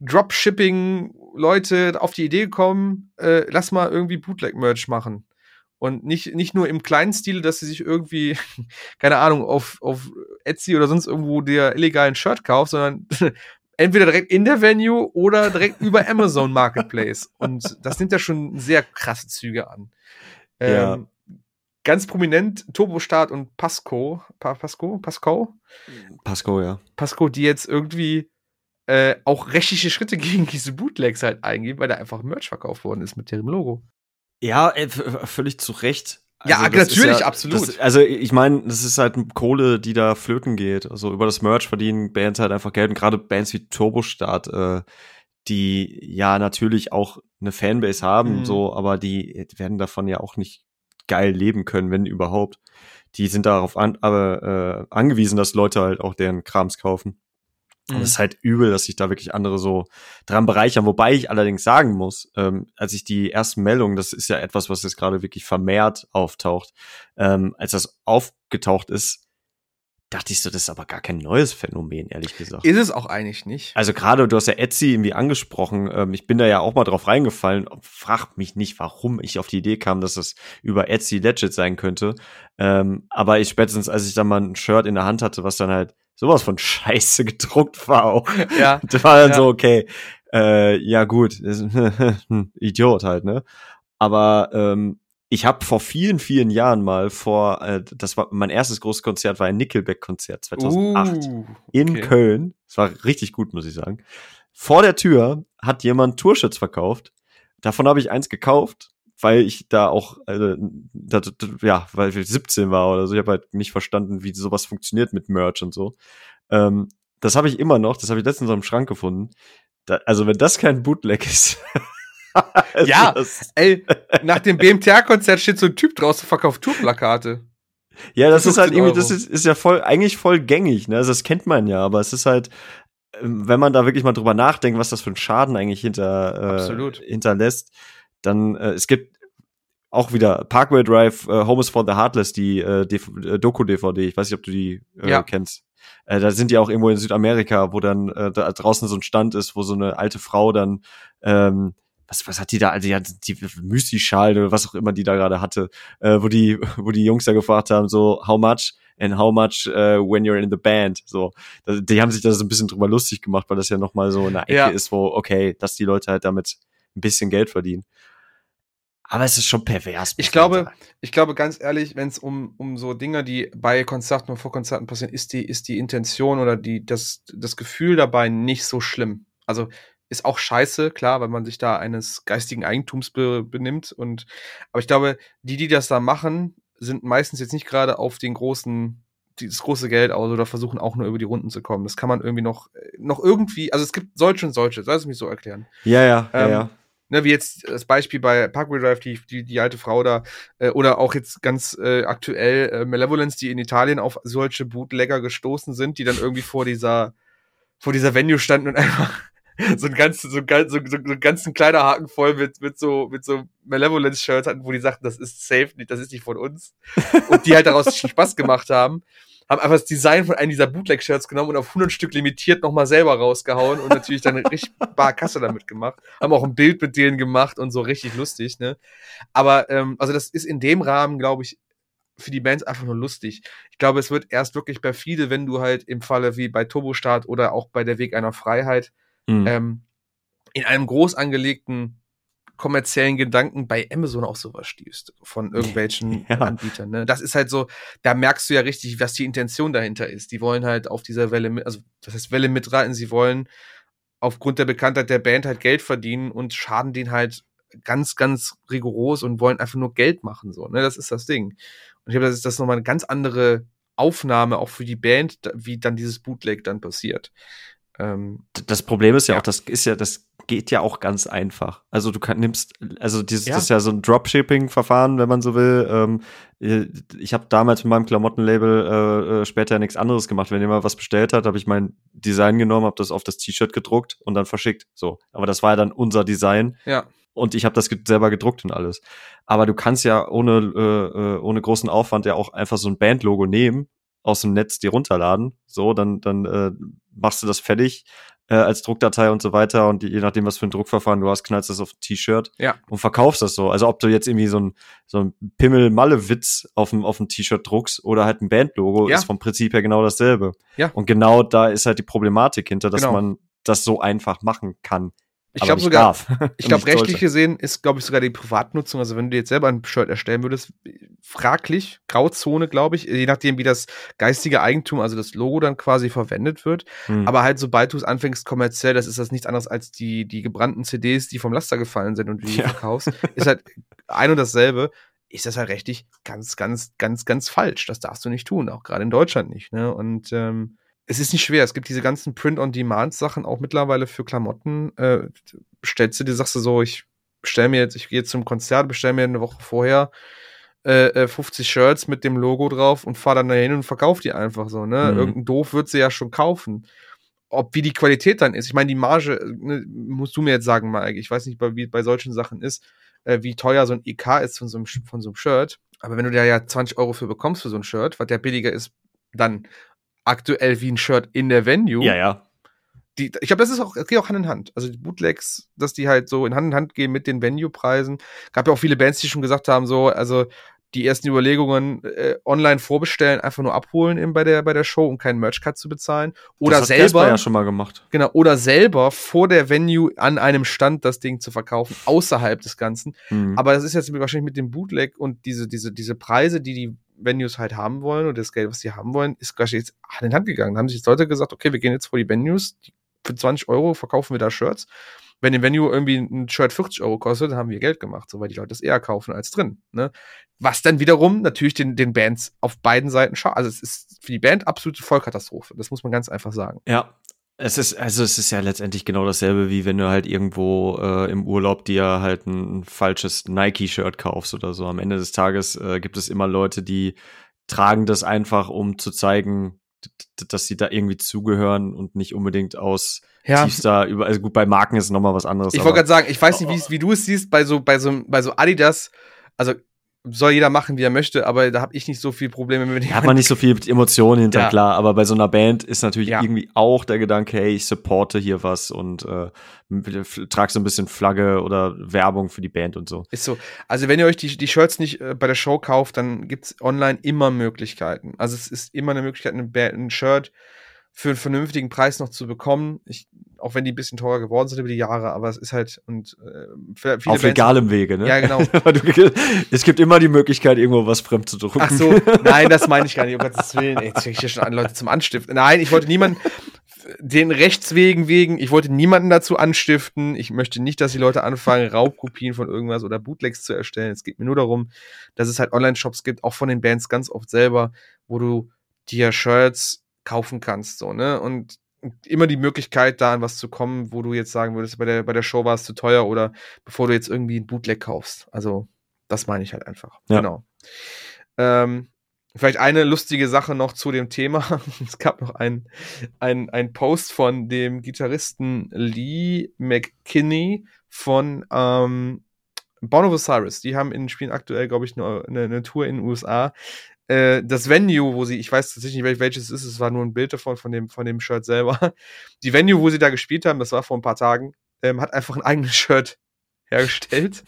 Dropshipping-Leute auf die Idee gekommen, äh, lass mal irgendwie Bootleg-Merch machen. Und nicht, nicht nur im kleinen Stil, dass sie sich irgendwie, keine Ahnung, auf, auf Etsy oder sonst irgendwo der illegalen Shirt kauft, sondern entweder direkt in der Venue oder direkt über Amazon Marketplace. Und das nimmt ja schon sehr krasse Züge an. Ja. Ähm, ganz prominent Turbostart und Pasco. Pa- Pasco? Pasco? Pasco, ja. Pasco, die jetzt irgendwie äh, auch rechtliche Schritte gegen diese Bootlegs halt eingehen, weil da einfach Merch verkauft worden ist mit deren Logo. Ja, äh, v- völlig zu Recht. Ja, Also das natürlich, ist ja, absolut. Das, also ich meine, das ist halt Kohle, die da flöten geht. Also über das Merch verdienen Bands halt einfach Geld. Und gerade Bands wie Turbostart, äh, die ja natürlich auch eine Fanbase haben, Mhm. so, aber die werden davon ja auch nicht geil leben können, wenn überhaupt. Die sind darauf an, aber, äh, angewiesen, dass Leute halt auch deren Krams kaufen. Und es ist halt übel, dass sich da wirklich andere so dran bereichern. Wobei ich allerdings sagen muss, ähm, als ich die ersten Meldungen, das ist ja etwas, was jetzt gerade wirklich vermehrt auftaucht, ähm, als das aufgetaucht ist, dachte ich so, das ist aber gar kein neues Phänomen, ehrlich gesagt. Ist es auch eigentlich nicht. Also gerade, du hast ja Etsy irgendwie angesprochen, ähm, ich bin da ja auch mal drauf reingefallen, frag mich nicht, warum ich auf die Idee kam, dass das über Etsy legit sein könnte, ähm, aber ich spätestens, als ich dann mal ein Shirt in der Hand hatte, was dann halt sowas von Scheiße gedruckt war auch, Ja. das war dann ja. so, okay, äh, ja gut, Idiot halt, ne, aber ähm, ich habe vor vielen, vielen Jahren mal vor, äh, das war mein erstes großes Konzert, war ein Nickelback-Konzert zweitausendacht Uh, in okay. Köln. Es war richtig gut, muss ich sagen. Vor der Tür hat jemand Tourshirts verkauft. Davon habe ich eins gekauft, weil ich da auch, also, da, da, ja, weil ich siebzehn war oder so. Ich habe halt nicht verstanden, wie sowas funktioniert mit Merch und so. Ähm, das habe ich immer noch. Das habe ich letztens im Schrank gefunden. Da, also wenn das kein Bootleg ist. Ja, das, ey, nach dem B M T A-Konzert steht so ein Typ draußen, verkauft Tourplakate. Ja, das ist halt irgendwie, Euro. das ist, ist ja voll, eigentlich voll gängig, ne? Also das kennt man ja, aber es ist halt, wenn man da wirklich mal drüber nachdenkt, was das für einen Schaden eigentlich hinter, äh, hinterlässt, dann, äh, es gibt auch wieder Parkway Drive, äh, Home is for the Heartless, die äh, Doku-D V D, ich weiß nicht, ob du die äh, Ja. kennst. Äh, da sind die auch irgendwo in Südamerika, wo dann äh, da draußen so ein Stand ist, wo so eine alte Frau dann, ähm, was, was hat die da, also die hat die Müsli-Schal oder was auch immer die da gerade hatte, äh, wo die, wo die Jungs da gefragt haben, so, how much and how much uh, when you're in the band, so. Das, die haben sich da so ein bisschen drüber lustig gemacht, weil das ja nochmal so eine Ecke Ja. ist, wo, okay, dass die Leute halt damit ein bisschen Geld verdienen. Aber es ist schon pervers. Ich glaube, ich glaube ganz ehrlich, wenn es um, um so Dinge, die bei Konzerten und vor Konzerten passieren, ist die, ist die Intention oder die, das, das Gefühl dabei nicht so schlimm. Also, ist auch scheiße, klar, weil man sich da eines geistigen Eigentums be, benimmt und, aber ich glaube, die, die das da machen, sind meistens jetzt nicht gerade auf den großen, das große Geld aus oder versuchen auch nur über die Runden zu kommen. Das kann man irgendwie noch, noch irgendwie, also es gibt solche und solche, soll es mich so erklären. Ja, ja, ähm, ja, ja. Ne, wie jetzt das Beispiel bei Parkway Drive, die, die, die alte Frau da, äh, oder auch jetzt ganz äh, aktuell äh, Malevolence, die in Italien auf solche Bootlegger gestoßen sind, die dann irgendwie vor dieser, vor dieser Venue standen und einfach so ein ganz, so, so, so, so einen ganzen Kleiderhaken voll mit, mit so, mit so Malevolence-Shirts hatten, wo die sagten, das ist safe, das ist nicht von uns. Und die halt daraus Spaß gemacht haben. Haben einfach das Design von einem dieser Bootleg-Shirts genommen und auf hundert Stück limitiert nochmal selber rausgehauen und natürlich dann richtig bar Kasse damit gemacht. Haben auch ein Bild mit denen gemacht und so richtig lustig, ne? Aber, ähm, also das ist in dem Rahmen, glaube ich, für die Bands einfach nur lustig. Ich glaube, es wird erst wirklich bei viele, wenn du halt im Falle wie bei Turbostart oder auch bei Der Weg einer Freiheit mhm. ähm, in einem groß angelegten kommerziellen Gedanken bei Amazon auch sowas stießt von irgendwelchen ja. Anbietern. Ne? Das ist halt so, da merkst du ja richtig, was die Intention dahinter ist. Die wollen halt auf dieser Welle, mit, also das heißt Welle mitreiten, sie wollen aufgrund der Bekanntheit der Band halt Geld verdienen und schaden denen halt ganz, ganz rigoros und wollen einfach nur Geld machen. So, ne? Das ist das Ding. Und ich glaube, das ist das nochmal eine ganz andere Aufnahme auch für die Band, wie dann dieses Bootleg dann passiert. Das Problem ist ja, ja auch, das ist ja, das geht ja auch ganz einfach. Also du kann, nimmst, also dieses, Ja. das ist ja so ein Dropshipping-Verfahren, wenn man so will. Ähm, ich habe damals mit meinem Klamottenlabel äh, später nichts anderes gemacht. Wenn jemand was bestellt hat, habe ich mein Design genommen, habe das auf das T-Shirt gedruckt und dann verschickt. So, aber das war ja dann unser Design. Ja. Und ich habe das ge- selber gedruckt und alles. Aber du kannst ja ohne äh, ohne großen Aufwand ja auch einfach so ein Bandlogo nehmen, aus dem Netz dir runterladen. So, dann dann äh, machst du das fertig äh, als Druckdatei und so weiter. Und je nachdem, was für ein Druckverfahren du hast, knallst das auf ein T-Shirt Ja. und verkaufst das so. Also ob du jetzt irgendwie so ein so ein Pimmel-Malle-Witz auf dem auf dem T-Shirt druckst oder halt ein Bandlogo, Ja. ist vom Prinzip her genau dasselbe. Ja. Und genau da ist halt die Problematik hinter, dass Genau. man das so einfach machen kann. Ich aber glaube nicht sogar, darf. ich glaube, Und nicht rechtlich sollte. gesehen ist, glaube ich, sogar die Privatnutzung, also wenn du dir jetzt selber ein Shirt erstellen würdest, fraglich, Grauzone, glaube ich, je nachdem, wie das geistige Eigentum, also das Logo dann quasi verwendet wird. Hm. Aber halt, sobald du es anfängst kommerziell, das ist das nichts anderes als die, die gebrannten C Ds, die vom Laster gefallen sind und du die Ja. verkaufst, ist halt ein und dasselbe. Ist das halt rechtlich ganz, ganz, ganz, ganz falsch. Das darfst du nicht tun, auch gerade in Deutschland nicht. Ne? Und ähm, es ist nicht schwer. Es gibt diese ganzen Print-on-Demand-Sachen auch mittlerweile für Klamotten. Äh, bestellst du dir, sagst du so, ich bestell mir jetzt, ich gehe jetzt zum Konzert, bestell mir eine Woche vorher äh, fünfzig Shirts mit dem Logo drauf und fahr dann dahin und verkauf die einfach so. Ne? Mhm. Irgendein Doof wird sie ja schon kaufen. Ob wie die Qualität dann ist. Ich meine, die Marge, ne, musst du mir jetzt sagen, Mike. Ich weiß nicht, wie bei solchen Sachen ist, äh, wie teuer so ein E K ist von so einem, von so einem Shirt. Aber wenn du da ja zwanzig Euro für bekommst für so ein Shirt, was der billiger ist, dann aktuell wie ein Shirt in der Venue. Ja, ja. Die, ich glaube, das ist auch, das geht auch Hand in Hand. Also die Bootlegs, dass die halt so in Hand in Hand gehen mit den Venue-Preisen. Gab ja auch viele Bands, die schon gesagt haben, so, also die ersten Überlegungen äh, online vorbestellen, einfach nur abholen eben bei der bei der Show, um keinen Merch-Cut zu bezahlen. Oder das hat selber. Casper ja schon mal gemacht. Genau, oder selber vor der Venue an einem Stand das Ding zu verkaufen, außerhalb des Ganzen. Mhm. Aber das ist jetzt wahrscheinlich mit dem Bootleg und diese, diese, diese Preise, die die Venues halt haben wollen oder das Geld, was sie haben wollen, ist gleich jetzt Hand in Hand gegangen. Da haben sich jetzt Leute gesagt, okay, wir gehen jetzt vor die Venues, für zwanzig Euro verkaufen wir da Shirts. Wenn im Venue irgendwie ein Shirt vierzig Euro kostet, dann haben wir Geld gemacht, so weil die Leute das eher kaufen als drin. Ne? Was dann wiederum natürlich den, den Bands auf beiden Seiten schadet. Also es ist für die Band absolute Vollkatastrophe. Das muss man ganz einfach sagen. Ja. Es ist, also es ist ja letztendlich genau dasselbe, wie wenn du halt irgendwo äh, im Urlaub dir halt ein, ein falsches Nike-Shirt kaufst oder so. Am Ende des Tages äh, gibt es immer Leute, die tragen das einfach, um zu zeigen, d- dass sie da irgendwie zugehören und nicht unbedingt aus Ja. tiefster über. Also gut, bei Marken ist nochmal was anderes. Ich aber- wollte gerade sagen, ich weiß nicht, wie, wie du es siehst, bei so, bei so, bei so Adidas, also soll jeder machen, wie er möchte, aber da habe ich nicht so viel Probleme mit Da hat man nicht so viel Emotionen hinter, Ja. klar, aber bei so einer Band ist natürlich Ja. irgendwie auch der Gedanke, hey, ich supporte hier was und äh, trage so ein bisschen Flagge oder Werbung für die Band und so. Ist so. Also wenn ihr euch die, die Shirts nicht äh, bei der Show kauft, dann gibt's online immer Möglichkeiten. Also es ist immer eine Möglichkeit, eine Band, ein Shirt für einen vernünftigen Preis noch zu bekommen. Ich, auch wenn die ein bisschen teurer geworden sind über die Jahre, aber es ist halt und äh, viele Auf Bands- legalem Wege, ne? Ja, genau. Du- es gibt immer die Möglichkeit, irgendwo was fremd zu drucken. Ach so, nein, das meine ich gar nicht, um Gottes Willen. Ey, jetzt fänge ich hier schon an, Leute zum Anstiften. Nein, ich wollte niemanden, den Rechtswegen wegen, ich wollte niemanden dazu anstiften. Ich möchte nicht, dass die Leute anfangen, Raubkopien von irgendwas oder Bootlegs zu erstellen. Es geht mir nur darum, dass es halt Online-Shops gibt, auch von den Bands ganz oft selber, wo du dir Shirts kaufen kannst, so, ne? Und immer die Möglichkeit, da an was zu kommen, wo du jetzt sagen würdest, bei der, bei der Show war es zu teuer oder bevor du jetzt irgendwie ein Bootleg kaufst. Also, das meine ich halt einfach. Ja. Genau. Ähm, vielleicht eine lustige Sache noch zu dem Thema. Es gab noch einen ein Post von dem Gitarristen Lee McKinney von ähm, Born of Osiris. Die haben in Spielen aktuell, glaube ich, eine, eine, eine Tour in den U S A. Äh, das Venue, wo sie, ich weiß tatsächlich nicht, welches es ist, es war nur ein Bild davon, von dem, von dem Shirt selber. Die Venue, wo sie da gespielt haben, das war vor ein paar Tagen, ähm, hat einfach ein eigenes Shirt hergestellt.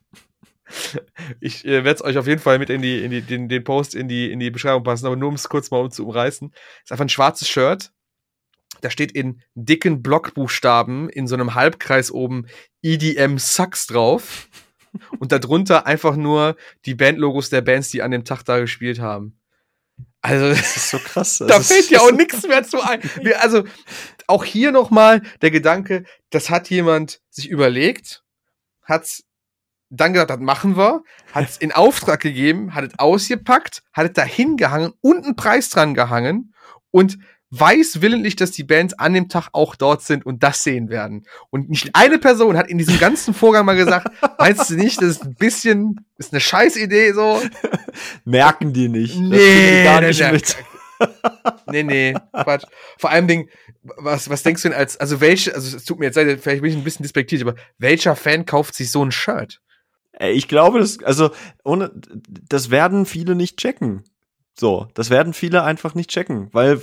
Ich äh, werde es euch auf jeden Fall mit in die, in die den, den Post in die, in die Beschreibung passen, aber nur um es kurz mal um zu umreißen. Ist einfach ein schwarzes Shirt. Da steht in dicken Blockbuchstaben in so einem Halbkreis oben E D M Sucks drauf. Und darunter einfach nur die Bandlogos der Bands, die an dem Tag da gespielt haben. Also, Das ist so krass. da Das fällt ist- ja auch nichts mehr zu ein. Wir- Also, auch hier nochmal der Gedanke, das hat jemand sich überlegt, hat's dann gedacht, das machen wir, hat es in Auftrag gegeben, hat es ausgepackt, hat es da hingehangen und einen Preis dran gehangen und weiß willentlich, dass die Bands an dem Tag auch dort sind und das sehen werden. Und nicht eine Person hat in diesem ganzen Vorgang mal gesagt, meinst du nicht, das ist ein bisschen, das ist eine Scheißidee so? Merken die nicht. Nee, das gar nee, nicht nee, mit. nee, nee, Quatsch. Vor allem Dingen, was, was denkst du denn als, also welche, also es tut mir jetzt leid, vielleicht bin ich ein bisschen despektiert, aber welcher Fan kauft sich so ein Shirt? Ich glaube, das, also, ohne, das werden viele nicht checken. So, das werden viele einfach nicht checken, weil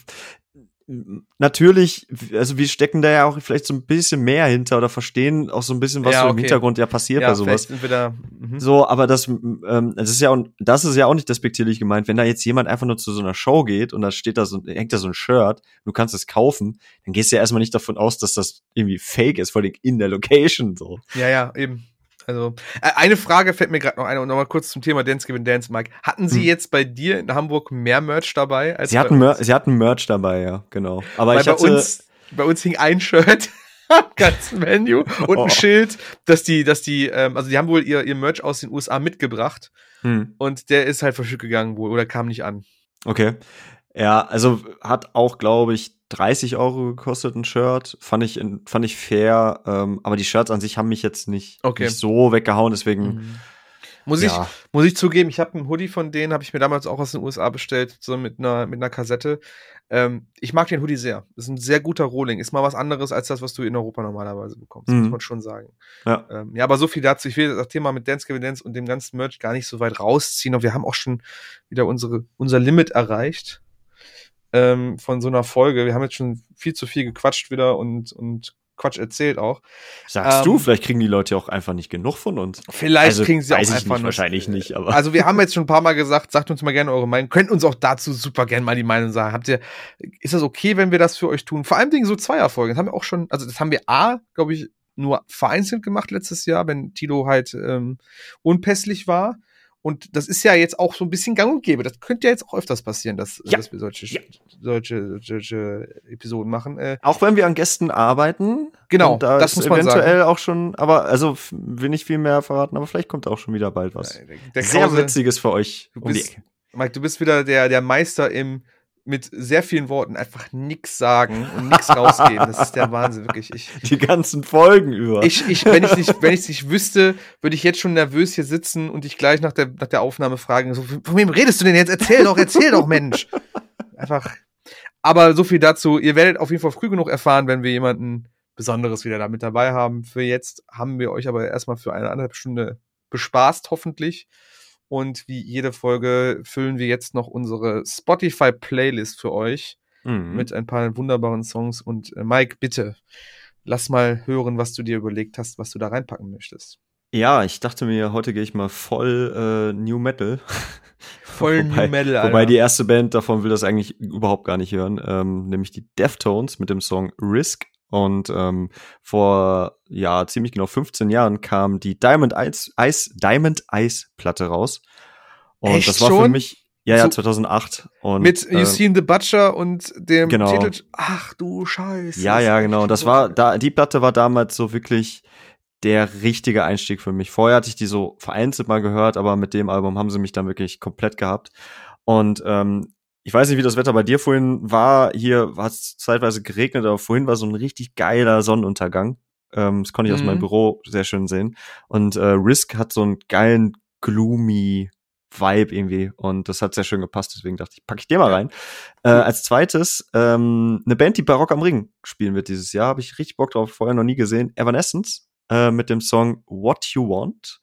natürlich, also wir stecken da ja auch vielleicht so ein bisschen mehr hinter oder verstehen auch so ein bisschen, was Ja, so im okay. Hintergrund ja passiert Ja, bei sowas. vielleicht sind wir da, mhm. So, aber das, ähm, das ist ja auch, das ist ja auch nicht despektierlich gemeint. Wenn da jetzt jemand einfach nur zu so einer Show geht und da steht da so, hängt da so ein Shirt, du kannst es kaufen, dann gehst du ja erstmal nicht davon aus, dass das irgendwie fake ist, vor allem in der Location, so. Ja, ja, eben. Also, äh, eine Frage fällt mir gerade noch ein und nochmal kurz zum Thema Dance Give and Dance, Mike. Hatten Sie hm. jetzt bei dir in Hamburg mehr Merch dabei? Als sie, hatten Mer- sie hatten Merch dabei, ja, genau. Aber Weil ich hatte, bei uns, bei uns hing ein Shirt am ganzen Venue und ein Oh. Schild, dass die, dass die, ähm, also die haben wohl ihr, ihr Merch aus den U S A mitgebracht hm. und der ist halt verschütt gegangen wohl oder kam nicht an. Okay. Ja, also hat auch, glaube ich, dreißig Euro gekostet ein Shirt. Fand ich, fand ich fair. Ähm, aber die Shirts an sich haben mich jetzt nicht, Okay. nicht so weggehauen. Deswegen Mhm. Muss ja. ich, muss ich zugeben, ich habe einen Hoodie von denen, habe ich mir damals auch aus den U S A bestellt, so mit einer, mit einer Kassette. Ähm, ich mag den Hoodie sehr. Das ist ein sehr guter Rohling. Ist mal was anderes als das, was du in Europa normalerweise bekommst. Mhm. Muss man schon sagen. Ja. Ähm, ja, aber so viel dazu. Ich will das Thema mit Dance Give and Dance und dem ganzen Merch gar nicht so weit rausziehen. Und wir haben auch schon wieder unsere, unser Limit erreicht. Ähm, von so einer Folge. Wir haben jetzt schon viel zu viel gequatscht wieder und, und Quatsch erzählt auch. Sagst Ähm, du, vielleicht kriegen die Leute auch einfach nicht genug von uns. Vielleicht Also, kriegen sie auch weiß ich einfach nicht, nur. wahrscheinlich nicht, aber. Also wir haben jetzt schon ein paar Mal gesagt, sagt uns mal gerne eure Meinung. Könnt uns auch dazu super gerne mal die Meinung sagen. Habt ihr, ist das okay, wenn wir das für euch tun? Vor allem Dingen so Zweierfolgen. Das haben wir auch schon, also das haben wir A, glaube ich, nur vereinzelt gemacht letztes Jahr, wenn Tilo halt ähm, unpässlich war. Und das ist ja jetzt auch so ein bisschen gang und gäbe. Das könnte ja jetzt auch öfters passieren, dass, Ja. dass wir solche, Ja. solche, solche Episoden machen. Äh, Auch wenn wir an Gästen arbeiten. Genau, und da das ist muss man eventuell sagen. auch schon, aber also f- will nicht viel mehr verraten, aber vielleicht kommt auch schon wieder bald was. der, der Sehr Krause, Witziges für euch Du um die bist, Ecke. Mike, du bist wieder der, der Meister im mit sehr vielen Worten einfach nix sagen und nix rausgeben. Das ist der Wahnsinn, wirklich. Ich, Die ganzen Folgen über. ich, ich, wenn ich nicht, wenn ich es nicht wüsste, würde ich jetzt schon nervös hier sitzen und dich gleich nach der, nach der Aufnahme fragen, so, von wem redest du denn jetzt? Erzähl doch, erzähl doch, Mensch. Einfach. Aber so viel dazu. Ihr werdet auf jeden Fall früh genug erfahren, wenn wir jemanden Besonderes wieder da mit dabei haben. Für jetzt haben wir euch aber erstmal für eine anderthalb Stunde bespaßt, hoffentlich. Und wie jede Folge füllen wir jetzt noch unsere Spotify-Playlist für euch Mhm. mit ein paar wunderbaren Songs. Und äh, Mike, bitte, lass mal hören, was du dir überlegt hast, was du da reinpacken möchtest. Ja, ich dachte mir, heute gehe ich mal voll äh, New Metal. Voll wobei, New Metal, Alter. Wobei die erste Band davon will das eigentlich überhaupt gar nicht hören, ähm, nämlich die Deftones mit dem Song Risk. Und ähm, vor ja ziemlich genau fünfzehn Jahren kam die Diamond Ice, Ice Diamond Ice Platte raus. Und Echt das war schon? für mich ja ja So- zweitausendacht und Mit You äh, Seen the Butcher und dem genau. Titel. Ach du Scheiße. ja ist ja echt genau. Das so- war da die Platte war damals so wirklich der richtige Einstieg für mich. Vorher hatte ich die so vereinzelt mal gehört, aber mit dem Album haben sie mich dann wirklich komplett gehabt. Und ähm, ich weiß nicht, wie das Wetter bei dir vorhin war. Hier hat es zeitweise geregnet, aber vorhin war so ein richtig geiler Sonnenuntergang. Ähm, das konnte ich aus Mhm. meinem Büro sehr schön sehen. Und äh, Risk hat so einen geilen, gloomy Vibe irgendwie. Und das hat sehr schön gepasst. Deswegen dachte ich, packe ich den mal Ja. rein. Äh, als zweites ähm, eine Band, die bei Rock am Ring spielen wird dieses Jahr. Habe ich richtig Bock drauf. Vorher noch nie gesehen. Evanescence äh, mit dem Song What You Want.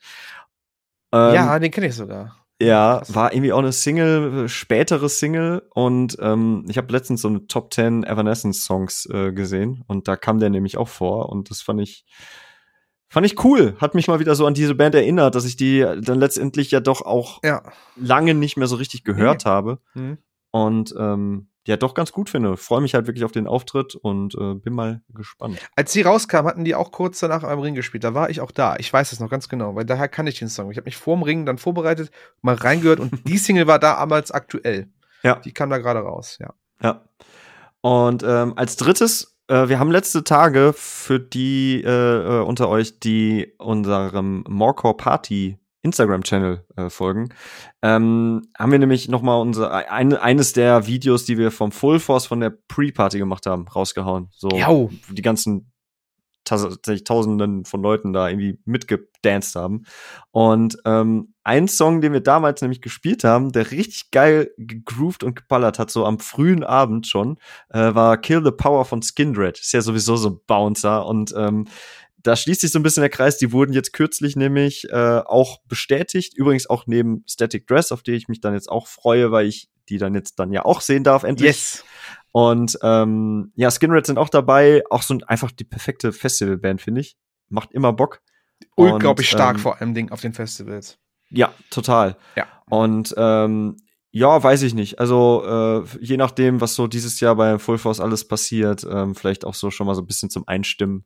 Ähm, Ja, den kenne ich sogar. ja, Krass. war irgendwie auch eine Single, äh, spätere Single und ähm, ich habe letztens so eine Top zehn Evanescence-Songs äh, gesehen und da kam der nämlich auch vor und das fand ich fand ich cool. Hat mich mal wieder so an diese Band erinnert, dass ich die dann letztendlich ja doch auch Ja. lange nicht mehr so richtig gehört habe Mhm. und ähm, ja doch ganz gut finde. Freue mich halt wirklich auf den Auftritt und äh, bin mal gespannt. Als die rauskam, hatten die auch kurz danach am Ring gespielt. Da war ich auch da. Ich weiß es noch ganz genau, weil daher kann ich den Song. Ich habe mich vorm Ring dann vorbereitet, mal reingehört und die Single war damals aktuell. Ja. Die kam da gerade raus, ja. Ja. Und ähm, als drittes, äh, wir haben letzte Tage für die äh, äh, unter euch, die unserem Morecore Party Instagram-Channel äh, folgen, ähm, haben wir nämlich noch mal unser ein, eines der Videos, die wir vom Full Force von der Pre-Party gemacht haben, rausgehauen. So Jau. die ganzen tatsächlich Tausenden von Leuten da irgendwie mitgedanced haben. Und ähm, ein Song, den wir damals nämlich gespielt haben, der richtig geil gegroovt und geballert hat, so am frühen Abend schon, äh, war Kill the Power von Skindred. Ist ja sowieso so ein Bouncer und ähm, da schließt sich so ein bisschen der Kreis. Die wurden jetzt kürzlich nämlich äh, auch bestätigt. Übrigens auch neben Static Dress, auf die ich mich dann jetzt auch freue, weil ich die dann jetzt dann ja auch sehen darf, endlich. Yes. Und ähm, ja, Skinred sind auch dabei. Auch so einfach die perfekte Festivalband, finde ich. Macht immer Bock. Unglaublich und, stark ähm, vor allem Ding auf den Festivals. Ja, total. Ja. Und ähm, ja, weiß ich nicht. Also äh, je nachdem, was so dieses Jahr bei Full Force alles passiert, ähm, vielleicht auch so schon mal so ein bisschen zum Einstimmen.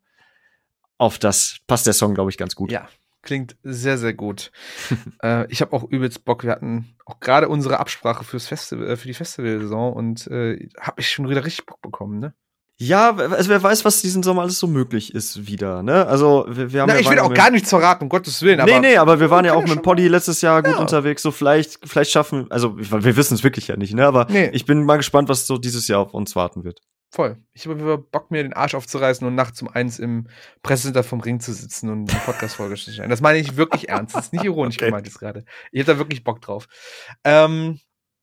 Auf das passt der Song, glaube ich, ganz gut. Ja, klingt sehr, sehr gut. äh, ich habe auch übelst Bock. Wir hatten auch gerade unsere Absprache fürs Festival, äh, für die Festivalsaison und äh, habe ich schon wieder richtig Bock bekommen, ne? Ja, also wer weiß, was diesen Sommer alles so möglich ist wieder, ne? Also wir, wir haben Na, ja ich will auch gar nichts verraten, um Gottes Willen. Nee, aber nee, aber wir waren ja kann auch ja mit schon Poddy letztes Jahr gut Ja. unterwegs, so vielleicht, vielleicht schaffen, also wir wissen es wirklich ja nicht, ne? Aber Nee. ich bin mal gespannt, was so dieses Jahr auf uns warten wird. Voll. Ich habe Bock, mir den Arsch aufzureißen und nachts um eins im Pressecenter vom Ring zu sitzen und eine Podcast-Folge zu schneiden. Das meine ich wirklich ernst. Das ist nicht ironisch Okay. gemeint jetzt gerade. Ich hätte da wirklich Bock drauf. Ähm,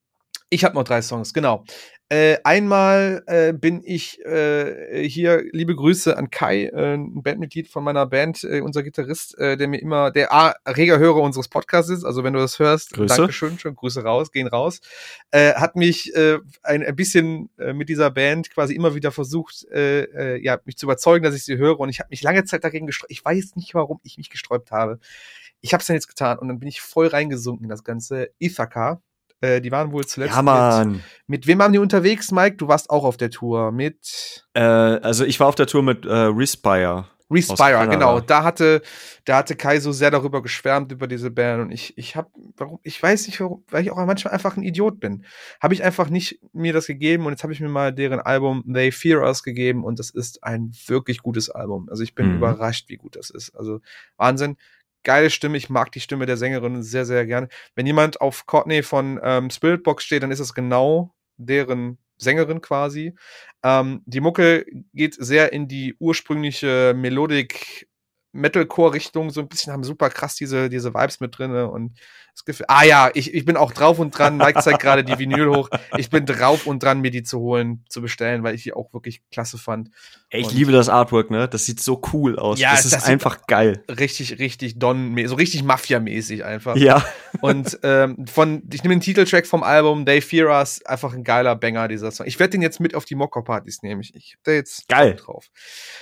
ich habe noch drei Songs, genau. Äh, einmal äh, bin ich äh, hier, liebe Grüße an Kai, äh, ein Bandmitglied von meiner Band, äh, unser Gitarrist, äh, der mir immer, der A, reger Hörer unseres Podcasts ist, also wenn du das hörst, Grüße. Dankeschön, schon Grüße raus, gehen raus, äh, hat mich äh, ein, ein bisschen äh, mit dieser Band quasi immer wieder versucht, äh, äh, ja, mich zu überzeugen, dass ich sie höre und ich habe mich lange Zeit dagegen gesträubt. Ich weiß nicht, warum ich mich gesträubt habe. Ich habe es dann jetzt getan und dann bin ich voll reingesunken in das ganze Ithaka. Die waren wohl zuletzt Ja, Mann. mit, mit wem waren die unterwegs, Mike? Du warst auch auf der Tour mit Äh, also ich war auf der Tour mit äh, Respire. Respire, genau. Da hatte, da hatte Kai so sehr darüber geschwärmt, über diese Band. Und ich, ich hab, warum, ich weiß nicht, warum, weil ich auch manchmal einfach ein Idiot bin. Habe ich einfach nicht mir das gegeben und jetzt habe ich mir mal deren Album They Fear Us gegeben und das ist ein wirklich gutes Album. Also ich bin Mhm. überrascht, wie gut das ist. Also Wahnsinn. Geile Stimme, ich mag die Stimme der Sängerin sehr, sehr gerne. Wenn jemand auf Courtney von ähm, Spiritbox steht, dann ist es genau deren Sängerin quasi. Ähm, die Mucke geht sehr in die ursprüngliche Melodic Metalcore-Richtung, so ein bisschen haben super krass diese, diese Vibes mit drin und das Gefühl, ah ja, ich, ich bin auch drauf und dran, Mike zeigt gerade die Vinyl hoch, ich bin drauf und dran, mir die zu holen, zu bestellen, weil ich die auch wirklich klasse fand. Ey, ich und liebe das Artwork, ne? Das sieht so cool aus. Ja, das ist das einfach geil. Richtig, richtig Don, so richtig Mafia-mäßig einfach. Ja. Und ähm, von, ich nehme den Titeltrack vom Album They Fear Us, einfach ein geiler Banger, dieser Song. Ich werde den jetzt mit auf die Mokka-Partys nehmen. Ich, ich hab da jetzt Geil. Bock drauf.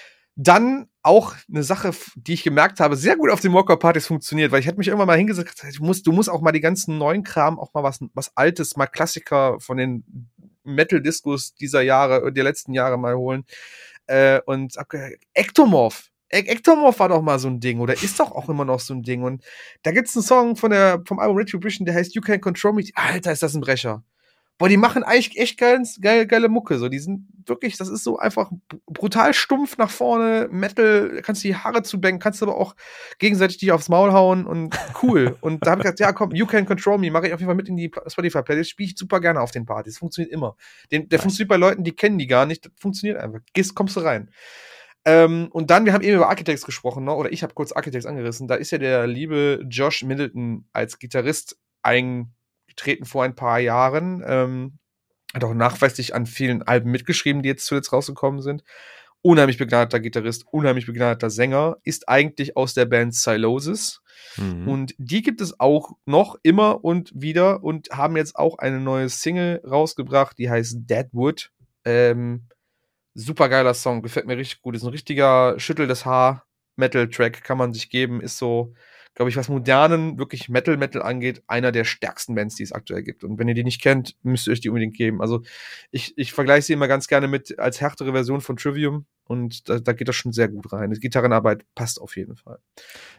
Dann auch eine Sache, die ich gemerkt habe, sehr gut auf den Mokka-Partys funktioniert, weil ich hätte mich irgendwann mal hingesetzt, du musst, du musst auch mal die ganzen neuen Kram, auch mal was, was Altes, mal Klassiker von den Metal-Discos dieser Jahre, der letzten Jahre mal holen. Äh, und hab gehört, Ectomorph. Ectomorph war doch mal so ein Ding oder ist doch auch immer noch so ein Ding. Und da gibt's einen Song von der, vom Album Retribution, der heißt You Can't Control Me. Alter, ist das ein Brecher. Boah, die machen eigentlich echt geil, geile, geile Mucke. So, die sind wirklich, das ist so einfach brutal stumpf nach vorne. Metal, kannst du die Haare zubenken, kannst aber auch gegenseitig dich aufs Maul hauen und cool. Und da hab ich gesagt, ja komm, You Can Control Me, mache ich auf jeden Fall mit in die Spotify-Playlist, spiele ich super gerne auf den Partys. Funktioniert immer. Den, der nice. Funktioniert bei Leuten, die kennen die gar nicht. Das funktioniert einfach. Gehst, kommst du rein. Ähm, und dann, wir haben eben über Architects gesprochen, ne? Oder ich habe kurz Architects angerissen. Da ist ja der liebe Josh Middleton als Gitarrist eingetreten vor ein paar Jahren. Ähm, hat auch nachweislich an vielen Alben mitgeschrieben, die jetzt zuletzt rausgekommen sind. Unheimlich begnadeter Gitarrist, unheimlich begnadeter Sänger, ist eigentlich aus der Band Sylosis. Mhm. Und die gibt es auch noch immer und wieder und haben jetzt auch eine neue Single rausgebracht, die heißt Deadwood. Ähm, super geiler Song, gefällt mir richtig gut. Ist ein richtiger Schüttel des Haar-Metal-Track, kann man sich geben. Ist so, glaube ich, was modernen, wirklich Metal-Metal angeht, einer der stärksten Bands, die es aktuell gibt. Und wenn ihr die nicht kennt, müsst ihr euch die unbedingt geben. Also ich, ich vergleiche sie immer ganz gerne mit als härtere Version von Trivium und da, da geht das schon sehr gut rein. Die Gitarrenarbeit passt auf jeden Fall.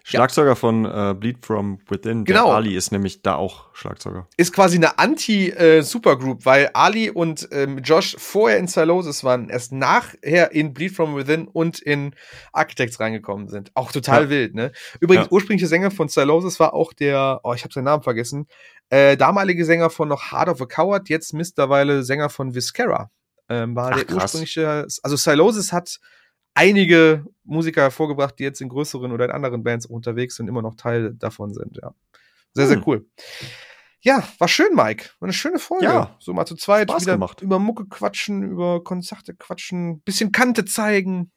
Schlagzeuger ja. von äh, Bleed From Within, genau. Der Ali ist nämlich da auch Schlagzeuger. Ist quasi eine Anti-Supergroup, weil Ali und ähm, Josh vorher in Sylosis waren, erst nachher in Bleed From Within und in Architects reingekommen sind. Auch total ja. wild, ne? Übrigens, ja. ursprünglicher Sänger von Sylosis war auch der, oh, ich habe seinen Namen vergessen, äh, damalige Sänger von noch Heart of a Coward, jetzt mittlerweile Sänger von Viscera. Ähm, war Ach, der krass. ursprüngliche, also Sylosis hat einige Musiker hervorgebracht, die jetzt in größeren oder in anderen Bands unterwegs sind, immer noch Teil davon sind, ja. Sehr, hm. sehr cool. Ja, war schön, Mike. War eine schöne Folge. Ja. So mal zu zweit Spaß wieder gemacht. Über Mucke quatschen, über Konzerte quatschen, bisschen Kante zeigen.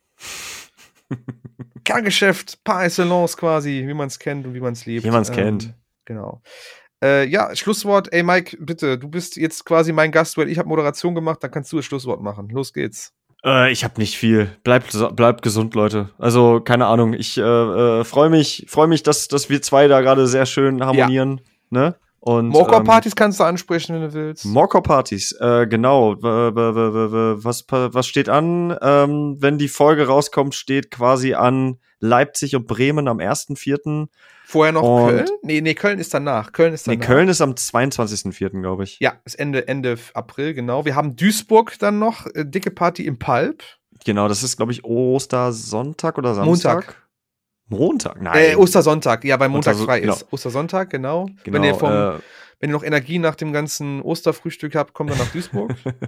Kerngeschäft, par excellence quasi, wie man es kennt und wie man es liebt. Wie man es ähm, kennt. Genau. Äh, ja, Schlusswort. Ey, Mike, bitte, du bist jetzt quasi mein Gast, weil ich habe Moderation gemacht, dann kannst du das Schlusswort machen. Los geht's. Äh, ich habe nicht viel. Bleibt bleibt gesund, Leute. Also, keine Ahnung. Ich äh, äh, freue mich, freue mich, dass, dass wir zwei da gerade sehr schön harmonieren. Ja. Ne? Und Morecore-Partys ähm, kannst du ansprechen, wenn du willst. Morecore-Partys, äh, genau. Was, was steht an? Ähm, wenn die Folge rauskommt, steht quasi an Leipzig und Bremen am ersten vierten Vorher noch und Köln? Nee, nee, Köln ist danach. Köln ist danach. Nee, Köln ist am zweiundzwanzigsten vierten, glaube ich. Ja, ist Ende, Ende April, genau. Wir haben Duisburg dann noch, äh, dicke Party im Pulp. Genau, das ist, glaube ich, Ostersonntag oder Samstag. Montag. Montag? Nein. Äh, Ostersonntag, ja, weil Montag Osterso- frei genau. ist. Ostersonntag, genau. genau wenn, ihr vom, äh, wenn ihr noch Energie nach dem ganzen Osterfrühstück habt, kommt dann nach Duisburg.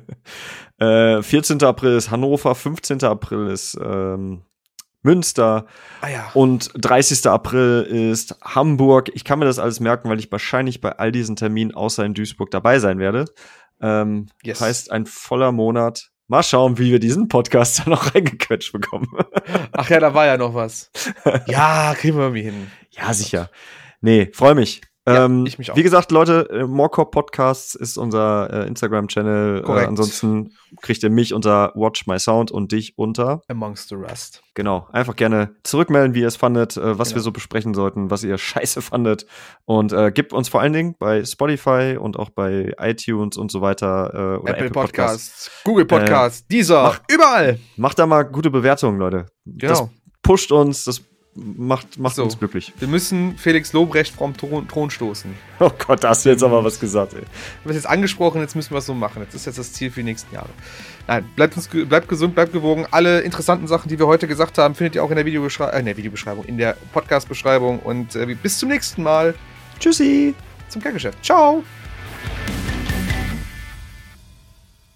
äh, vierzehnten April ist Hannover, fünfzehnten April ist ähm, Münster ah, ja. und dreißigsten April ist Hamburg. Ich kann mir das alles merken, weil ich wahrscheinlich bei all diesen Terminen außer in Duisburg dabei sein werde. Ähm, yes. Heißt ein voller Monat. Mal schauen, wie wir diesen Podcast dann noch reingequetscht bekommen. Ach ja, da war ja noch was. Ja, kriegen wir irgendwie hin. Ja, sicher. Nee, freue mich. Ja, ähm, ich mich auch. Wie gesagt, Leute, äh, Morecore Podcasts ist unser äh, Instagram-Channel. Äh, ansonsten kriegt ihr mich unter Watch My Sound und dich unter Amongst the Rest. Genau. Einfach gerne zurückmelden, wie ihr es fandet, äh, was genau. wir so besprechen sollten, was ihr scheiße fandet. Und äh, gebt uns vor allen Dingen bei Spotify und auch bei iTunes und so weiter äh, oder Apple, Apple Podcasts, Podcasts, Google Podcasts, äh, Deezer, mach, überall. Macht da mal gute Bewertungen, Leute. Genau. Das pusht uns, das macht, macht so. uns glücklich. Wir müssen Felix Lobrecht vom Thron, Thron stoßen. Oh Gott, da hast du jetzt aber was gesagt, ey. Ich habe es jetzt angesprochen, jetzt müssen wir es so machen. Jetzt ist jetzt das Ziel für die nächsten Jahre. Nein, bleibt, uns, bleibt gesund, bleibt gewogen. Alle interessanten Sachen, die wir heute gesagt haben, findet ihr auch in der Videobeschreibung, äh, in der Videobeschreibung, in der Podcast-Beschreibung. Und äh, bis zum nächsten Mal. Tschüssi. Zum Kerngeschäft. Ciao.